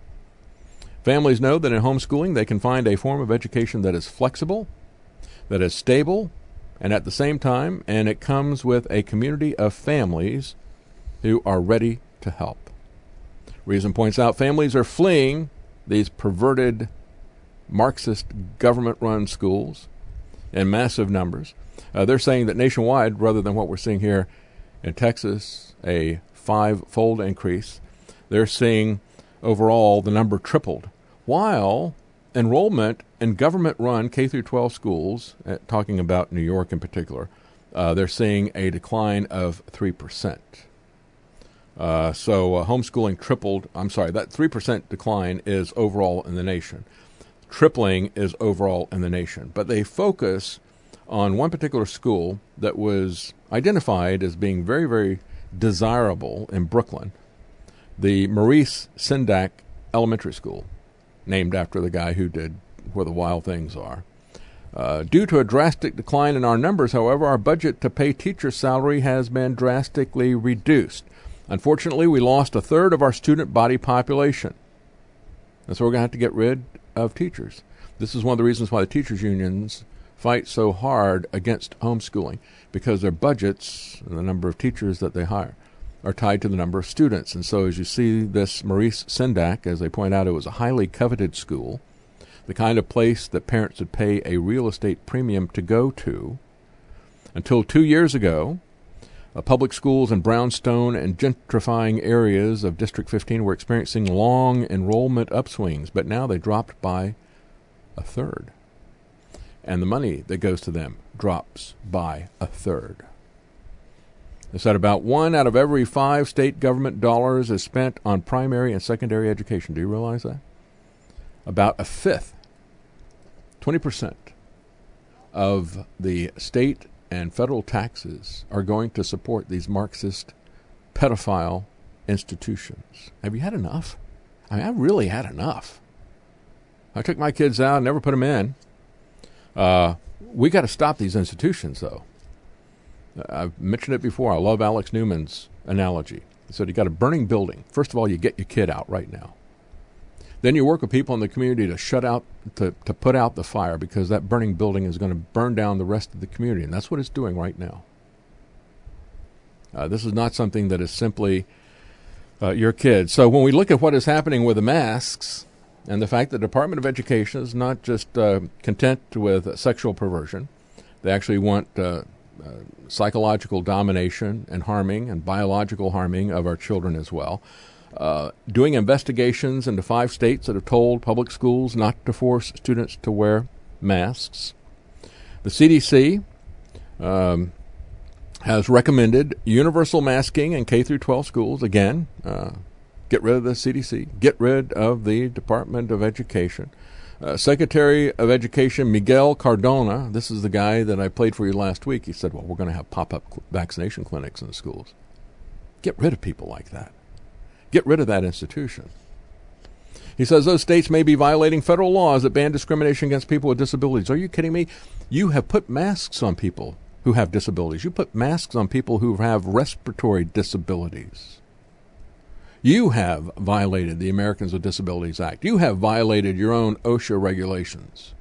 Families know that in homeschooling they can find a form of education that is flexible, that is stable, and at the same time, and it comes with a community of families who are ready to help. Reason points out families are fleeing these perverted Marxist government-run schools in massive numbers. Uh, they're saying that nationwide, rather than what we're seeing here in Texas, a five-fold increase, they're seeing overall the number tripled, while enrollment in government-run K through twelve schools, uh, talking about New York in particular, uh, they're seeing a decline of three percent. Uh, so uh, homeschooling tripled. I'm sorry, that three percent decline is overall in the nation. Tripling is overall in the nation. But they focus on one particular school that was identified as being very, very desirable in Brooklyn, the Maurice Sendak Elementary School, named after the guy who did Where the Wild Things Are. Uh, due to a drastic decline in our numbers, however, our budget to pay teacher salary has been drastically reduced. Unfortunately, we lost a third of our student body population. And so we're going to have to get rid of teachers. This is one of the reasons why the teachers' unions fight so hard against homeschooling, because their budgets and the number of teachers that they hire are tied to the number of students. And so as you see this Maurice Sendak, as they point out, it was a highly coveted school, the kind of place that parents would pay a real estate premium to go to. Until two years ago, uh, public schools in brownstone and gentrifying areas of District fifteen were experiencing long enrollment upswings, but now they dropped by a third. And the money that goes to them drops by a third. They said about one out of every five state government dollars is spent on primary and secondary education. Do you realize that? About a fifth, twenty percent of the state and federal taxes are going to support these Marxist pedophile institutions. Have you had enough? I mean, I really had enough. I took my kids out, never put them in. Uh, we got to stop these institutions, though. I've mentioned it before. I love Alex Newman's analogy. He said you got a burning building. First of all, you get your kid out right now. Then you work with people in the community to shut out, to, to put out the fire, because that burning building is going to burn down the rest of the community, and that's what it's doing right now. Uh, this is not something that is simply uh, your kids. So when we look at what is happening with the masks, and the fact that the Department of Education is not just uh, content with sexual perversion. They actually want uh, uh, psychological domination and harming and biological harming of our children as well. Uh, doing investigations into five states that have told public schools not to force students to wear masks. The C D C um, has recommended universal masking in K through twelve schools. Again, uh, get rid of the C D C. Get rid of the Department of Education. Uh, Secretary of Education Miguel Cardona, this is the guy that I played for you last week. He said, well, we're going to have pop-up cl- vaccination clinics in the schools. Get rid of people like that. Get rid of that institution. He says those states may be violating federal laws that ban discrimination against people with disabilities. Are you kidding me? You have put masks on people who have disabilities. You put masks on people who have respiratory disabilities. You have violated the Americans with Disabilities Act. You have violated your own OSHA regulations.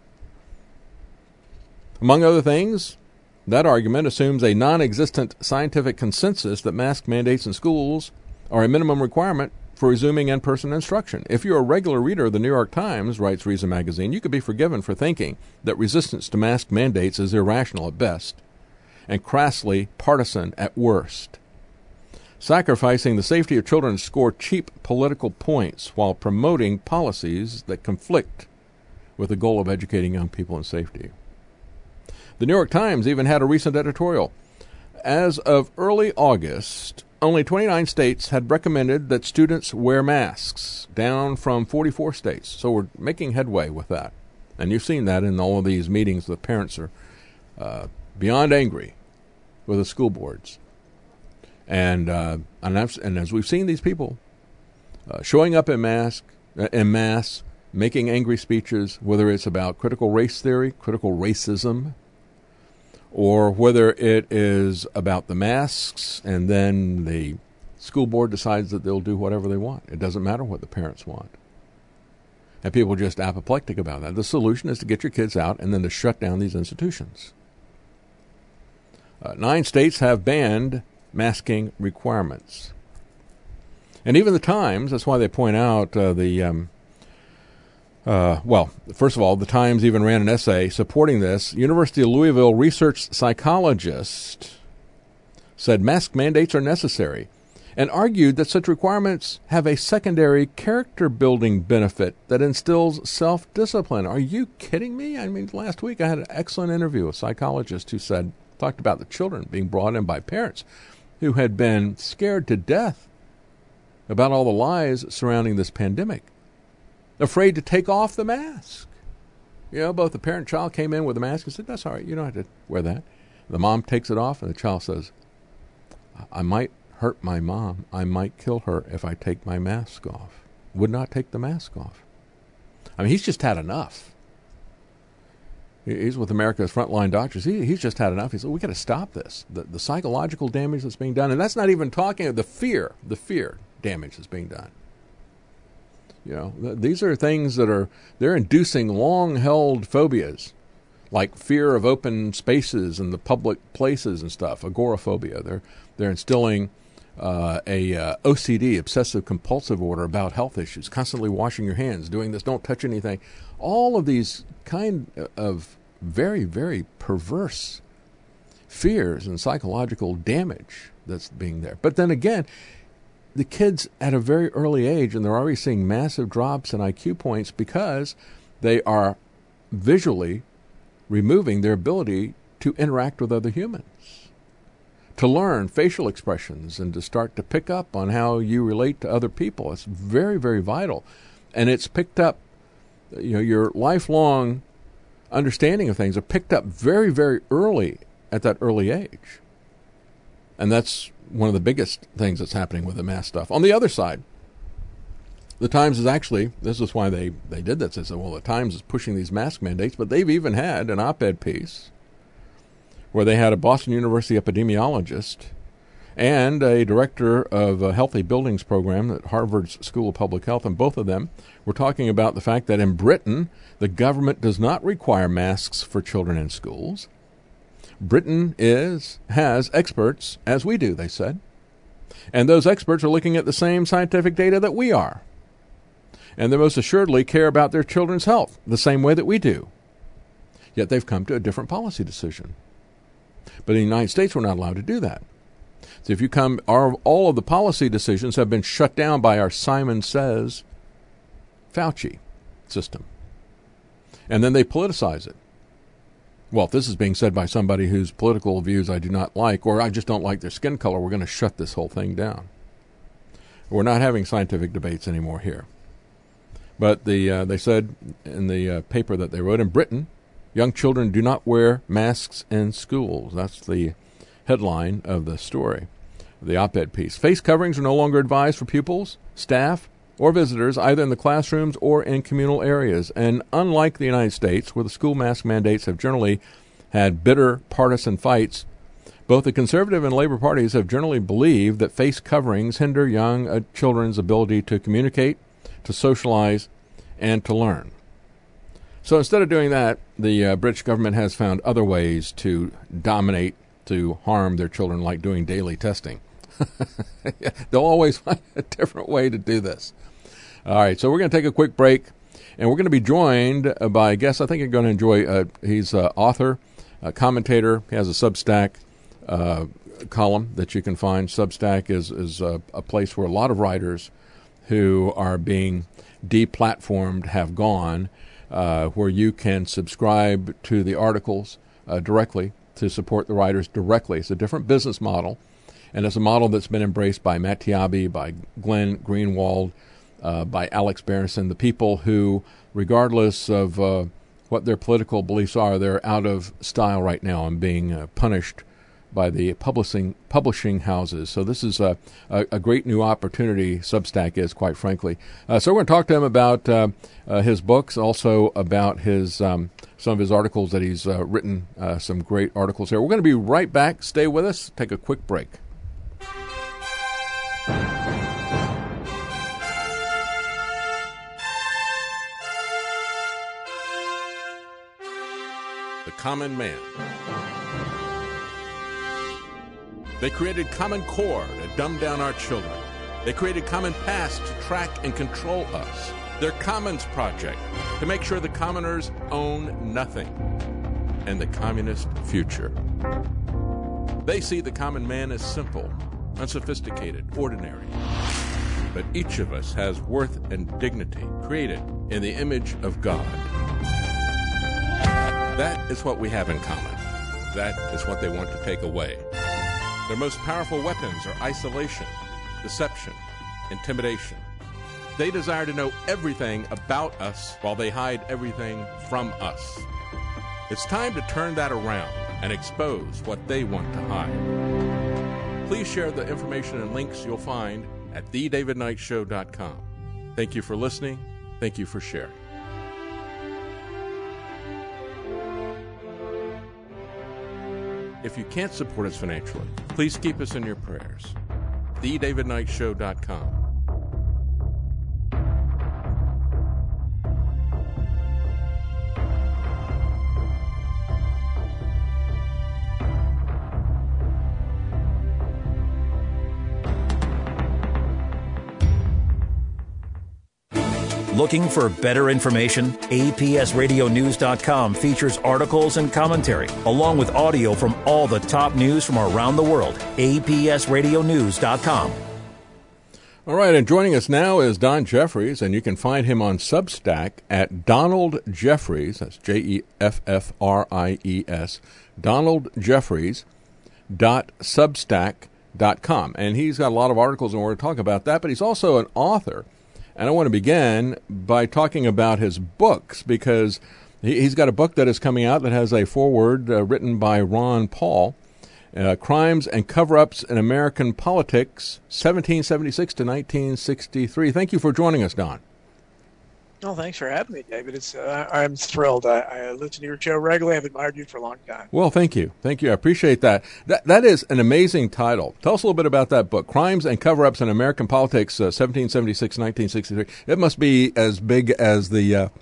Among other things, that argument assumes a non-existent scientific consensus that mask mandates in schools are a minimum requirement for resuming in-person instruction. If you're a regular reader of the New York Times, writes Reason magazine, you could be forgiven for thinking that resistance to mask mandates is irrational at best and crassly partisan at worst, sacrificing the safety of children to score cheap political points while promoting policies that conflict with the goal of educating young people in safety. The New York Times even had a recent editorial. As of early August, only twenty-nine states had recommended that students wear masks, down from forty-four states. So we're making headway with that. And you've seen that in all of these meetings. The parents are uh, beyond angry with the school boards. And uh, and, I've, and as we've seen these people uh, showing up in mask, uh, in mass, making angry speeches, whether it's about critical race theory, critical racism, or whether it is about the masks, and then the school board decides that they'll do whatever they want. It doesn't matter what the parents want. And people are just apoplectic about that. The solution is to get your kids out and then to shut down these institutions. Uh, nine states have banned masking requirements. And even the Times, that's why they point out uh, the... Um, Uh, well, first of all, the Times even ran an essay supporting this. University of Louisville research psychologist said mask mandates are necessary and argued that such requirements have a secondary character-building benefit that instills self-discipline. Are you kidding me? I mean, last week I had an excellent interview with a psychologist who said, talked about the children being brought in by parents who had been scared to death about all the lies surrounding this pandemic. Afraid to take off the mask. You know, both the parent and child came in with a mask and said, that's all right, you don't have to wear that. The mom takes it off, and the child says, I might hurt my mom. I might kill her if I take my mask off. Would not take the mask off. I mean, he's just had enough. He's with America's frontline doctors. He, he's just had enough. He said, we got to stop this. The, the psychological damage that's being done, and that's not even talking of the fear, the fear damage that's being done. You know, th- these are things that are, they're inducing long-held phobias, like fear of open spaces and the public places and stuff, agoraphobia. They're they're instilling uh, a uh, O C D, obsessive-compulsive order about health issues, constantly washing your hands, doing this, don't touch anything. All of these kind of very, very perverse fears and psychological damage that's being there. But then again, the kids at a very early age, and they're already seeing massive drops in I Q points because they are visually removing their ability to interact with other humans, to learn facial expressions, and to start to pick up on how you relate to other people. It's very, very vital. And it's picked up, you know, your lifelong understanding of things are picked up very, very early at that early age. And that's one of the biggest things that's happening with the mask stuff. On the other side, the Times is actually, this is why they, they did this. They said, well, the Times is pushing these mask mandates, but they've even had an op-ed piece where they had a Boston University epidemiologist and a director of a healthy buildings program at Harvard's School of Public Health, and both of them were talking about the fact that in Britain, the government does not require masks for children in schools. Britain is has experts, as we do, they said. And those experts are looking at the same scientific data that we are. And they most assuredly care about their children's health the same way that we do. Yet they've come to a different policy decision. But in the United States, we're not allowed to do that. So if you come, our, all of the policy decisions have been shut down by our Simon Says Fauci system. And then they politicize it. Well, if this is being said by somebody whose political views I do not like, or I just don't like their skin color, we're going to shut this whole thing down. We're not having scientific debates anymore here. But the uh, they said in the uh, paper that they wrote, in Britain, young children do not wear masks in schools. That's the headline of the story, the op-ed piece. Face coverings are no longer advised for pupils, staff, or visitors, either in the classrooms or in communal areas. And unlike the United States, where the school mask mandates have generally had bitter partisan fights, both the Conservative and Labor parties have generally believed that face coverings hinder young uh, children's ability to communicate, to socialize, and to learn. So instead of doing that, the uh, British government has found other ways to dominate, to harm their children, like doing daily testing. They'll always find a different way to do this. All right, so we're going to take a quick break, and we're going to be joined by a guest I think you're going to enjoy. Uh, he's an author, a commentator. He has a Substack uh, column that you can find. Substack is, is a, a place where a lot of writers who are being deplatformed have gone, uh, where you can subscribe to the articles uh, directly to support the writers directly. It's a different business model, and it's a model that's been embraced by Matt Taibbi, by Glenn Greenwald, uh, by Alex Berenson, the people who, regardless of uh, what their political beliefs are, they're out of style right now and being uh, punished by the publishing publishing houses. So this is a, a, a great new opportunity, Substack is, quite frankly. Uh, so we're going to talk to him about uh, uh, his books, also about his um, some of his articles that he's uh, written, uh, some great articles here. We're going to be right back. Stay with us. Take a quick break. The Common Man. They created Common Core to dumb down our children. They created Common Pass to track and control us. Their Commons Project to make sure the commoners own nothing. And the communist future. They see the common man as simple, unsophisticated, ordinary. But each of us has worth and dignity, created in the image of God. That is what we have in common. That is what they want to take away. Their most powerful weapons are isolation, deception, intimidation. They desire to know everything about us while they hide everything from us. It's time to turn that around and expose what they want to hide. Please share the information and links you'll find at the david knight show dot com. Thank you for listening. Thank you for sharing. If you can't support us financially, please keep us in your prayers. the david knight show dot com. Looking for better information? A P S radio news dot com features articles and commentary, along with audio from all the top news from around the world. A P S radio news dot com. All right, and joining us now is Don Jeffries, and you can find him on Substack at Donald Jeffries, that's J E F F R I E S, Donald Jeffries dot substack dot com. And he's got a lot of articles, and we're going to talk about that, but he's also an author. And I want to begin by talking about his books, because he, he's got a book that is coming out that has a foreword uh, written by Ron Paul, uh, Crimes and Cover-Ups in American Politics, seventeen seventy-six to nineteen sixty-three. Thank you for joining us, Don. Oh, thanks for having me, David. It's uh, I'm thrilled. I, I listen to your show regularly. I've admired you for a long time. Well, thank you. Thank you. I appreciate that. That That is an amazing title. Tell us a little bit about that book, Crimes and Cover-Ups in American Politics, uh, seventeen seventy-six to nineteen sixty-three. It must be as big as the uh,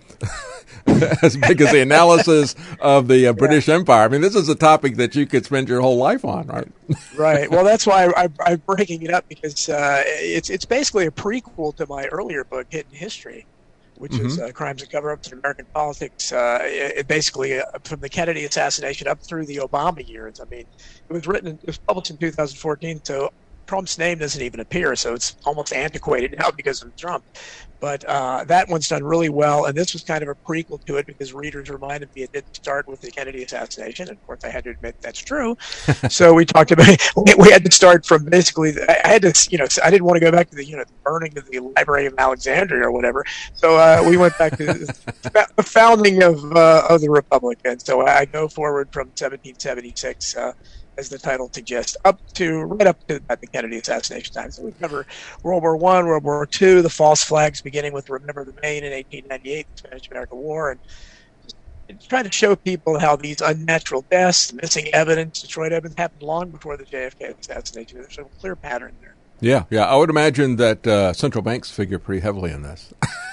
as big as the analysis of the uh, British yeah. Empire. I mean, this is a topic that you could spend your whole life on, right? Right. Well, that's why I, I, I'm breaking it up, because uh, it's it's basically a prequel to my earlier book, Hidden History, which mm-hmm. is uh, Crimes and Cover-Ups in American Politics, uh, it, it basically uh, from the Kennedy assassination up through the Obama years. I mean, it was written, it was published in two thousand fourteen, so Trump's name doesn't even appear, so it's almost antiquated now because of Trump. But uh, that one's done really well, and this was kind of a prequel to it, because readers reminded me it didn't start with the Kennedy assassination. And of course, I had to admit that's true. So we talked about we had to start from basically. I had to, you know, I didn't want to go back to the, you know, the burning of the Library of Alexandria or whatever. So uh, we went back to the founding of uh, of the Republic, and so I go forward from seventeen seventy-six. Uh, as the title suggests, up to right up to the Kennedy assassination time. So we cover World War One, World War Two, the false flags, beginning with Remember the Maine in eighteen ninety-eight, the Spanish-American War, and just trying to show people how these unnatural deaths, missing evidence, Detroit evidence, happened long before the J F K assassination. There's a clear pattern there. Yeah, yeah. I would imagine that uh, central banks figure pretty heavily in this.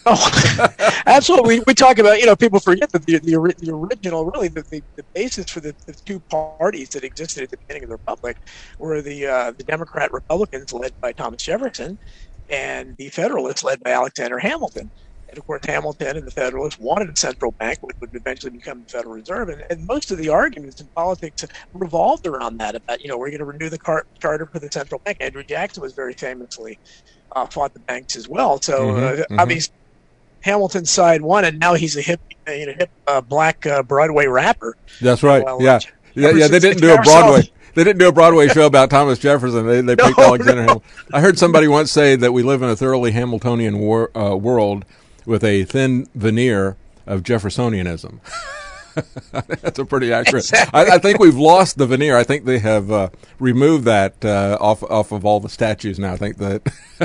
Oh, that's what we, we talk about. You know, people forget that the the, the original, really, the, the, the basis for the, the two parties that existed at the beginning of the Republic were the uh, the Democrat Republicans led by Thomas Jefferson and the Federalists led by Alexander Hamilton. And of course, Hamilton and the Federalists wanted a central bank, which would eventually become the Federal Reserve. And, and most of the arguments in politics revolved around that, about, you know, we're going to renew the car- charter for the central bank. Andrew Jackson was very famously uh, fought the banks as well. So mm-hmm, uh, mm-hmm. obviously, Hamilton's side won, and now he's a hip, you know, hip uh, black uh, Broadway rapper. That's right. Well, yeah. yeah, yeah. They didn't do a Broadway. They didn't do a Broadway show about Thomas Jefferson. They they picked no, Alexander no. Hamilton. I heard somebody once say that we live in a thoroughly Hamiltonian war, uh, world with a thin veneer of Jeffersonianism. That's a pretty accurate. Exactly. I, I think we've lost the veneer. I think they have uh, removed that uh, off off of all the statues now. I think that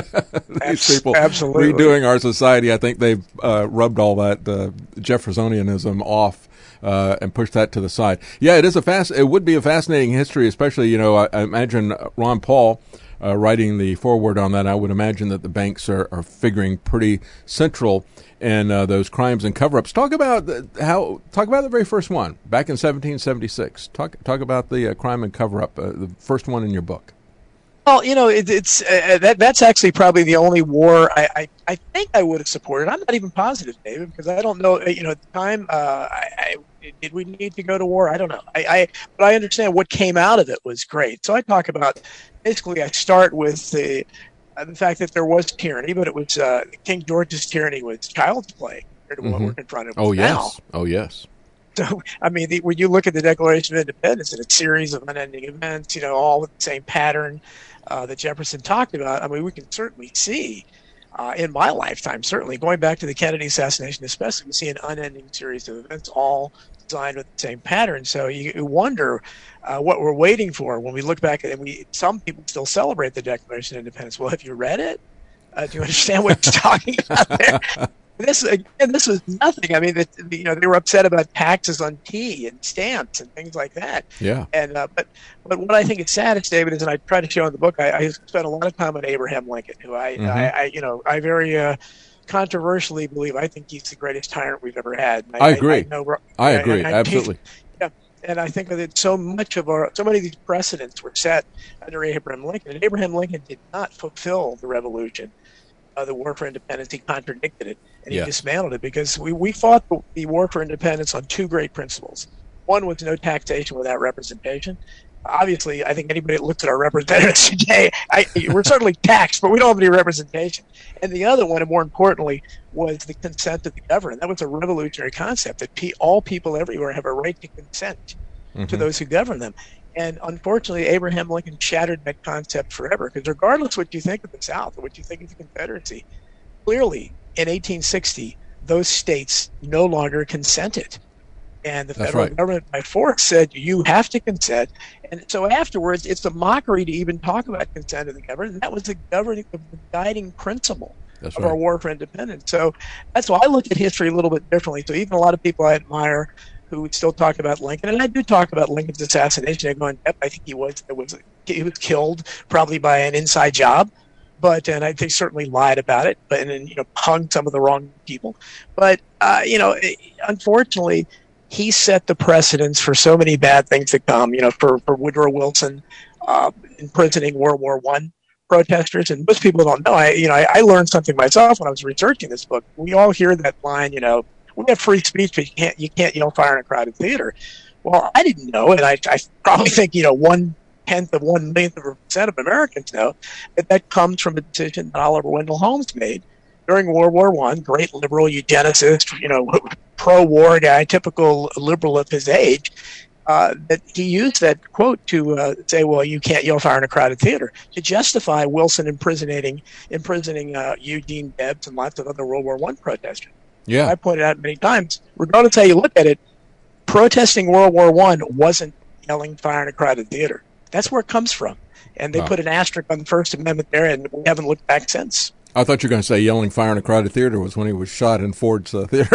these people Absolutely. redoing our society, I think they've uh, rubbed all that uh, Jeffersonianism off uh, and pushed that to the side. Yeah, it is a fast. It would be a fascinating history, especially, you know, I, I imagine Ron Paul uh, writing the foreword on that. I would imagine that the banks are, are figuring pretty central and uh, those crimes and cover-ups. Talk about the, how. Talk about the very first one back in seventeen seventy-six. Talk talk about the uh, crime and cover-up, uh, the first one in your book. Well, you know, it, it's uh, that that's actually probably the only war I, I, I think I would have supported. I'm not even positive, David, because I don't know. You know, at the time, uh, I, I, did we need to go to war? I don't know. I, I but I understand what came out of it was great. So I talk about basically. I start with the. Uh, the fact that there was tyranny, but it was uh, King George's tyranny was child's play compared to what mm-hmm. we're confronted with oh, now. Yes. Oh, yes. So, I mean, the, when you look at the Declaration of Independence and a series of unending events, you know, all with the same pattern uh, that Jefferson talked about, I mean, we can certainly see uh, in my lifetime, certainly going back to the Kennedy assassination, especially, we see an unending series of events all designed with the same pattern. So you, you wonder uh, what we're waiting for when we look back at it. And we, some people still celebrate the Declaration of Independence. Well, have you read it? Uh, do you understand what it's talking about there? This again, this was nothing. I mean, the, you know, they were upset about taxes on tea and stamps and things like that. Yeah. And uh, but but what I think is saddest, David, is, and I try to show in the book, I, I spent a lot of time on Abraham Lincoln, who I, mm-hmm. I, I you know, I very uh, controversially believe I think he's the greatest tyrant we've ever had. I, I agree. I, I, know, I agree. I, Absolutely. Yeah. And I think that so much of our, so many of these precedents were set under Abraham Lincoln. And Abraham Lincoln did not fulfill the revolution. Uh, the War for Independence, he contradicted it, and he yeah. dismantled it, because we, we fought the, the War for Independence on two great principles. One was no taxation without representation. Obviously, I think anybody that looks at our representatives today, I, we're certainly taxed, but we don't have any representation. And the other one, and more importantly, was the consent of the governed. That was a revolutionary concept, that pe- all people everywhere have a right to consent mm-hmm. to those who govern them. And unfortunately, Abraham Lincoln shattered that concept forever, because regardless what you think of the South or what you think of the Confederacy, clearly in eighteen sixty, those states no longer consented. And the That's federal right. government by force said, you have to consent. And so afterwards, it's a mockery to even talk about consent of the government. And that was the governing, the guiding principle That's of right. our War for Independence. So that's why I look at history a little bit differently. So even a lot of people I admire who would still talk about Lincoln, and I do talk about Lincoln's assassination. I go in depth. I think he was, it was he was killed probably by an inside job, but and I think certainly lied about it, but and then you know hung some of the wrong people. But uh, you know, unfortunately, he set the precedence for so many bad things to come. You know, for for Woodrow Wilson uh, imprisoning World War One protesters, and most people don't know. I you know I, I learned something myself when I was researching this book. We all hear that line, you know. We have free speech, but you can't you can't yell fire in a crowded theater. Well, I didn't know, and I, I probably think you know one tenth of one millionth of a percent of Americans know that that comes from a decision that Oliver Wendell Holmes made during World War One. Great liberal eugenicist, you know, pro-war guy, typical liberal of his age. Uh, that he used that quote to uh, say, "Well, you can't yell fire in a crowded theater," to justify Wilson imprisoning imprisoning uh, Eugene Debs and lots of other World War One protesters. Yeah, I pointed out many times, regardless of how you look at it, protesting World War One wasn't yelling fire in a crowded theater. That's where it comes from. And they wow. put an asterisk on the First Amendment there, and we haven't looked back since. I thought you were going to say yelling fire in a crowded theater was when he was shot in Ford's uh, theater.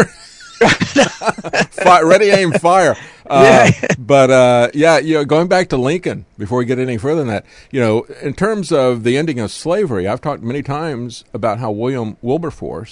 Fire, ready, aim, fire. Uh, yeah. But, uh, yeah, you know, going back to Lincoln, before we get any further than that, you know, in terms of the ending of slavery, I've talked many times about how William Wilberforce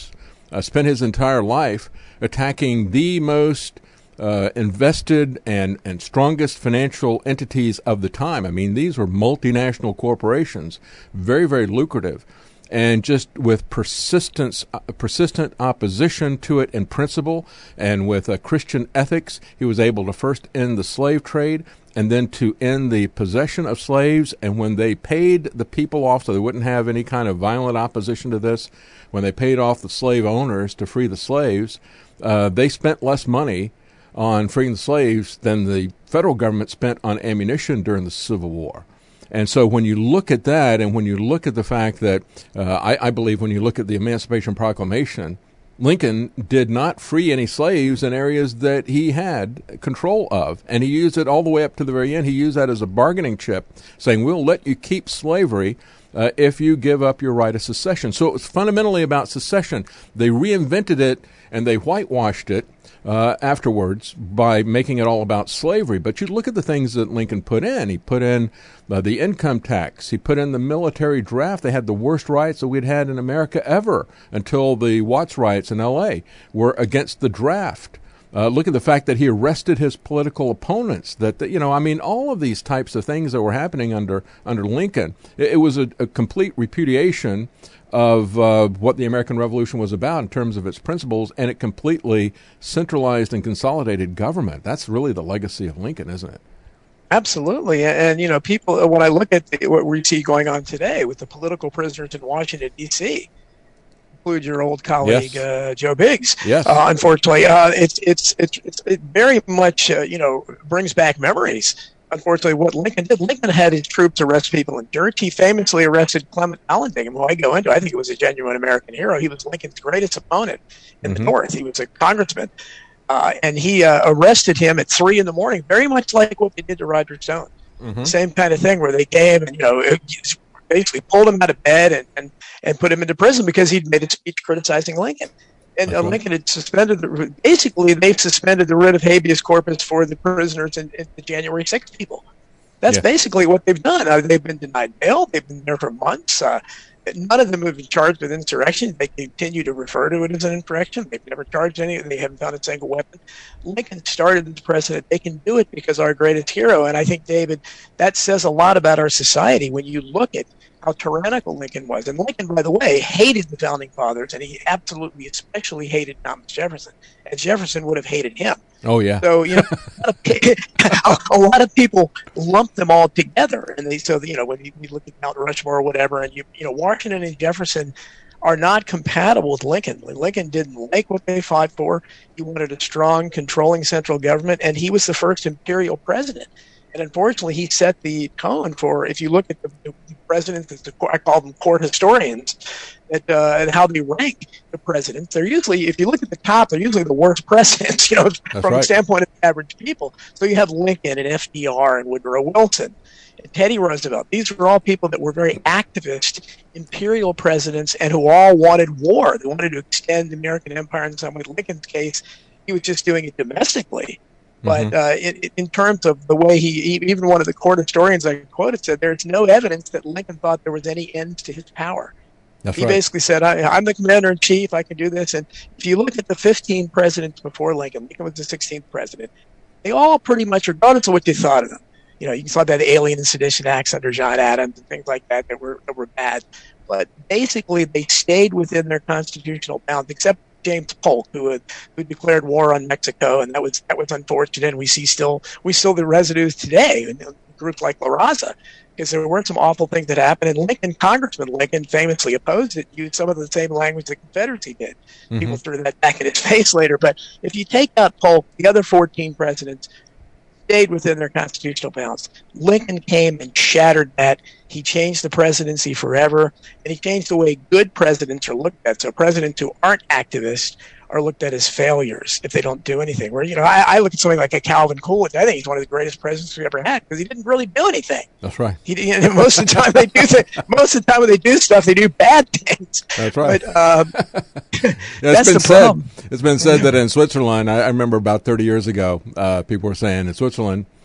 uh, spent his entire life attacking the most uh, invested and, and strongest financial entities of the time. I mean, these were multinational corporations, very, very lucrative. And just with persistence, uh, persistent opposition to it in principle and with uh, Christian ethics, he was able to first end the slave trade and then to end the possession of slaves. And when they paid the people off so they wouldn't have any kind of violent opposition to this, when they paid off the slave owners to free the slaves, uh, they spent less money on freeing the slaves than the federal government spent on ammunition during the Civil War. And so when you look at that, and when you look at the fact that, uh, I, I believe when you look at the Emancipation Proclamation, Lincoln did not free any slaves in areas that he had control of. And he used it all the way up to the very end. He used that as a bargaining chip, saying, we'll let you keep slavery uh, if you give up your right of secession. So it was fundamentally about secession. They reinvented it and they whitewashed it Uh, afterwards by making it all about slavery. But you look at the things that Lincoln put in. He put in uh, the income tax. He put in the military draft. They had the worst riots that we'd had in America ever until the Watts riots in L A were against the draft. Uh, look at the fact that he arrested his political opponents. That, that you know, I mean, all of these types of things that were happening under under Lincoln. It, it was a, a complete repudiation of uh, what the American Revolution was about in terms of its principles, and it completely centralized and consolidated government. That's really the legacy of Lincoln, isn't it? Absolutely. And, you know, people, when I look at the, what we see going on today with the political prisoners in Washington, D C, include your old colleague, yes. uh, Joe Biggs. Yes. Uh, unfortunately, uh, it's, it's, it's, it's, it very much, uh, you know, brings back memories. Unfortunately, what Lincoln did, Lincoln had his troops arrest people in dirt. He famously arrested Clement Vallandigham, who I go into. I think he was a genuine American hero. He was Lincoln's greatest opponent in mm-hmm. the North. He was a congressman. Uh, and he uh, arrested him at three in the morning, very much like what they did to Roger Stone. Mm-hmm. Same kind of thing where they came and, you know, basically pulled him out of bed and, and, and put him into prison because he'd made a speech criticizing Lincoln. And uh, Lincoln had suspended, the, basically, they've suspended the writ of habeas corpus for the prisoners in, in the January sixth people. That's yeah. basically what they've done. Uh, they've been denied bail. They've been there for months. Uh, none of them have been charged with insurrection. They continue to refer to it as an insurrection. They've never charged any. They haven't found a single weapon. Lincoln started as president. They can do it because our greatest hero. And I think, David, that says a lot about our society when you look at how tyrannical Lincoln was. And Lincoln, by the way, hated the Founding Fathers, and he absolutely, especially hated Thomas Jefferson. And Jefferson would have hated him. Oh, yeah. So, you know, a lot of people lump them all together. And they, so, you know, when you, you look at Mount Rushmore or whatever, and you, you know, Washington and Jefferson are not compatible with Lincoln. Lincoln didn't like what they fought for. He wanted a strong, controlling central government, and he was the first imperial president. And unfortunately, he set the tone for, if you look at the, the presidents, the, I call them court historians, that, uh, and how they rank the presidents. They're usually, if you look at the top, they're usually the worst presidents, you know, That's from right. the standpoint of average people. So you have Lincoln and F D R and Woodrow Wilson and Teddy Roosevelt. These were all people that were very activist imperial presidents and who all wanted war. They wanted to extend the American empire in some way. In Lincoln's case, he was just doing it domestically. But uh, in, in terms of the way he, even one of the court historians I quoted said, there's no evidence that Lincoln thought there was any end to his power. That's he right. basically said, I, I'm the commander-in-chief, I can do this. And if you look at the fifteen presidents before Lincoln, Lincoln was the sixteenth president, they all pretty much, regardless of what you thought of them, you know, you saw that Alien and Sedition Acts under John Adams and things like that that were, that were bad. But basically, they stayed within their constitutional bounds, except James Polk, who had, who declared war on Mexico, and that was that was unfortunate. And we see still we still the residues today in groups like La Raza, because there were some awful things that happened. And Lincoln, Congressman Lincoln, famously opposed it, used some of the same language the Confederacy did. Mm-hmm. People threw that back in his face later. But if you take out Polk, the other fourteen presidents stayed within their constitutional bounds. Lincoln came and shattered that. He changed the presidency forever, and he changed the way good presidents are looked at. So presidents who aren't activists are looked at as failures if they don't do anything. Where, you know, I, I look at something like a Calvin Coolidge. I think he's one of the greatest presidents we ever had because he didn't really do anything. That's right. He, you know, most of the time they do th- most of the time when they do stuff, they do bad things. That's right. But, um, yeah, that's been the said, problem. It's been said that in Switzerland, I, I remember about thirty years ago, uh, people were saying in Switzerland,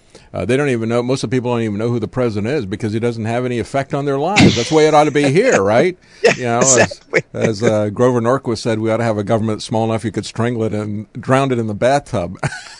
Uh, they don't even know. Most of the people don't even know who the president is because he doesn't have any effect on their lives. That's the way it ought to be here, right? Yeah, you know, exactly. As, as uh, Grover Norquist said, we ought to have a government small enough you could strangle it and drown it in the bathtub.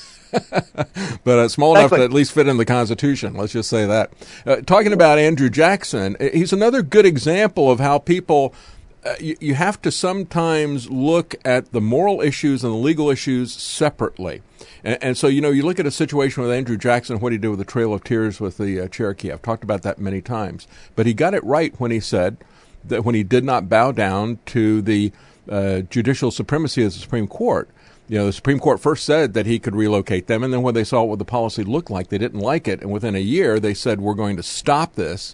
But uh, small exactly. enough to at least fit in the Constitution. Let's just say that. Uh, talking about Andrew Jackson, he's another good example of how people, uh, you, you have to sometimes look at the moral issues and the legal issues separately. And, and so, you know, you look at a situation with Andrew Jackson, what he did with the Trail of Tears with the uh, Cherokee. I've talked about that many times. But he got it right when he said that when he did not bow down to the uh, judicial supremacy of the Supreme Court. You know, the Supreme Court first said that he could relocate them, and then when they saw what the policy looked like, they didn't like it. And within a year, they said, we're going to stop this.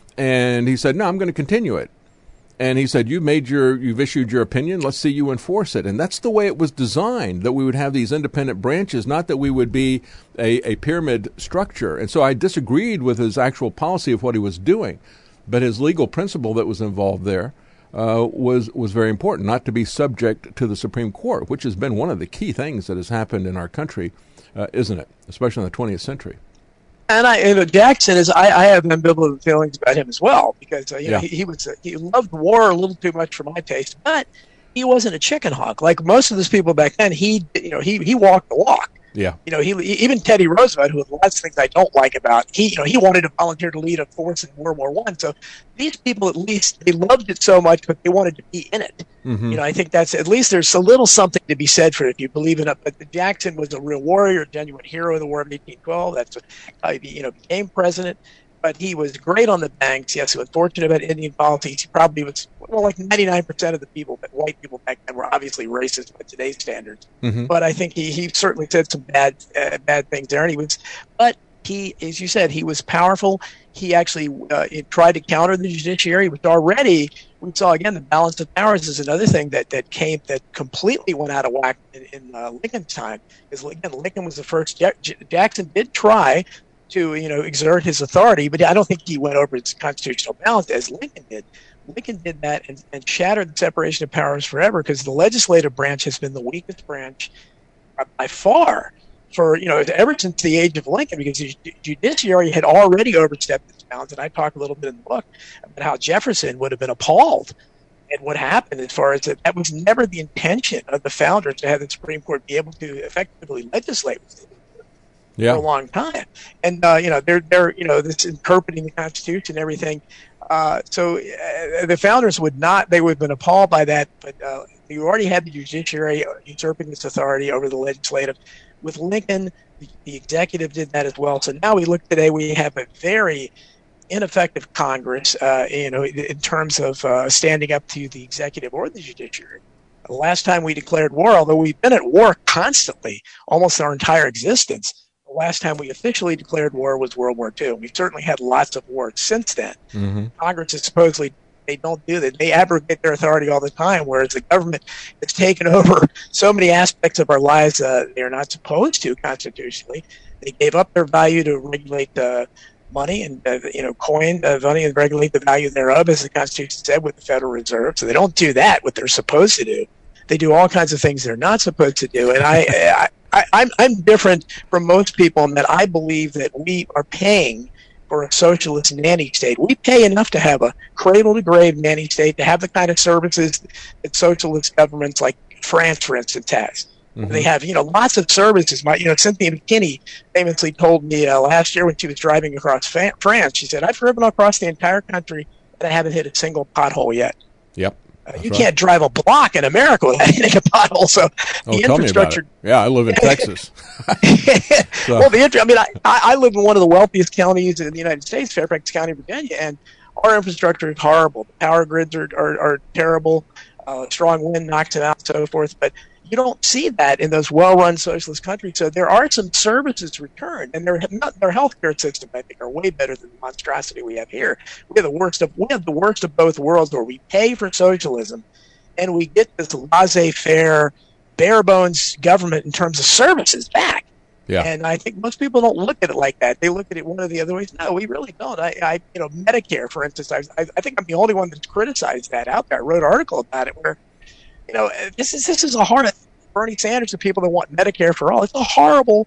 And he said, no, I'm going to continue it. And he said, you made your, you've issued your opinion. Let's see you enforce it. And that's the way it was designed, that we would have these independent branches, not that we would be a, a pyramid structure. And so I disagreed with his actual policy of what he was doing. But his legal principle that was involved there Uh, was was very important, not to be subject to the Supreme Court, which has been one of the key things that has happened in our country, uh, isn't it? Especially in the twentieth century. And I, you know, Jackson is. I, I have ambivalent feelings about him as well because uh, you yeah. know he, he was uh, he loved war a little too much for my taste, but he wasn't a chicken hawk like most of those people back then. He you know he he walked the walk. Yeah. You know, he even Teddy Roosevelt, who has lots of things I don't like about, he you know he wanted to volunteer to lead a force in World War One. So these people, at least, they loved it so much, but they wanted to be in it. Mm-hmm. You know, I think that's at least there's a little something to be said for it if you believe in it. But Jackson was a real warrior, a genuine hero of the War of eighteen twelve. That's how he you know became president. But he was great on the banks. Yes, he was fortunate about Indian politics. He probably was, well, like ninety-nine percent of the people, but white people back then were obviously racist by today's standards. Mm-hmm. But I think he, he certainly said some bad uh, bad things there. And he was, but he, as you said, he was powerful. He actually uh, he tried to counter the judiciary, which already we saw again the balance of powers is another thing that, that came that completely went out of whack in, in uh, Lincoln's time. Because again, Lincoln was the first. J- Jackson did try to you know exert his authority, but I don't think he went over its constitutional balance as Lincoln did. Lincoln did that and, and shattered the separation of powers forever because the legislative branch has been the weakest branch by far for you know ever since the age of Lincoln because the judiciary had already overstepped its bounds. And I talk a little bit in the book about how Jefferson would have been appalled at what happened as far as that that was never the intention of the founders to have the Supreme Court be able to effectively legislate. Yeah. For a long time, and uh, you know they're they're you know this interpreting the Constitution and everything. Uh, so uh, the founders would not; they would have been appalled by that. But uh, you already had the judiciary usurping its authority over the legislative. With Lincoln, the, the executive did that as well. So now we look today; we have a very ineffective Congress. Uh, you know, in terms of uh, standing up to the executive or the judiciary. The last time we declared war, although we've been at war constantly, almost our entire existence. Last time we officially declared war was World War Two. We've certainly had lots of wars since then. Mm-hmm. Congress is supposedly, they don't do that. They abrogate their authority all the time, whereas the government has taken over so many aspects of our lives uh, they're not supposed to constitutionally. They gave up their value to regulate uh, money and, uh, you know, coin uh, money and regulate the value thereof, as the Constitution said, with the Federal Reserve. So they don't do that, what they're supposed to do. They do all kinds of things they're not supposed to do. And I, I I, I'm, I'm different from most people in that I believe that we are paying for a socialist nanny state. We pay enough to have a cradle-to-grave nanny state, to have the kind of services that socialist governments like France, for instance, has. Mm-hmm. They have, you know, lots of services. My, you know, Cynthia McKinney famously told me uh, last year when she was driving across fa- France, she said, I've driven across the entire country and I haven't hit a single pothole yet. Yep. Uh, you right. can't drive a block in America without hitting a pothole. So oh, the tell infrastructure. Me about it. Yeah, I live in Texas. so. Well, the I mean, I, I live in one of the wealthiest counties in the United States, Fairfax County, Virginia, and our infrastructure is horrible. The power grids are are, are terrible. Uh, strong wind knocks it out, and so forth. But you don't see that in those well-run socialist countries. So there are some services returned, and their not their healthcare system, I think, are way better than the monstrosity we have here. We have the worst of we have the worst of both worlds, where we pay for socialism, and we get this laissez-faire, bare-bones government in terms of services back. Yeah. And I think most people don't look at it like that. They look at it one of the other ways. No, we really don't. I, I you know, Medicare, for instance, I, I, I think I'm the only one that's criticized that out there. I wrote an article about it where, you know, this is this is a hard Bernie Sanders and people that want Medicare for all. It's a horrible,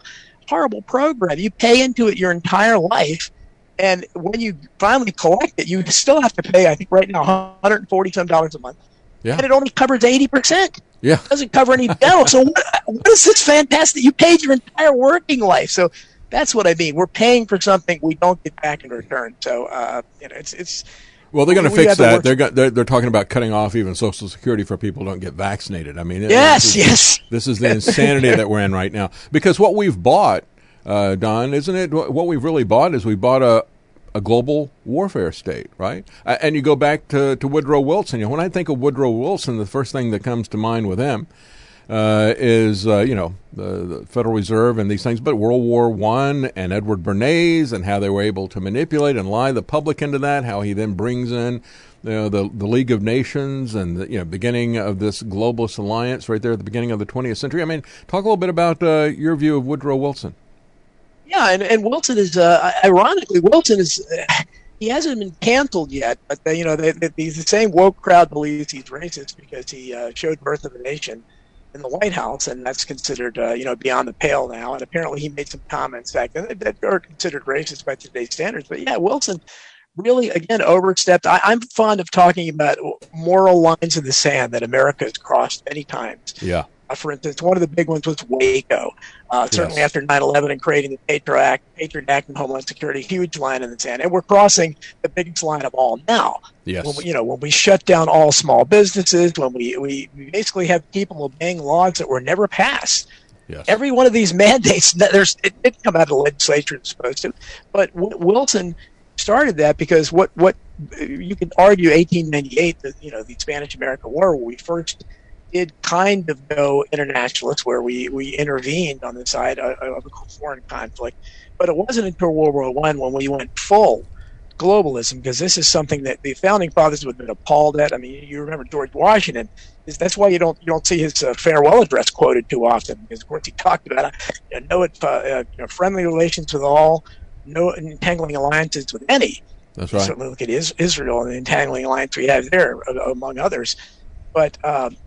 horrible program. You pay into it your entire life, and when you finally collect it, you still have to pay, I think right now, one hundred forty some dollars a month. Yeah. And it only covers eighty percent. Yeah. It doesn't cover any dental. So what, what is this fantastic? You paid your entire working life. So that's what I mean. We're paying for something we don't get back in return. So, uh, you know, it's, it's, well, they're going to we fix that. They're, work- they're they're talking about cutting off even Social Security for people who don't get vaccinated. I mean, yes, this is, yes. This is the insanity that we're in right now. Because what we've bought, uh, Don, isn't it? What we've really bought is we bought a a global warfare state, right? Uh, and you go back to, to Woodrow Wilson. You know, when I think of Woodrow Wilson, the first thing that comes to mind with him uh, is, uh, you know, the, the Federal Reserve and these things, but World War One and Edward Bernays and how they were able to manipulate and lie the public into that, how he then brings in you know, the, the League of Nations and the you know, beginning of this globalist alliance right there at the beginning of the twentieth century. I mean, talk a little bit about uh, your view of Woodrow Wilson. Yeah, and, and Wilson is, uh, ironically, Wilson is, uh, he hasn't been canceled yet, but, uh, you know, they, they, the same woke crowd believes he's racist because he uh, showed Birth of a Nation in the White House, and that's considered, uh, you know, beyond the pale now. And apparently he made some comments back then that are considered racist by today's standards. But, yeah, Wilson really, again, overstepped. I, I'm fond of talking about moral lines in the sand that America has crossed many times. Yeah. Uh, for instance, one of the big ones was Waco. Uh, certainly yes. after nine eleven and creating the Patriot Act, Patriot Act and Homeland Security, huge line in the sand. And we're crossing the biggest line of all now. Yes. When we, you know, when we shut down all small businesses, when we, we, we basically have people obeying laws that were never passed. Yes. Every one of these mandates, there's, it didn't come out of the legislature it's supposed to. But w- Wilson started that because what, what you could argue eighteen ninety-eight, the, you know, the Spanish-American War, where we first did kind of go internationalist, where we, we intervened on the side of, of a foreign conflict. But it wasn't until World War One when we went full globalism, because this is something that the founding fathers would have been appalled at. I mean, you remember George Washington. Is that's why you don't you don't see his uh, farewell address quoted too often, because of course he talked about you know, no uh, uh, you know, friendly relations with all, no entangling alliances with any. That's right. Certainly look at is, Israel and the entangling alliance we have there, uh, among others. But um,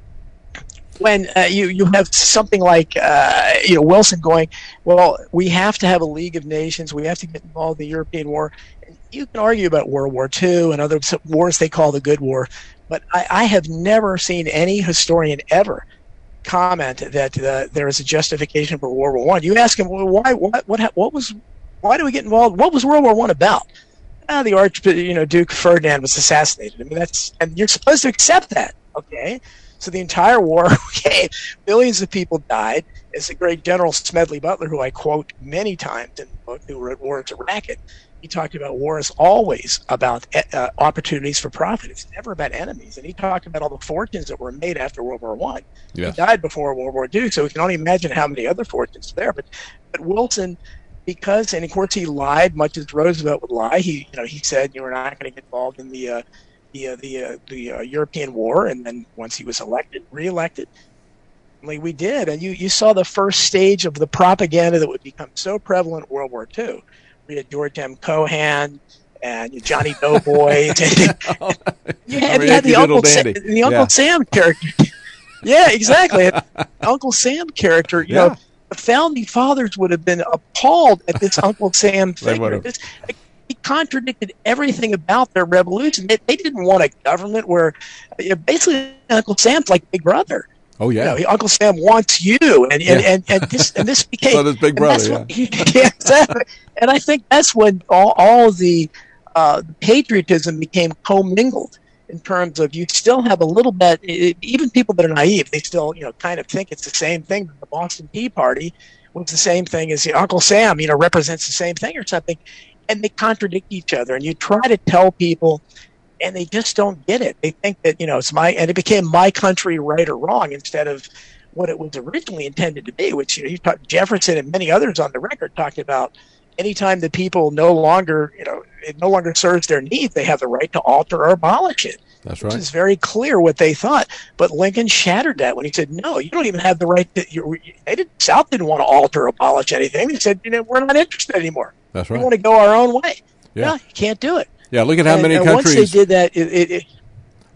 when uh, you you have something like uh, you know Wilson going, well, we have to have a League of Nations, we have to get involved in the European War. And you can argue about World War Two and other wars they call the Good War, but I, I have never seen any historian ever comment that uh, there is a justification for World War One. You ask him, well, why, what, what, what was, why do we get involved? What was World War One about? Uh, the Arch, you know, Duke Ferdinand was assassinated. I mean, that's, and you're supposed to accept that, okay? So the entire war, okay, millions of people died. As the great General Smedley Butler, who I quote many times in the book, who wrote War is a Racket, he talked about war is always about uh, opportunities for profit. It's never about enemies. And he talked about all the fortunes that were made after World War One. Yes. He died before World War Two, so we can only imagine how many other fortunes there. But, but Wilson, because, and of course he lied, much as Roosevelt would lie. He, you know, he said you were not going to get involved in the uh, the uh, the uh, the uh, European War, and then once he was elected, reelected, like we did, and you you saw the first stage of the propaganda that would become so prevalent in World War Two. We had George M. Cohan and Johnny Doughboy. oh, you had, you had the Uncle Sa- the Uncle yeah. Sam character. Yeah, exactly. Uncle Sam character. You yeah. know, the founding fathers would have been appalled at this Uncle Sam figure. This, he contradicted everything about their revolution. They, they didn't want a government where you know, basically Uncle Sam's like Big Brother. Oh yeah, you know, Uncle Sam wants you, and and, yeah. and, and this and this became so this Big Brother. When, yeah. yeah, exactly. And I think that's when all all the uh, patriotism became commingled in terms of you still have a little bit. It, even people that are naive, they still you know kind of think it's the same thing. The Boston Tea Party was the same thing as you know, Uncle Sam. You know, represents the same thing or something, and they contradict each other. And you try to tell people, and they just don't get it. They think that, you know, it's my, and it became my country, right or wrong, instead of what it was originally intended to be, which, you know, you talk, Jefferson and many others on the record talked about anytime the people no longer, you know, it no longer serves their needs, they have the right to alter or abolish it. That's right. Which is very clear what they thought. But Lincoln shattered that when he said, no, you don't even have the right to, you, they didn't, South didn't want to alter or abolish anything. They said, you know, we're not interested anymore. That's right. We want to go our own way. Yeah. No, you can't do it. Yeah, look at how and, many and countries. Once they did that, it, it, it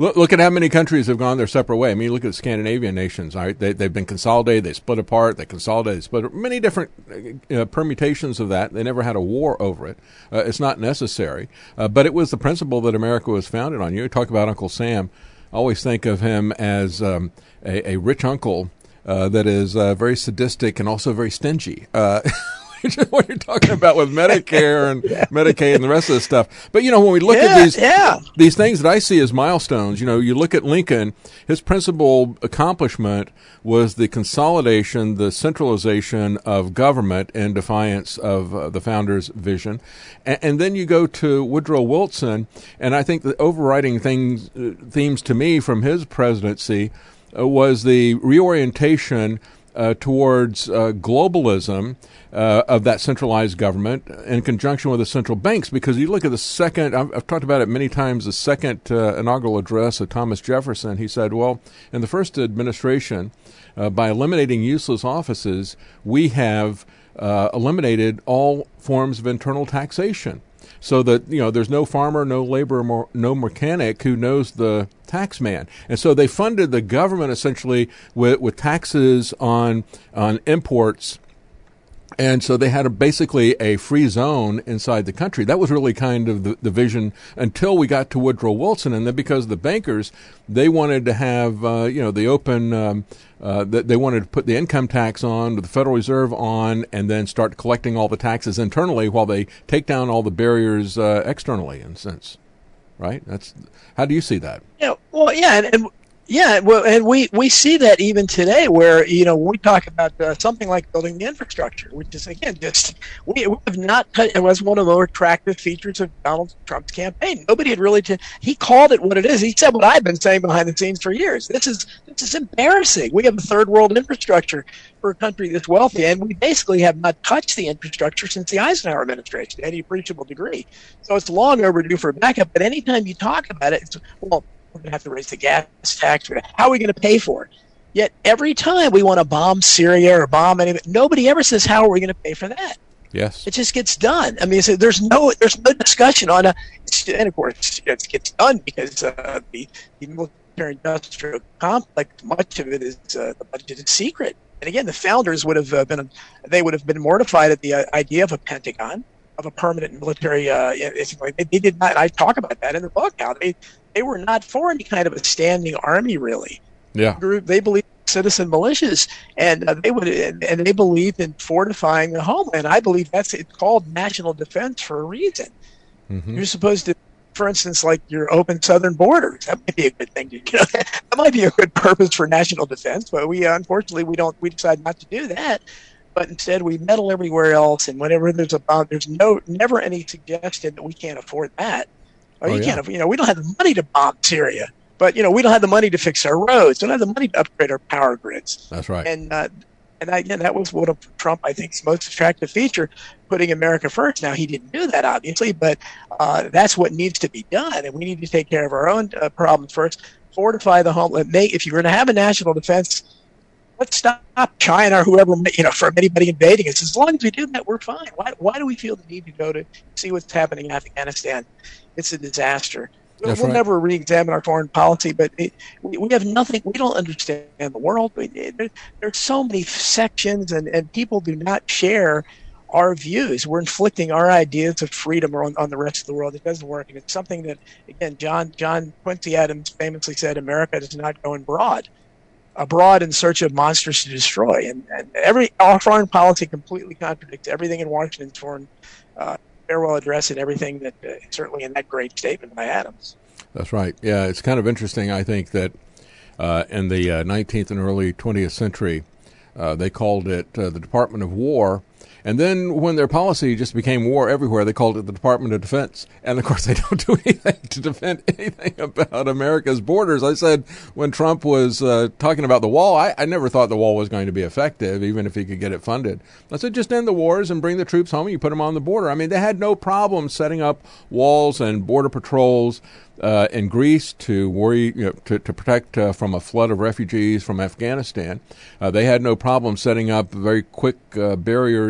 Look, look at how many countries have gone their separate way. I mean, look at the Scandinavian nations. Right? They, they've been consolidated. They split apart. They consolidated. They split. Many different uh, permutations of that. They never had a war over it. Uh, it's not necessary. Uh, but it was the principle that America was founded on. You talk about Uncle Sam. I always think of him as um, a, a rich uncle uh, that is uh, very sadistic and also very stingy. Uh what you're talking about with Medicare and yeah. Medicaid and the rest of this stuff. But, you know, when we look yeah, at these yeah. these things that I see as milestones, you know, you look at Lincoln, his principal accomplishment was the consolidation, the centralization of government in defiance of uh, the founders' vision. And, and then you go to Woodrow Wilson, and I think the overriding things, uh, themes to me from his presidency uh, was the reorientation Uh, towards uh, globalism uh, of that centralized government in conjunction with the central banks. Because you look at the second, I've, I've talked about it many times, the second uh, inaugural address of Thomas Jefferson, he said, well, in the first administration, uh, by eliminating useless offices, we have uh, eliminated all forms of internal taxation. So that, you know, there's no farmer, no laborer, no mechanic who knows the tax man. And so they funded the government essentially with, with taxes on on imports. And so they had a, basically a free zone inside the country. That was really kind of the, the vision until we got to Woodrow Wilson. And then because the bankers, they wanted to have, uh, you know, the open, um, uh, they, they wanted to put the income tax on, the Federal Reserve on, and then start collecting all the taxes internally while they take down all the barriers uh, externally, in a sense. Right? That's how do you see that? Yeah. Well, yeah, and, and yeah, well, and we, we see that even today, where you know we talk about uh, something like building the infrastructure, which is again just we, we have not. It was one of the more attractive features of Donald Trump's campaign. Nobody had really. T- he called it what it is. He said what I've been saying behind the scenes for years. This is this is embarrassing. We have a third world infrastructure for a country this wealthy, and we basically have not touched the infrastructure since the Eisenhower administration to any appreciable degree. So it's long overdue for a backup. But anytime you talk about it, it's well. We're going to have to raise the gas tax. How are we going to pay for it? Yet every time we want to bomb Syria or bomb anything, nobody ever says, how are we going to pay for that? Yes. It just gets done. I mean, so there's no there's no discussion on a – and, of course, it gets done because uh, the, the military-industrial complex, much of it is uh, the budget is secret. And, again, the founders would have uh, been – they would have been mortified at the uh, idea of a Pentagon, of a permanent military uh, – they, they did not – I talk about that in the book, how they – They were not for any kind of a standing army, really. Yeah, they believed in citizen militias, and uh, they would, and, and they believed in fortifying the homeland. I believe that's it's called national defense for a reason. Mm-hmm. You're supposed to, for instance, like your open southern borders. That might be a good thing to, you know, that might be a good purpose for national defense. But we, uh, unfortunately, we don't. We decide not to do that. But instead, we meddle everywhere else, and whenever there's a bomb, there's no, never any suggestion that we can't afford that. Or oh, you yeah. can't, you know, we don't have the money to bomb Syria, but you know, we don't have the money to fix our roads. We don't have the money to upgrade our power grids. That's right. And uh, and I, again, that was one of Trump, I think, most attractive feature, putting America first. Now he didn't do that, obviously, but uh, that's what needs to be done, and we need to take care of our own uh, problems first. Fortify the homeland. Make if you're going to have a national defense, let's stop China or whoever, you know, from anybody invading us. As long as we do that, we're fine. Why why do we feel the need to go to see what's happening in Afghanistan? It's a disaster. We'll, we'll never re-examine our foreign policy, but it, we, we have nothing. We don't understand the world. We, there, there's so many sections, and, and people do not share our views. We're inflicting our ideas of freedom on, on the rest of the world. It doesn't work, and it's something that, again, John John Quincy Adams famously said, America does not go abroad, abroad in search of monsters to destroy. And, and every our foreign policy completely contradicts everything in Washington's foreign uh farewell address and everything that uh, certainly in that great statement by Adams. That's right. Yeah, it's kind of interesting, I think, that uh, in the uh, nineteenth and early twentieth century, uh, they called it uh, the Department of War. And then when their policy just became war everywhere, they called it the Department of Defense. And, of course, they don't do anything to defend anything about America's borders. I said when Trump was uh, talking about the wall, I, I never thought the wall was going to be effective, even if he could get it funded. I said just end the wars and bring the troops home and you put them on the border. I mean, they had no problem setting up walls and border patrols uh, in Greece to worry, you know, to, to protect uh, from a flood of refugees from Afghanistan. Uh, they had no problem setting up very quick uh, barriers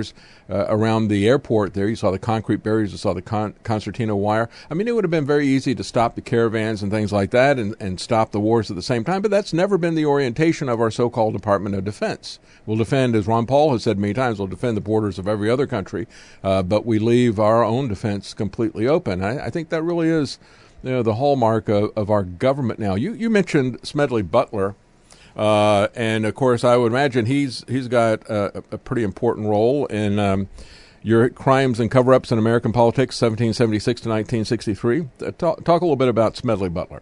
barriers uh, around the airport there. You saw the concrete barriers, you saw the con- concertina wire. I mean, it would have been very easy to stop the caravans and things like that and, and stop the wars at the same time, but that's never been the orientation of our so-called Department of Defense. We'll defend, as Ron Paul has said many times, we'll defend the borders of every other country, uh, but we leave our own defense completely open. I, I think that really is, you know, the hallmark of, of our government now. You, you mentioned Smedley Butler. Uh, and of course, I would imagine he's he's got a, a pretty important role in um, your crimes and cover-ups in American politics, seventeen seventy-six to nineteen sixty-three. Uh, talk, talk a little bit about Smedley Butler.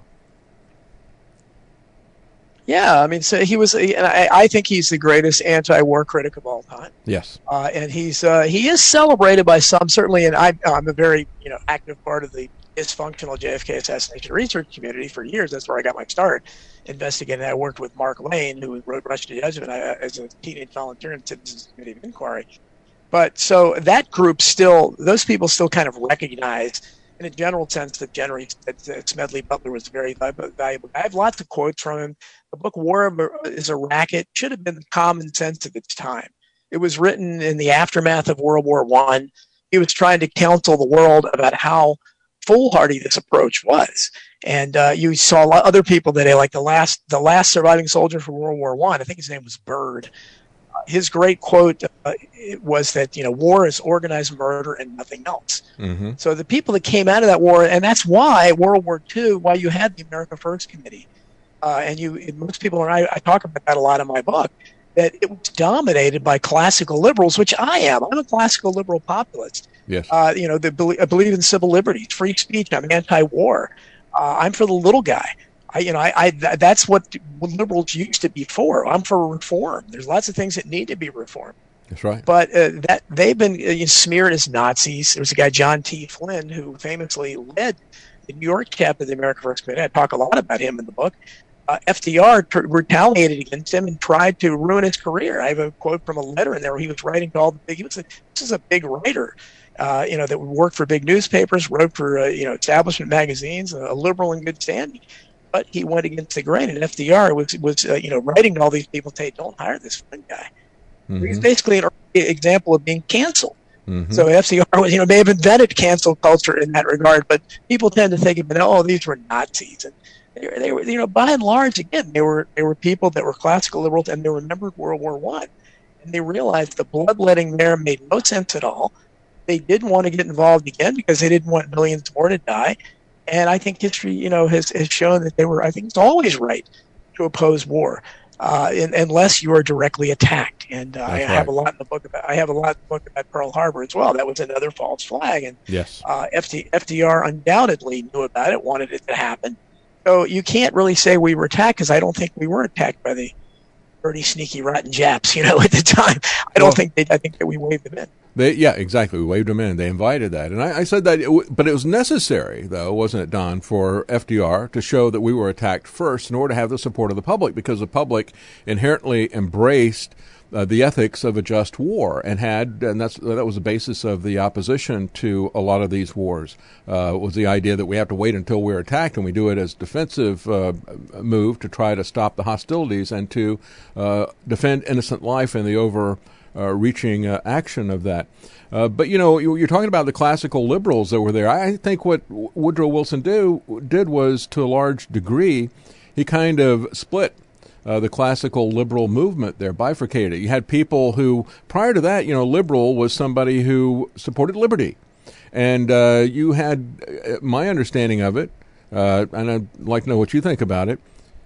Yeah, I mean, so he was. And I, I think he's the greatest anti-war critic of all time. Yes, uh, and he's uh, he is celebrated by some, certainly. And I, I'm a very you know active part of the dysfunctional J F K assassination research community for years. That's where I got my start investigating. I worked with Mark Lane, who wrote Rush to Judgment as a teenage volunteer in Citizens Committee of Inquiry. But so that group still, those people still kind of recognize, in a general sense, that General that Smedley Butler was a very valuable. I have lots of quotes from him. The book War is a Racket should have been the common sense of its time. It was written in the aftermath of World War One. He was trying to counsel the world about how foolhardy this approach was. And uh, you saw a lot of other people today, like the last the last surviving soldier from World War One. I. I think his name was Byrd. Uh, his great quote uh, was that, you know, war is organized murder and nothing else. Mm-hmm. So the people that came out of that war, and that's why World War Two, why you had the America First Committee, uh, and you and most people, and I, I talk about that a lot in my book, that it was dominated by classical liberals, which I am. I'm a classical liberal populist. Yes. Uh, you know, the, I believe in civil liberties, free speech. I'm anti-war. Uh, I'm for the little guy. I, you know, I, I that's what liberals used to be for. I'm for reform. There's lots of things that need to be reformed. That's right. But uh, that they've been uh, smeared as Nazis. There was a guy, John T. Flynn, who famously led the New York chapter of the American First Committee. I talk a lot about him in the book. Uh, F D R t- retaliated against him and tried to ruin his career. I have a quote from a letter in there where he was writing to all the big. He was a, this is a big writer. Uh, you know, that worked for big newspapers, wrote for, uh, you know, establishment magazines, a liberal in good standing. But he went against the grain, and F D R was, was uh, you know, writing to all these people, saying, don't hire this Flynn guy. Mm-hmm. He's basically an example of being canceled. Mm-hmm. So F D R, you know, may have invented cancel culture in that regard, but people tend to think of it, oh, these were Nazis. And they were, they were, you know, by and large, again, they were they were people that were classical liberals, and they remembered World War One. And they realized the bloodletting there made no sense at all. They didn't want to get involved again because they didn't want millions more to die. And I think history, you know, has, has shown that they were, I think it's always right to oppose war, uh, in, unless you are directly attacked. And uh, I right. have a lot in the book about, I have a lot in the book about Pearl Harbor as well. That was another false flag. And yes. uh, F D R undoubtedly knew about it, wanted it to happen. So you can't really say we were attacked, because I don't think we were attacked by the dirty, sneaky, rotten Japs, you know, at the time. I don't well, think they, I think that we waved them in. They, yeah, exactly. We waved them in. They invited that. And I, I said that, it w- but it was necessary, though, wasn't it, Don, for F D R to show that we were attacked first in order to have the support of the public, because the public inherently embraced uh, the ethics of a just war and had, and that's that was the basis of the opposition to a lot of these wars, uh, was the idea that we have to wait until we're attacked, and we do it as a defensive uh, move to try to stop the hostilities and to uh, defend innocent life in the over Uh, reaching uh, action of that. Uh, but, you know, you, you're talking about the classical liberals that were there. I think what Woodrow Wilson do, did was, to a large degree, he kind of split uh, the classical liberal movement there, bifurcated it. You had people who, prior to that, you know, liberal was somebody who supported liberty. And uh, you had, uh, my understanding of it, uh, and I'd like to know what you think about it,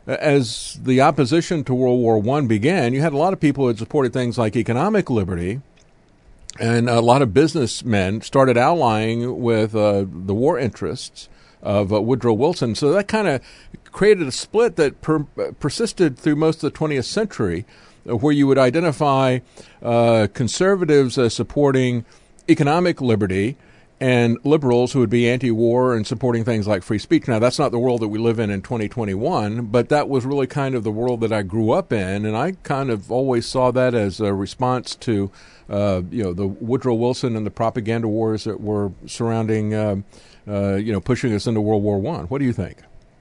as the opposition to World War One began, you had a lot of people who had supported things like economic liberty, and a lot of businessmen started allying with uh, the war interests of uh, Woodrow Wilson. So that kind of created a split that per- persisted through most of the twentieth century, uh, where you would identify uh, conservatives as supporting economic liberty and liberals who would be anti-war and supporting things like free speech. Now, that's not the world that we live in in twenty twenty-one, but that was really kind of the world that I grew up in, and I kind of always saw that as a response to, uh, you know, the Woodrow Wilson and the propaganda wars that were surrounding, uh, uh, you know, pushing us into World War One. What do you think?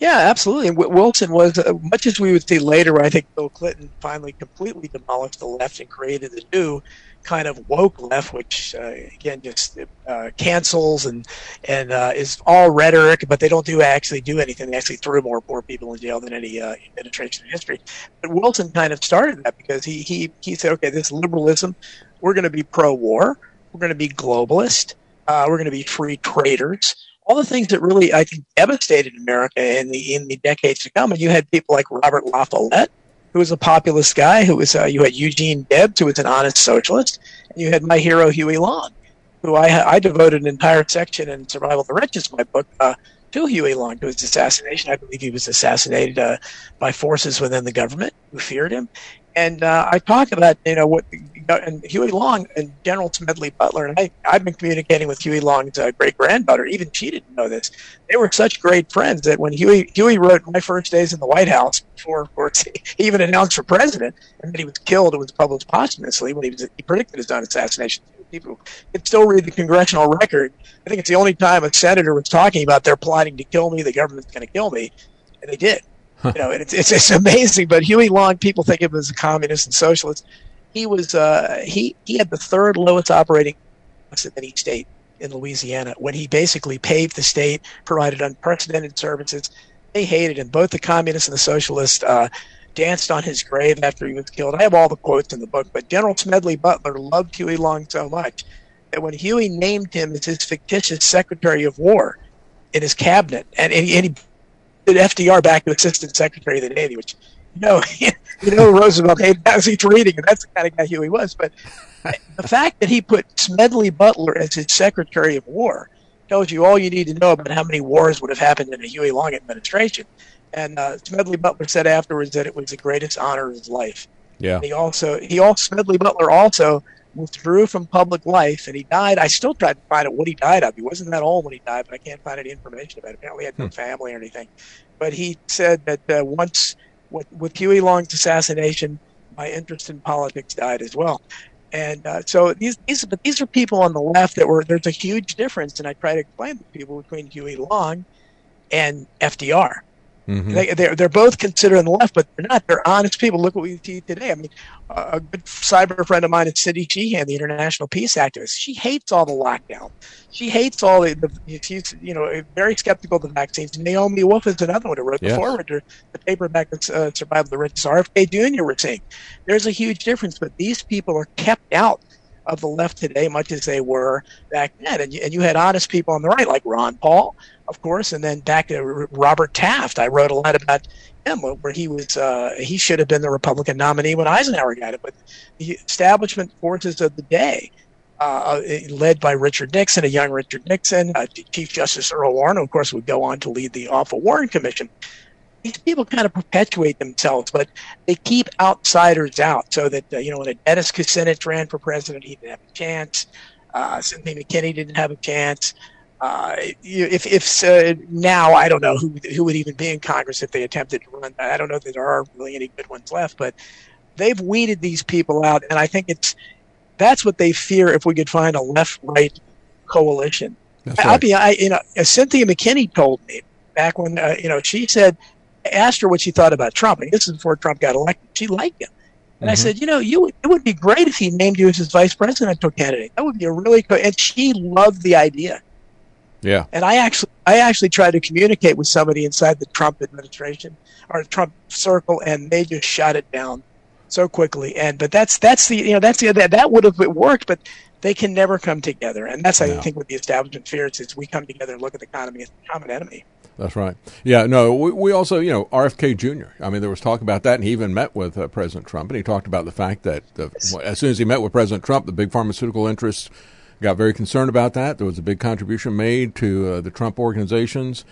Yeah, absolutely. And Wilson was, uh, much as we would see later, where I think Bill Clinton finally completely demolished the left and created the new kind of woke left, which, uh, again, just uh, cancels and and uh, is all rhetoric, but they don't do actually do anything. They actually threw more poor people in jail than any uh, administration in history. But Wilson kind of started that because he, he, he said, okay, this liberalism, we're going to be pro-war, we're going to be globalist, uh, we're going to be free traders. All the things that really, I think, devastated America in the in the decades to come. And you had people like Robert La Follette, who was a populist guy. Who was uh, you had Eugene Debs, who was an honest socialist, and you had my hero Huey Long, who I I devoted an entire section in Survival of the Richest, my book, uh, to Huey Long, to his assassination. I believe he was assassinated uh, by forces within the government who feared him. And uh, I talk about, you know, what and Huey Long and General Smedley Butler, and I, I've been communicating with Huey Long's uh, great-granddaughter. Even she didn't know this. They were such great friends that when Huey Huey wrote My First Days in the White House, before, of course, he even announced for president, and then he was killed, it was published posthumously when he was he predicted his own assassination. People can still read the congressional record. I think it's the only time a senator was talking about they're plotting to kill me, the government's going to kill me, and they did. You know, it's, it's it's amazing. But Huey Long, people think of him as a communist and socialist. He was uh, he he had the third lowest operating cost of any state in Louisiana when he basically paved the state, provided unprecedented services. They hated him. Both the communists and the socialists uh, danced on his grave after he was killed. I have all the quotes in the book. But General Smedley Butler loved Huey Long so much that when Huey named him as his fictitious Secretary of War in his cabinet, and, and, and he did F D R back to Assistant Secretary of the Navy, which, you know, you know, Roosevelt hated as he's reading, and that's the kind of guy Huey was. But the fact that he put Smedley Butler as his Secretary of War tells you all you need to know about how many wars would have happened in a Huey Long administration. And uh, Smedley Butler said afterwards that it was the greatest honor of his life. Yeah. And he also, he also, Smedley Butler also withdrew from public life, and he died. I still tried to find out what he died of. He wasn't that old when he died, but I can't find any information about it. Apparently he had no hmm. family or anything. But he said that uh, once, with, with Huey Long's assassination, my interest in politics died as well. And uh, so these, these, but these are people on the left that were, there's a huge difference, and I try to explain to people between Huey Long and F D R. Mm-hmm. They, they're, they're both considered on the left, but they're not. They're honest people. Look what we see today. I mean, uh, a good cyber friend of mine is Cindy Sheehan, the international peace activist. She hates all the lockdown. She hates all the, the she's, you know, very skeptical of the vaccines. Naomi Wolf is another one who wrote yes. the foreword to the paperback that's uh, Survival of the Richest. R F K Junior we're seeing. There's a huge difference, but these people are kept out of the left today, much as they were back then. And you, and you had honest people on the right, like Ron Paul, of course, and then back to Robert Taft. I wrote a lot about him, where he was uh, he should have been the Republican nominee when Eisenhower got it. But the establishment forces of the day, uh, led by Richard Nixon, a young Richard Nixon, uh, Chief Justice Earl Warren, who, of course, would go on to lead the awful Warren Commission. These people kind of perpetuate themselves, but they keep outsiders out, so that, uh, you know, when Dennis Kucinich ran for president, he didn't have a chance. Uh, Cynthia McKinney didn't have a chance. Uh, if if uh, now, I don't know who who would even be in Congress if they attempted to run. I don't know if there are really any good ones left, but they've weeded these people out, and I think it's that's what they fear if we could find a left-right coalition. That's right. I'll be, I, you know, Cynthia McKinney told me back when, uh, you know, she said, asked her what she thought about Trump. And this is before Trump got elected. She liked him. And mm-hmm. I said, you know, you it would be great if he named you as his vice presidential candidate. That would be a really cool. And she loved the idea. Yeah. And I actually, I actually tried to communicate with somebody inside the Trump administration or Trump circle, and they just shot it down so quickly. And but that's that's the you know that's the that that would have worked, but they can never come together. And that's no. I think what the establishment fears is we come together and look at the economy as a common enemy. That's right. Yeah, no, we, we also, you know, R F K Junior I mean, there was talk about that, and he even met with uh, President Trump, and he talked about the fact that the, as soon as he met with President Trump, the big pharmaceutical interests got very concerned about that. There was a big contribution made to uh, the Trump organizations,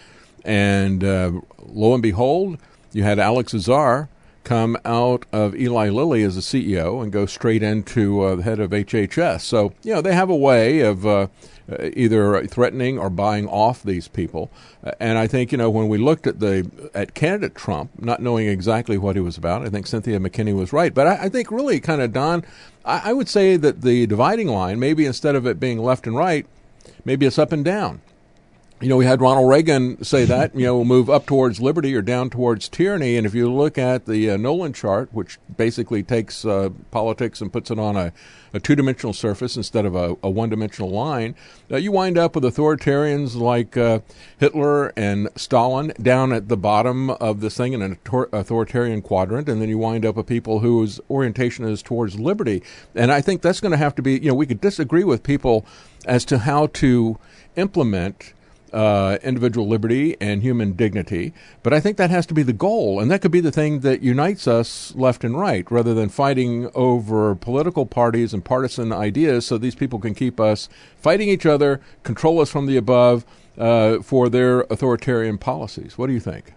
and uh, lo and behold, you had Alex Azar come out of Eli Lilly as a C E O and go straight into uh, the head of H H S. So, you know, they have a way of uh, either threatening or buying off these people. Uh, and I think, you know, when we looked at the at candidate Trump, not knowing exactly what he was about, I think Cynthia McKinney was right. But I, I think really kind of, Don, I, I would say that the dividing line, maybe instead of it being left and right, maybe it's up and down. You know, we had Ronald Reagan say that, you know, we'll move up towards liberty or down towards tyranny. And if you look at the uh, Nolan chart, which basically takes uh, politics and puts it on a, a two-dimensional surface instead of a, a one-dimensional line, uh, you wind up with authoritarians like uh, Hitler and Stalin down at the bottom of this thing in an authoritarian quadrant. And then you wind up with people whose orientation is towards liberty. And I think that's going to have to be, you know, we could disagree with people as to how to implement Uh, individual liberty and human dignity, but I think that has to be the goal, and that could be the thing that unites us left and right, rather than fighting over political parties and partisan ideas so these people can keep us fighting each other, control us from the above uh, for their authoritarian policies. What do you think?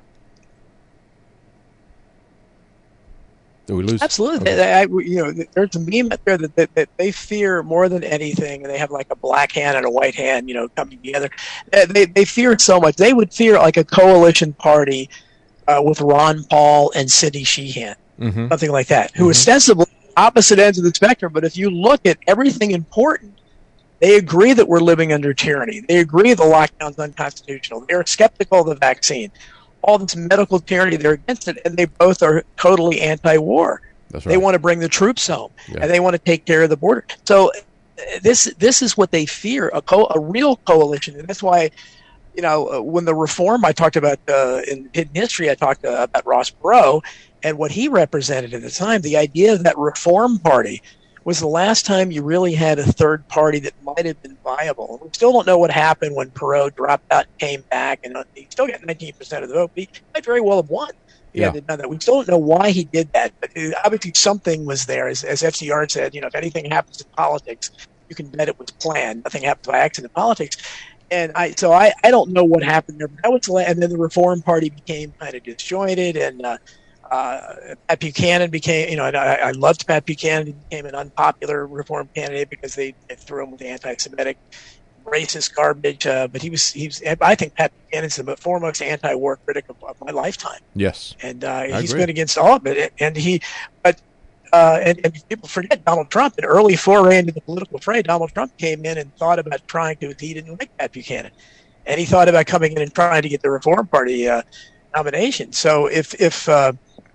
Did we lose? Absolutely. Okay. I, you know, there's a meme out there that, that, that they fear more than anything, and they have like a black hand and a white hand, you know, coming together. They they fear so much. They would fear like a coalition party uh, with Ron Paul and Cindy Sheehan, mm-hmm. something like that, who mm-hmm. ostensibly opposite ends of the spectrum. But if you look at everything important, they agree that we're living under tyranny. They agree the lockdown's unconstitutional. They're skeptical of the vaccine. All this medical tyranny, they're against it, and they both are totally anti-war. That's right. They want to bring the troops home, yeah. and they want to take care of the border. So this this is what they fear, a, co- a real coalition. And that's why, you know, when the reform I talked about uh, in Hidden History, I talked uh, about Ross Perot and what he represented at the time. The idea of that reform party was the last time you really had a third party that might have been viable. We still don't know what happened when Perot dropped out and came back, and he still got nineteen percent of the vote, but he might very well have won. He yeah. had done that. We still don't know why he did that, but obviously something was there. As, as F D R said, you know, if anything happens in politics, you can bet it was planned. Nothing happens by accident in politics. And I, so I, I don't know what happened there, but that was the, and then the Reform Party became kind of disjointed, and uh, Uh, Pat Buchanan became, you know, and I, I loved Pat Buchanan. He became an unpopular reform candidate because they, they threw him with anti-Semitic, racist garbage. Uh, but he was, he was, I think Pat Buchanan is the foremost anti-war critic of, of my lifetime. Yes, and uh, he's agree. been against all of it. And he, but uh, and, and people forget Donald Trump. An early foray into the political fray, Donald Trump came in and thought about trying to. He didn't like Pat Buchanan, and he thought about coming in and trying to get the Reform Party uh, nomination. So if if uh,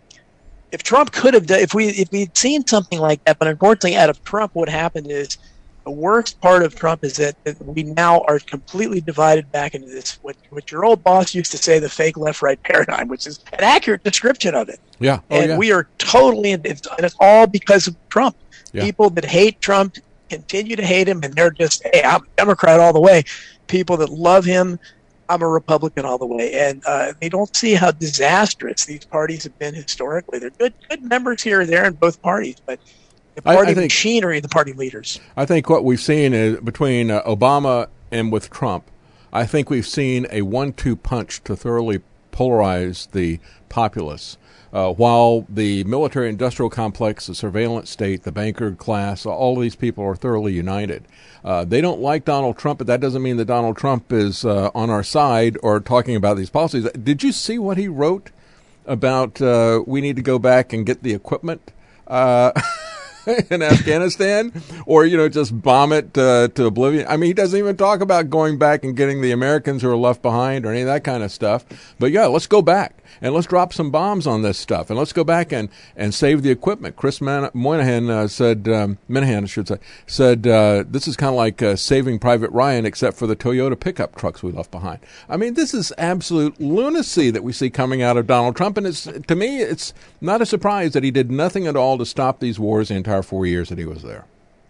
If Trump could have done, if we if we'd seen something like that, but unfortunately, out of Trump, what happened is the worst part of Trump is that, that we now are completely divided back into this what what your old boss used to say, the fake left-right paradigm, which is an accurate description of it. Yeah, oh, and yeah. we are totally, in, it's, and it's all because of Trump. Yeah. People that hate Trump continue to hate him, and they're just, hey, I'm a Democrat all the way. People that love him, I'm a Republican all the way, and uh, they don't see how disastrous these parties have been historically. They're good, good members here and there in both parties, but the party I, I think, machinery and the party leaders. I think what we've seen is between uh, Obama and with Trump, I think we've seen a one two punch to thoroughly polarize the populace. Uh, while the military-industrial complex, the surveillance state, the banker class, all these people are thoroughly united. Uh, they don't like Donald Trump, but that doesn't mean that Donald Trump is uh, on our side or talking about these policies. Did you see what he wrote about uh, we need to go back and get the equipment uh, in Afghanistan, or, you know, just bomb it uh, to oblivion? I mean, he doesn't even talk about going back and getting the Americans who are left behind or any of that kind of stuff. But, yeah, let's go back. And let's drop some bombs on this stuff, and let's go back and, and save the equipment. Chris Man- Moynihan uh, said, um, Minahan, I should say, said uh, this is kind of like uh, Saving Private Ryan, except for the Toyota pickup trucks we left behind. I mean, this is absolute lunacy that we see coming out of Donald Trump, and it's to me, it's not a surprise that he did nothing at all to stop these wars the entire four years that he was there.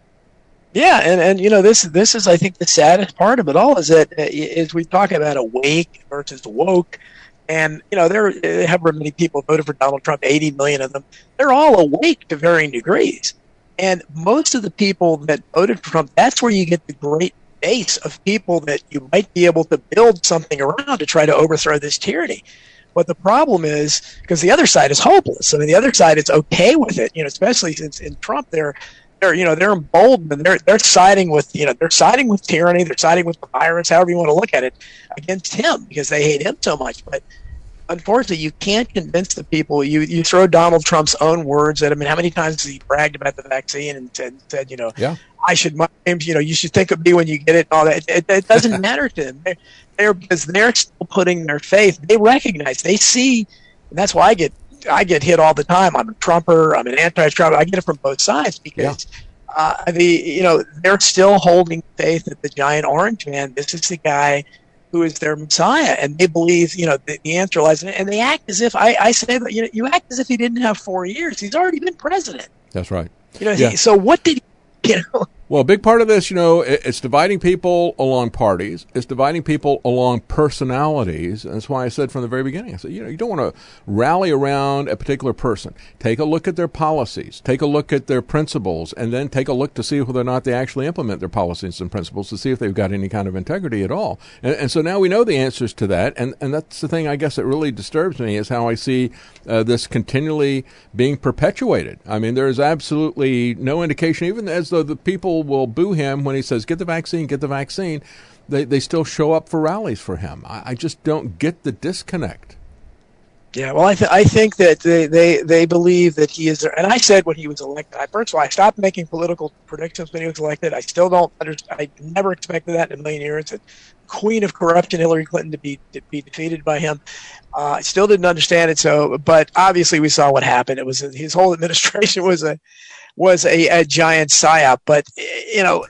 Yeah, and, and you know, this this is, I think, the saddest part of it all is that uh, as we talk about awake versus woke. And, you know, there however many people voted for Donald Trump, eighty million of them, they're all awake to varying degrees. And most of the people that voted for Trump, that's where you get the great base of people that you might be able to build something around to try to overthrow this tyranny. But the problem is, because the other side is hopeless. I mean, the other side is okay with it, you know, especially since in Trump they're they're you know they're emboldened and they're they're siding with you know they're siding with tyranny, they're siding with the virus, however you want to look at it, against him because they hate him so much. But unfortunately, you can't convince the people. You you throw Donald Trump's own words at him. I mean, how many times has he bragged about the vaccine and said, said you know, yeah. I should, you know, you should think of me when you get it. And all that. It, it doesn't matter to them. They're, they're because they're still putting their faith. They recognize. They see. And that's why I get I get hit all the time. I'm a Trumper. I'm an anti-Trump. I get it from both sides because yeah. uh, the you know they're still holding faith that the giant orange man. This is the guy who is their Messiah, and they believe, you know, the, the answer lies in it. And they act as if, I, I say that, you know, you act as if he didn't have four years. He's already been president. That's right. You know, yeah. he, so what did he, you know? Well, a big part of this, you know, it, it's dividing people along parties. It's dividing people along personalities. And that's why I said from the very beginning, I said, you know, you don't want to rally around a particular person. Take a look at their policies. Take a look at their principles. And then take a look to see whether or not they actually implement their policies and principles to see if they've got any kind of integrity at all. And, and so now we know the answers to that. And, and that's the thing, I guess, that really disturbs me is how I see uh, this continually being perpetuated. I mean, there is absolutely no indication, even as though the people will boo him when he says, get the vaccine, get the vaccine. They they still show up for rallies for him. I, I just don't get the disconnect. Yeah, well, I, th- I think that they, they, they believe that he is, and I said when he was elected, I, first of all, I stopped making political predictions when he was elected. I still don't understand. I never expected that in a million years. The queen of corruption, Hillary Clinton, to be to be defeated by him. Uh, I still didn't understand it. So, but obviously we saw what happened. It was his whole administration was a was a, a giant psyop. But, you know,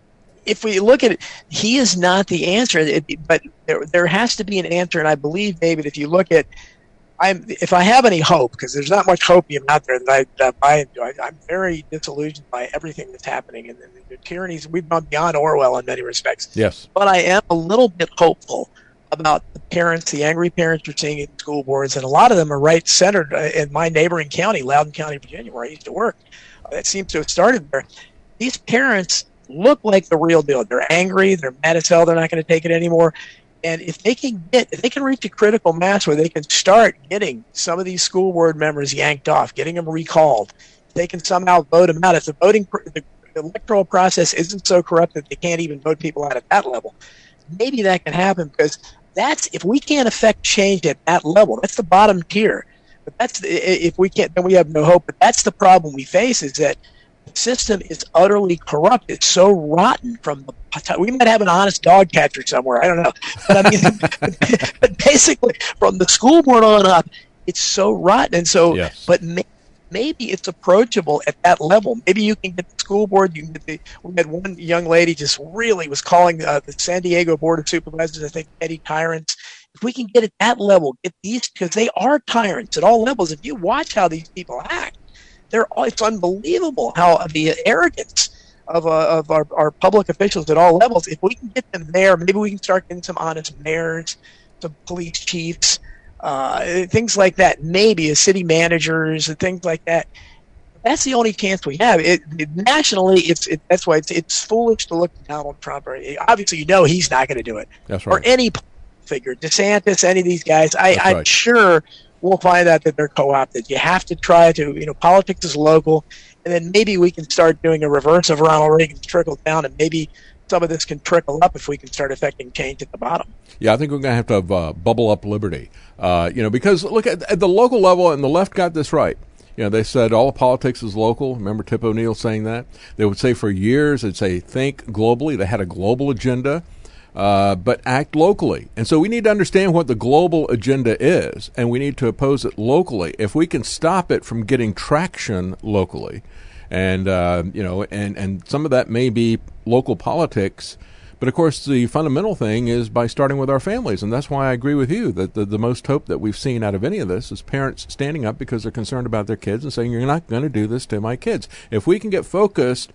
if we look at it, he is not the answer. It, but there there has to be an answer, and I believe, David, if you look at, I'm if I have any hope, because there's not much hopium out there that I, that I enjoy, I'm very disillusioned by everything that's happening, and the, the tyrannies. We've gone beyond Orwell in many respects. Yes, but I am a little bit hopeful about the parents, the angry parents we're seeing in school boards, and a lot of them are right centered in my neighboring county, Loudoun County, Virginia, where I used to work. That seems to have started there. These parents look like the real deal. They're angry. They're mad as hell. They're not going to take it anymore. And if they can get, if they can reach a critical mass where they can start getting some of these school board members yanked off, getting them recalled, if they can somehow vote them out. If the voting, the electoral process isn't so corrupt that they can't even vote people out at that level, maybe that can happen. Because that's, if we can't affect change at that level, that's the bottom tier. But that's, if we can't, then we have no hope. But that's the problem we face, is that the system is utterly corrupt. It's so rotten from the, we might have an honest dog catcher somewhere. I don't know. But I mean, but basically from the school board on up, it's so rotten. And so, yes. but may, maybe it's approachable at that level. Maybe you can get the school board. You can get the, we had one young lady just really was calling uh, the San Diego Board of Supervisors, I think, petty tyrants. If we can get at that level, get these, because they are tyrants at all levels. If you watch how these people act, they're all, it's unbelievable how the arrogance of uh, of our, our public officials at all levels. If we can get them there, maybe we can start getting some honest mayors, some police chiefs, uh, things like that. Maybe as city managers and things like that. That's the only chance we have. It, it, nationally, it's it, that's why it's it's foolish to look to Donald Trump. Or, obviously, you know he's not going to do it. That's right. Or any figure, DeSantis, any of these guys. I, I'm right. sure we'll find out that they're co-opted. You have to try to, you know, politics is local, and then maybe we can start doing a reverse of Ronald Reagan's trickle down, and maybe some of this can trickle up if we can start affecting change at the bottom. Yeah, I think we're going to have to have uh, bubble up liberty, uh, you know, because look at, at the local level, and the left got this right. You know, they said all politics is local. Remember Tip O'Neill saying that? They would say for years, they'd say think globally. They had a global agenda. Uh, but act locally. And so we need to understand what the global agenda is, and we need to oppose it locally. If we can stop it from getting traction locally, and, uh, you know, and, and some of that may be local politics, but of course the fundamental thing is by starting with our families. And that's why I agree with you that the, the most hope that we've seen out of any of this is parents standing up because they're concerned about their kids and saying, you're not going to do this to my kids. If we can get focused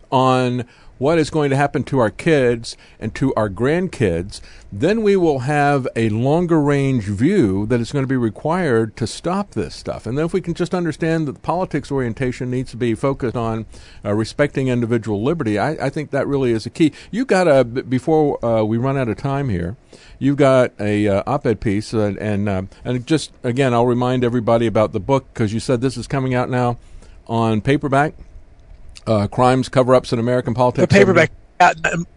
on what is going to happen to our kids and to our grandkids, then we will have a longer range view that is going to be required to stop this stuff. And then if we can just understand that the politics orientation needs to be focused on uh, respecting individual liberty, I, I think that really is a key. You've got a, before uh, we run out of time here, you've got a uh, op-ed piece, uh, and uh, and just, again, I'll remind everybody about the book, because you said this is coming out now on paperback. Uh, Crimes, Cover-Ups in American Politics. The paperback. Uh,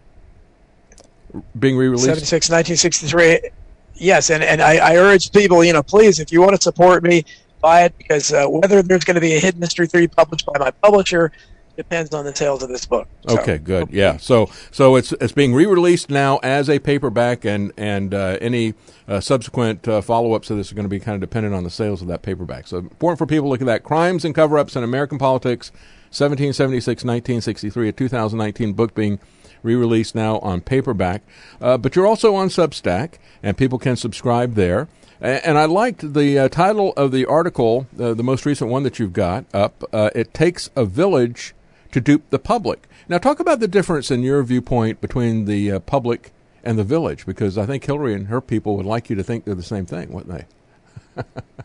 being re-released? seventy-six, nineteen sixty-three. Yes, and, and I, I urge people, you know, please, if you want to support me, buy it, because uh, whether there's going to be a Hidden History three published by my publisher, depends on the sales of this book. So. Okay, good. Yeah. So so it's it's being re-released now as a paperback, and and uh, any uh, subsequent uh, follow-ups to this are going to be kind of dependent on the sales of that paperback. So important for people to look at that. Crimes and Cover-Ups in American Politics, seventeen seventy-six to nineteen sixty-three, a two thousand nineteen book being re-released now on paperback. Uh, but you're also on Substack, and people can subscribe there. And I liked the uh, title of the article, uh, the most recent one that you've got up. Uh, it takes a village to dupe the public. Now, talk about the difference in your viewpoint between the uh, public and the village, because I think Hillary and her people would like you to think they're the same thing, wouldn't they?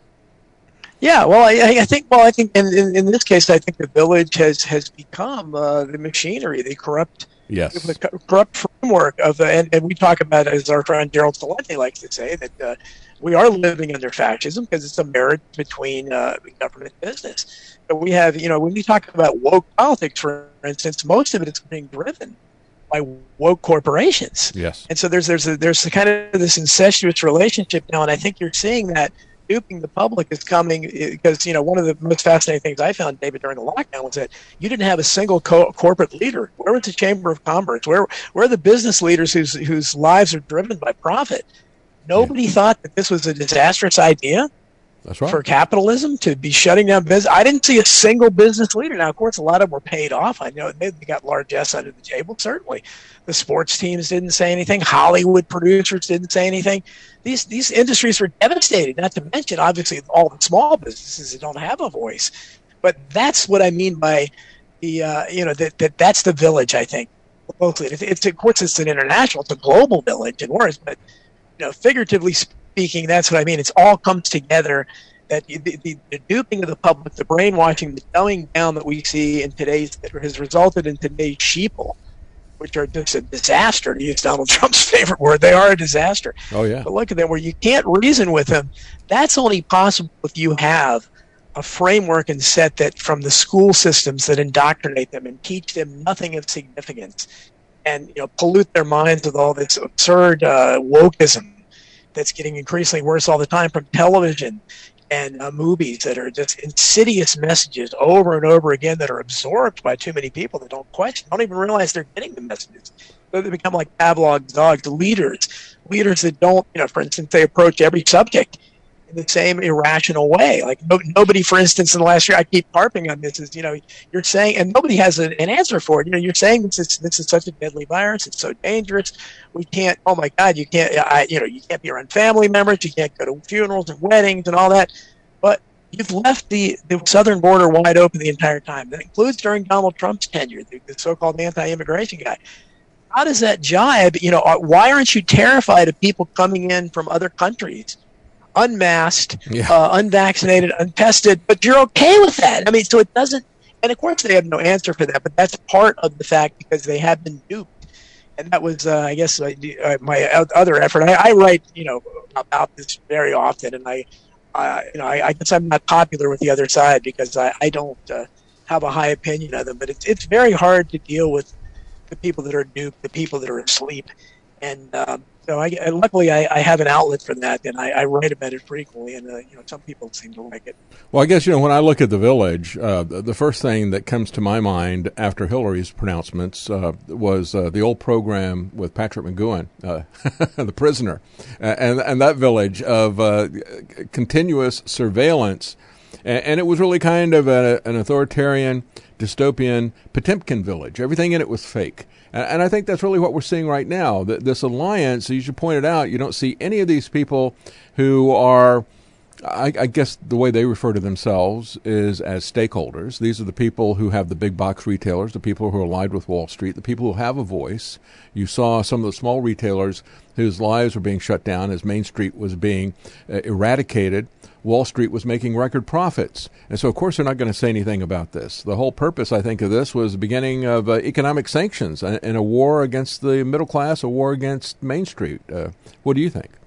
Yeah, well, I, I think. Well, I think in, in, in this case, I think the village has has become uh, the machinery, the corrupt, yes, the corrupt framework of, uh, and, and we talk about, as our friend Gerald Celente likes to say, that. Uh, We are living under fascism because it's a marriage between uh, government and business. But we have, you know, when we talk about woke politics, for instance, most of it is being driven by woke corporations. Yes. And so there's there's a, there's a kind of this incestuous relationship now, and I think you're seeing that duping the public is coming because, you know, one of the most fascinating things I found, David, during the lockdown was that you didn't have a single co- corporate leader. Where was the Chamber of Commerce? Where where are the business leaders whose whose lives are driven by profit? Nobody yeah. thought that this was a disastrous idea That's right. for capitalism to be shutting down business. I didn't see a single business leader. Now, of course, a lot of them were paid off. I know they got largesse under the table, certainly. The sports teams didn't say anything. Hollywood producers didn't say anything. These these industries were devastated, not to mention, obviously, all the small businesses that don't have a voice. But that's what I mean by the, uh, you know, that, that that's the village, I think. Locally. It's, it's, of course, it's an international, it's a global village and worse, but you know, figuratively speaking, that's what I mean. It's all comes together. That the, the, the duping of the public, the brainwashing, the dumbing down that we see in today's that has resulted in today's sheeple, which are just a disaster, to use Donald Trump's favorite word. They are a disaster. Oh yeah. But look at them, where you can't reason with them. That's only possible if you have a framework and set that from the school systems that indoctrinate them and teach them nothing of significance. And, you know, pollute their minds with all this absurd uh, wokeism that's getting increasingly worse all the time from television and uh, movies that are just insidious messages over and over again that are absorbed by too many people that don't question, don't even realize they're getting the messages. So they become like Pavlov's dogs, leaders, leaders that don't, you know, for instance, they approach every subject in the same irrational way. Like no, nobody, for instance, in the last year, I keep harping on this, is, you know, you're saying, and nobody has a, an answer for it. You know, you're saying this is, this is such a deadly virus. It's so dangerous. We can't, oh my God, you can't, I, you know, you can't be around family members. You can't go to funerals and weddings and all that. But you've left the, the southern border wide open the entire time. That includes during Donald Trump's tenure, the, the so-called anti-immigration guy. How does that jibe? You know, why aren't you terrified of people coming in from other countries? Unmasked, yeah. uh, unvaccinated, untested, but you're okay with that. I mean, so it doesn't, and of course they have no answer for that, but that's part of the fact because they have been duped. And that was, uh, I guess, uh, my other effort. I, I write, you know, about this very often, and I, uh, you know, I, I guess I'm not popular with the other side because I, I don't uh, have a high opinion of them, but it's it's very hard to deal with the people that are duped, the people that are asleep, and um, So I, I luckily I, I have an outlet for that, and I, I write about it frequently, and uh, you know some people seem to like it. Well, I guess you know when I look at the village, uh, the, the first thing that comes to my mind after Hillary's pronouncements uh, was uh, the old program with Patrick McGowan, uh, the prisoner, and and that village of uh, continuous surveillance, and, and it was really kind of a, an authoritarian, dystopian Potemkin village. Everything in it was fake. And I think that's really what we're seeing right now. This alliance, as you pointed out, you don't see any of these people who are, I, I guess the way they refer to themselves is as stakeholders. These are the people who have the big box retailers, the people who are allied with Wall Street, the people who have a voice. You saw some of the small retailers whose lives were being shut down as Main Street was being uh, eradicated. Wall Street was making record profits. And so, of course, they're not going to say anything about this. The whole purpose, I think, of this was the beginning of uh, economic sanctions and, and a war against the middle class, a war against Main Street. Uh, what do you think?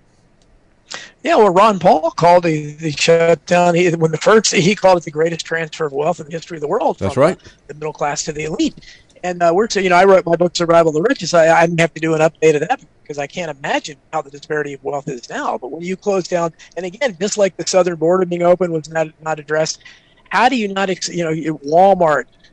Yeah, well, Ron Paul called the, the shutdown, he, when the first, he called it the greatest transfer of wealth in the history of the world. That's from, right. Uh, the middle class to the elite. And uh, we're, you know, I wrote my book, Survival of the Richest. I, I have to do an update of that because I can't imagine how the disparity of wealth is now. But when you close down, and again, just like the southern border being open was not not addressed, how do you not, you know, Walmart,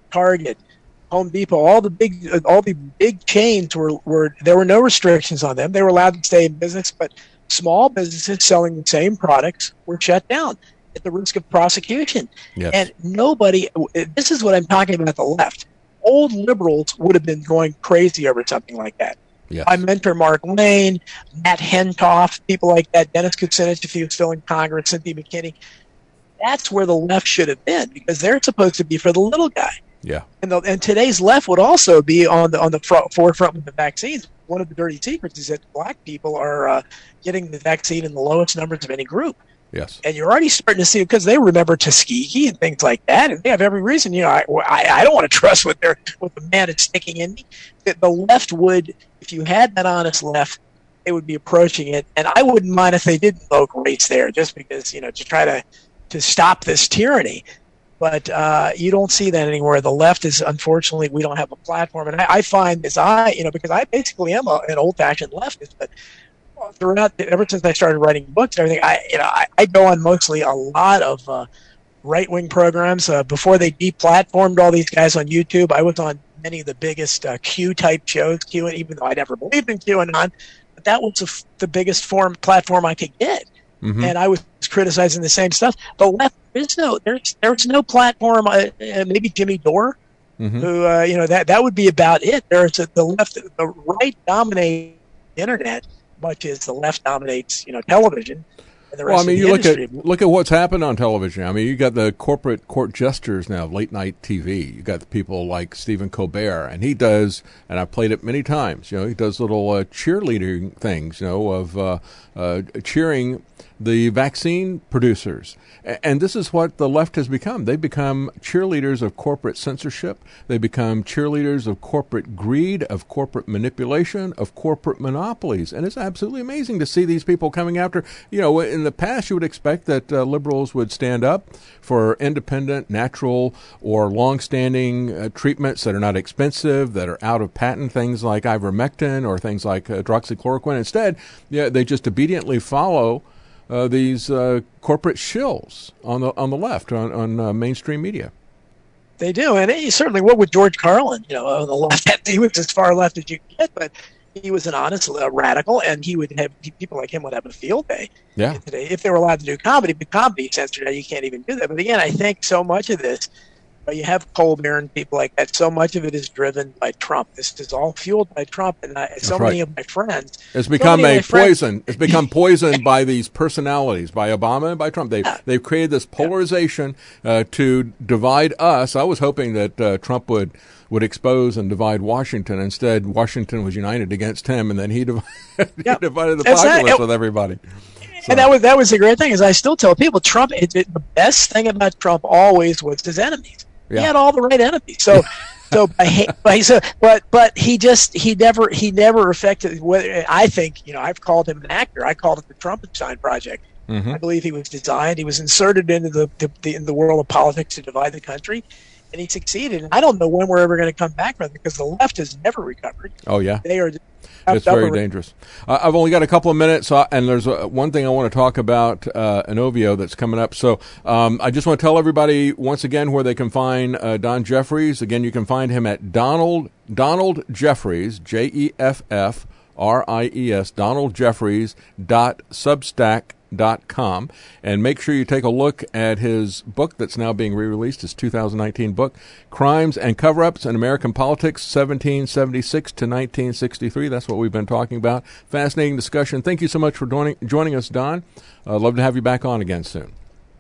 Target, Home Depot, all the big, all the big chains were, were there were no restrictions on them. They were allowed to stay in business, but small businesses selling the same products were shut down at the risk of prosecution. Yes. And nobody, this is what I'm talking about, the left. Old liberals would have been going crazy over something like that. Yes. My mentor, Mark Lane, Matt Hentoff, people like that, Dennis Kucinich, if he was still in Congress, Cynthia McKinney. That's where the left should have been, because they're supposed to be for the little guy. Yeah. And, the, and today's left would also be on the on the front, forefront with the vaccines. One of the dirty secrets is that black people are uh, getting the vaccine in the lowest numbers of any group. Yes. And you're already starting to see it because they remember Tuskegee and things like that, and they have every reason. You know, I, I, I don't want to trust what they're what the man is sticking in me. That the left would, if you had that honest left, they would be approaching it, and I wouldn't mind if they did invoke race there, just because, you know, to try to to stop this tyranny. But uh, you don't see that anywhere. The left is, unfortunately, we don't have a platform, and I, I find as I, you know, because I basically am a, an old-fashioned leftist, but throughout, ever since I started writing books and everything, I, you know, I, I go on mostly a lot of uh, right-wing programs. Uh, before they deplatformed all these guys on YouTube, I was on many of the biggest uh, Q-type shows. Q, even though I never believed in QAnon, but that was a, the biggest form platform I could get, mm-hmm. and I was criticizing the same stuff. The left, there's no, there's there's no platform. Uh, maybe Jimmy Dore, mm-hmm. who uh, you know that that would be about it. There's a, the left, the right dominates the internet, much as the left dominates, you know, television. And the rest well, I mean, of the you look industry. at look at what's happened on television. I mean, you got the corporate court jesters now, late night T V. You got the people like Stephen Colbert, and he does, and I've played it many times. You know, he does little uh, cheerleading things, you know, of uh, uh, cheering the vaccine producers. And this is what the left has become. They become cheerleaders of corporate censorship. They become cheerleaders of corporate greed, of corporate manipulation, of corporate monopolies. And it's absolutely amazing to see these people coming after. You know, in the past, you would expect that uh, liberals would stand up for independent, natural, or long-standing uh, treatments that are not expensive, that are out of patent, things like ivermectin or things like uh, hydroxychloroquine. Instead, yeah, they just obediently follow Uh, these uh, corporate shills on the on the left on, on uh, mainstream media. They do, and he, certainly what with George Carlin, you know, on the left, he was as far left as you can get, but he was an honest uh, radical, and he would have people like him would have a field day. Yeah. Today, if they were allowed to do comedy, but comedy censored now, you can't even do that. But again, I think so much of this, uh, you have Colbert and people like that. So much of it is driven by Trump. This is all fueled by Trump, and I, so right. many of my friends. It's become so a poison. Friends, it's become poisoned by these personalities, by Obama and by Trump. They've yeah. they've created this polarization uh, to divide us. I was hoping that uh, Trump would. would expose and divide Washington. Instead, Washington was united against him, and then he, div- he yep. divided the That's populace not, it, with everybody. So. And that was that was the great thing, is I still tell people Trump. It, it, the best thing about Trump always was his enemies. Yeah. He had all the right enemies. So, so, by, by, so, but but he just he never he never affected. Whether I think you know I've called him an actor. I called it the Trumpenstein Project. Mm-hmm. I believe he was designed. He was inserted into the, the, the in the world of politics to divide the country. And he succeeded. And I don't know when we're ever going to come back from it, because the left has never recovered. Oh, yeah. They are. It's very dangerous. Uh, I've only got a couple of minutes, so, and there's uh, one thing I want to talk about, uh, Inovio, that's coming up. So um, I just want to tell everybody once again where they can find uh, Don Jeffries. Again, you can find him at Donald Donald Jeffries, J E F F R I E S, Donald Jeffries dot substack dot com, and make sure you take a look at his book that's now being re-released, his two thousand nineteen book, Crimes and Cover-Ups in American Politics, seventeen seventy-six to nineteen sixty-three. That's what we've been talking about. Fascinating discussion. Thank you so much for joining, joining us, Don. I'd uh, love to have you back on again soon.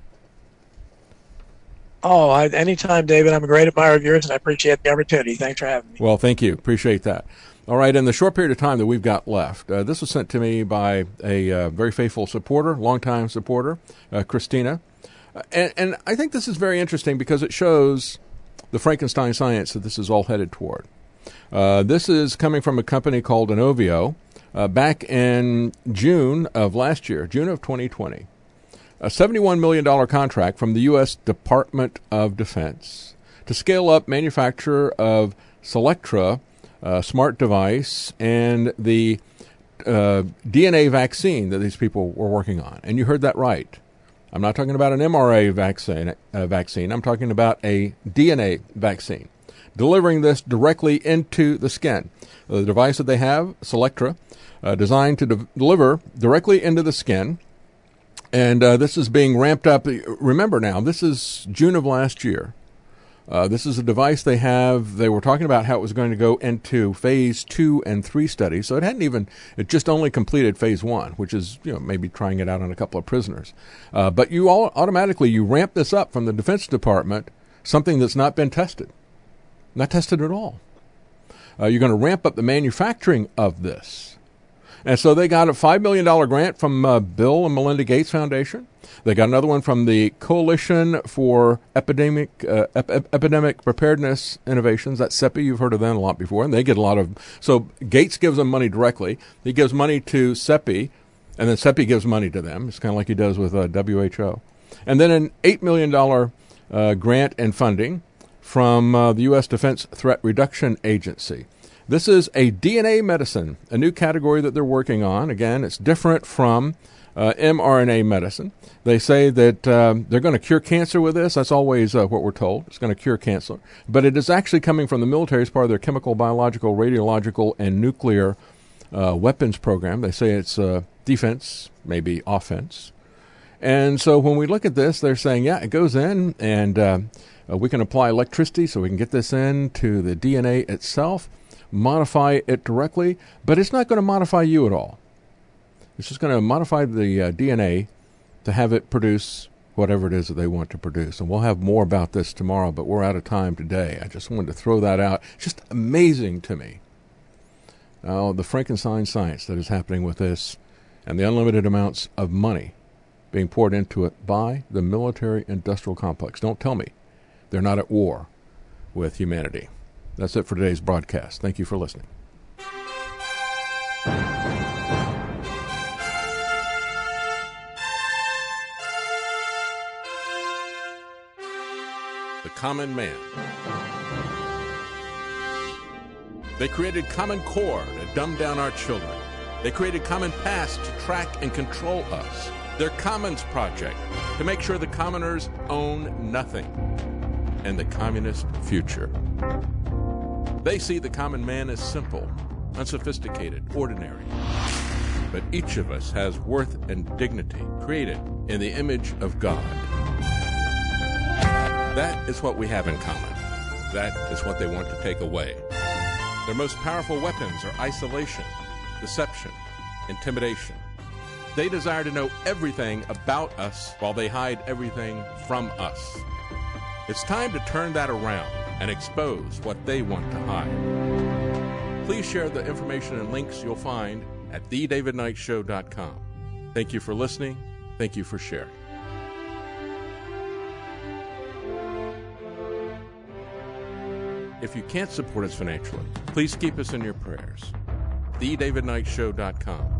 Oh, I, anytime, David. I'm a great admirer of yours, and I appreciate the opportunity. Thanks for having me. Well, thank you. Appreciate that. All right, in the short period of time that we've got left, uh, this was sent to me by a uh, very faithful supporter, longtime supporter, uh, Christina. Uh, and, and I think this is very interesting because it shows the Frankenstein science that this is all headed toward. Uh, this is coming from a company called Inovio uh, back in June of last year, June of twenty twenty. A seventy-one million dollars contract from the U S Department of Defense to scale up manufacture of Selectra, Uh, smart device, and the uh, D N A vaccine that these people were working on. And you heard that right. I'm not talking about an M R A vaccine. Uh, vaccine. I'm talking about a D N A vaccine. delivering this directly into the skin. The device that they have, Selectra, uh, designed to de- deliver directly into the skin. And uh, this is being ramped up. Remember now, this is June of last year. Uh, this is a device they have. They were talking about how it was going to go into phase two and three studies. So it hadn't even, it just only completed phase one, which is, you know, maybe trying it out on a couple of prisoners. Uh, but you all automatically, you ramp this up from the Defense Department, something that's not been tested. Not tested at all. Uh, you're going to ramp up the manufacturing of this. And so they got a five million dollars grant from uh, Bill and Melinda Gates Foundation. They got another one from the Coalition for Epidemic uh, Ep- Epidemic Preparedness Innovations. That's C E P I. You've heard of them a lot before. And they get a lot of... So Gates gives them money directly. He gives money to C E P I, and then C E P I gives money to them. It's kind of like he does with uh, W H O. And then an eight million dollars uh, grant and funding from uh, the U S Defense Threat Reduction Agency. This is a D N A medicine, a new category that they're working on. Again, it's different from uh, mRNA medicine. They say that um, they're going to cure cancer with this. That's always uh, what we're told. It's going to cure cancer. But it is actually coming from the military as part of their chemical, biological, radiological, and nuclear uh, weapons program. They say it's uh, defense, maybe offense. And so when we look at this, they're saying, yeah, it goes in, and uh, uh, we can apply electricity so we can get this into the D N A itself, modify it directly, but it's not going to modify you at all. It's just going to modify the uh, D N A to have it produce whatever it is that they want to produce. And we'll have more about this tomorrow, but we're out of time today. I just wanted to throw that out. It's just amazing to me. Uh, the Frankenstein science that is happening with this and the unlimited amounts of money being poured into it by the military-industrial complex. Don't tell me they're not at war with humanity. That's it for today's broadcast. Thank you for listening. The Common Man. They created Common Core to dumb down our children. They created Common Pass to track and control us. Their Commons Project to make sure the commoners own nothing. And the communist future. They see the common man as simple, unsophisticated, ordinary. But each of us has worth and dignity, created in the image of God. That is what we have in common. That is what they want to take away. Their most powerful weapons are isolation, deception, intimidation. They desire to know everything about us while they hide everything from us. It's time to turn that around and expose what they want to hide. Please share the information and links you'll find at the david knight show dot com. Thank you for listening. Thank you for sharing. If you can't support us financially, please keep us in your prayers. the david knight show dot com.